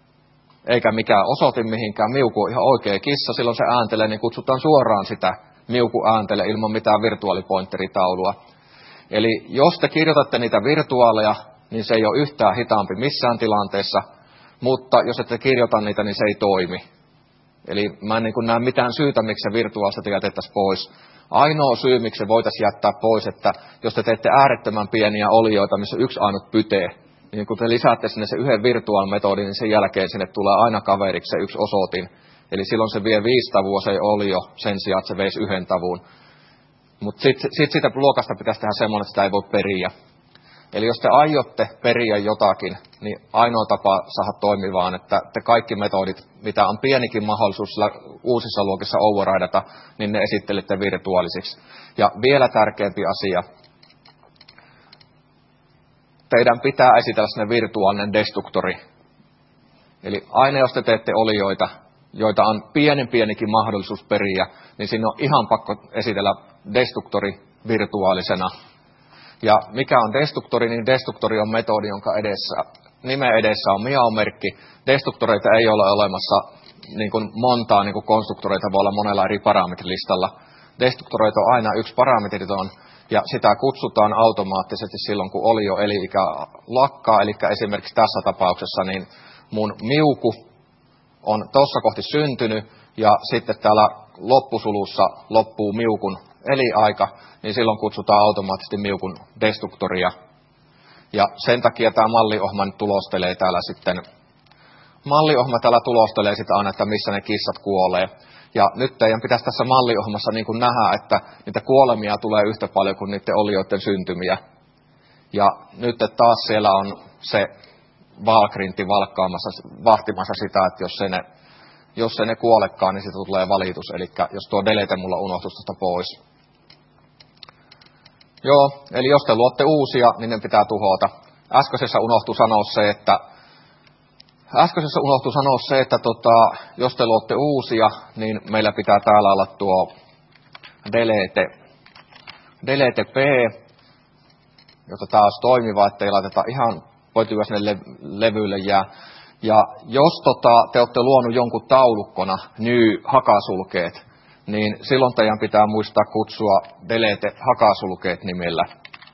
eikä mikään osoitin mihinkään. Miuku on ihan oikea kissa, silloin se ääntelee, niin kutsutaan suoraan sitä miuku ääntele ilman mitään virtuaalipointeritaulua. Eli jos te kirjoitatte niitä virtuaaleja, niin se ei ole yhtään hitaampi missään tilanteessa, mutta jos ette kirjoita niitä, niin se ei toimi. Eli mä en näe mitään syytä, miksi se virtuaalista jätettäisiin pois. Ainoa syy, miksi se voitaisiin jättää pois, että jos te teette äärettömän pieniä olioita, missä on yksi ainut pyte, niin kun te lisäätte sinne se yhden virtuaalimetodin, niin sen jälkeen sinne tulee aina kaveriksi se yksi osoitin. Eli silloin se vie 5 tavua se olio sen sijaan, että se veisi 1 tavun. Mutta sitten siitä luokasta pitäisi tehdä semmoinen, että sitä ei voi periä. Eli jos te aiotte periä jotakin, niin ainoa tapa saada toimivaan, että te kaikki metodit, mitä on pienikin mahdollisuus uusissa luokissa overridata, niin ne esittelitte virtuaalisiksi. Ja vielä tärkeämpi asia, teidän pitää esitellä sinne virtuaalinen destruktori. Eli aina jos te teette olioita, joita on pienikin mahdollisuus periä, niin siinä on ihan pakko esitellä destruktori virtuaalisena. Ja mikä on destruktori, niin destruktori on metodi, jonka nimen edessä on miau-merkki. Destruktoreita ei ole olemassa niin kuin montaa, niin kuin konstruktoreita voi olla monella eri parametrilistalla. Destruktoreita on aina yksi parametriton, ja sitä kutsutaan automaattisesti silloin, kun olio eli-ikä lakkaa. Eli esimerkiksi tässä tapauksessa niin mun miuku on tuossa kohti syntynyt, ja sitten täällä loppusulussa loppuu miukun eliaika, niin silloin kutsutaan automaattisesti miukun destruktoria. Ja sen takia tämä malliohjelma nyt tulostelee täällä sitten aina, että missä ne kissat kuolee. Ja nyt teidän pitäisi tässä malliohjelmassa niin kuin nähdä, että niitä kuolemia tulee yhtä paljon kuin niiden olioiden syntymiä. Ja nyt taas siellä on se valkrintti vahtimassa sitä, että jos ei ne kuolekaan, niin siitä tulee valitus. Eli jos tuo delete mulla unohtuisi tuosta pois. Joo, eli jos te luotte uusia, niin ne pitää tuhota. Äskeisessä unohtui sanoa se, että jos te luotte uusia, niin meillä pitää täällä olla tuo delete p, jotta tämä olisi toimiva, ettei laiteta ihan poitua sinne levylle jää. Ja jos te olette luonut jonkun taulukkona new hakasulkeet, niin silloin teidän pitää muistaa kutsua delete hakasulkeet nimellä.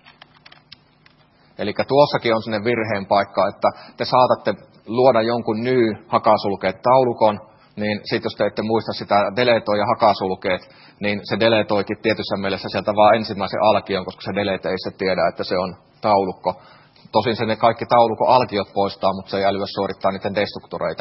Eli tuossakin on sinne virheen paikka, että te saatatte luoda jonkun new hakasulkeet taulukon, niin sitten jos te ette muista sitä deletoi ja hakasulkeet, niin se deletoikin tietyssä mielessä sieltä vaan ensimmäisen alkion, koska se delete ei se tiedä, että se on taulukko. Tosin se ne kaikki taulukon alkiot poistaa, mutta se ei älyä suorittaa niiden destruktoreita.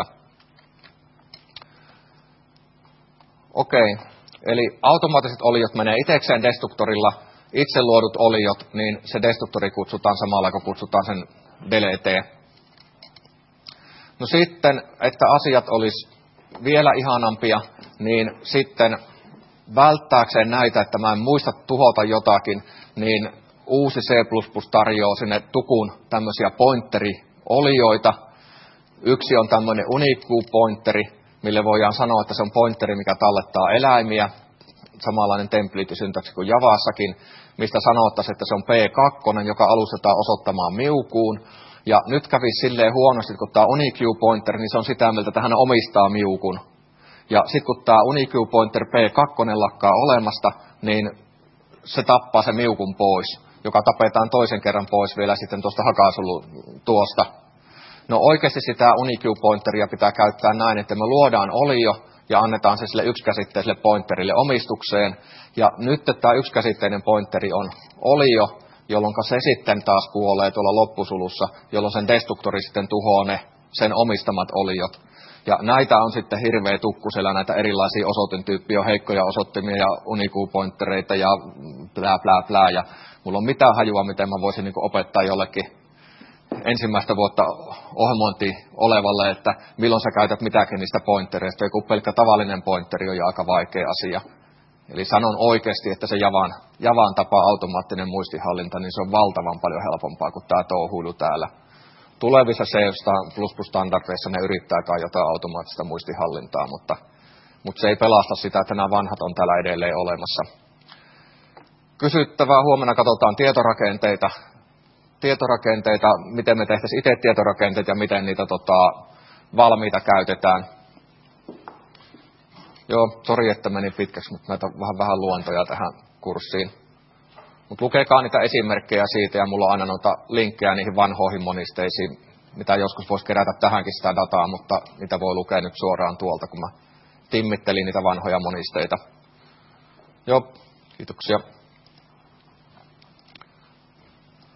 Okei, eli automaattiset oliot menee itsekseen destruktorilla, itse luodut oliot, niin se destruktori kutsutaan samalla, kun kutsutaan sen delete. No sitten, että asiat olisi vielä ihanampia, niin sitten välttääkseen näitä, että mä en muista tuhota jotakin, niin uusi C++ tarjoaa sinne tukun tämmöisiä pointeri-olioita. Yksi on tämmöinen unique-pointeri, mille voidaan sanoa, että se on pointeri, mikä tallettaa eläimiä. Samanlainen template-syntaksi kuin Javassakin, mistä sanottaisiin, että se on P2, joka alustetaan osoittamaan miukuun. Ja nyt kävisi silleen huonosti, kun tämä unique-pointer, niin se on sitä mieltä, että hän omistaa miukun. Ja sitten kun tämä unique-pointer P2 lakkaa olemasta, niin se tappaa se miukun pois, joka tapetaan toisen kerran pois vielä sitten tuosta tuosta. No oikeasti sitä unique-pointeria pitää käyttää näin, että me luodaan olio ja annetaan se sille yksikäsitteiselle pointerille omistukseen. Ja nyt tämä yksikäsitteinen pointeri on olio, jolloin se sitten taas kuolee tuolla loppusulussa, jolloin sen destruktori sitten tuhoaa ne sen omistamat oliot. Ja näitä on sitten hirveä tukkusella, näitä erilaisia osoitentyyppiä, heikkoja osoittimia ja unique-pointtereita ja plää. Ja mulla on mitään hajua, miten mä voisin niin opettaa jollekin ensimmäistä vuotta ohjelmointia olevalle, että milloin sä käytät mitäkin niistä pointtereista. Joku pelkkä tavallinen pointteri on jo aika vaikea asia. Eli sanon oikeasti, että se Javan tapa automaattinen muistihallinta, niin se on valtavan paljon helpompaa kuin tämä touhuilu täällä. Tulevissa C++-standardeissa ne yrittääkään jotain automaattista muistihallintaa, mutta se ei pelasta sitä, että nämä vanhat on täällä edelleen olemassa. Kysyttävää, huomenna katsotaan tietorakenteita, miten me tehtäisiin itse tietorakenteita ja miten niitä valmiita käytetään. Joo, sori, että meni pitkäksi, mutta näitä on vähän luontoja tähän kurssiin. Mutta lukekaa niitä esimerkkejä siitä, ja mulla on aina noita linkkejä niihin vanhoihin monisteisiin, mitä joskus voisi kerätä tähänkin sitä dataa, mutta niitä voi lukea nyt suoraan tuolta, kun mä timmittelin niitä vanhoja monisteita. Joo, kiitoksia.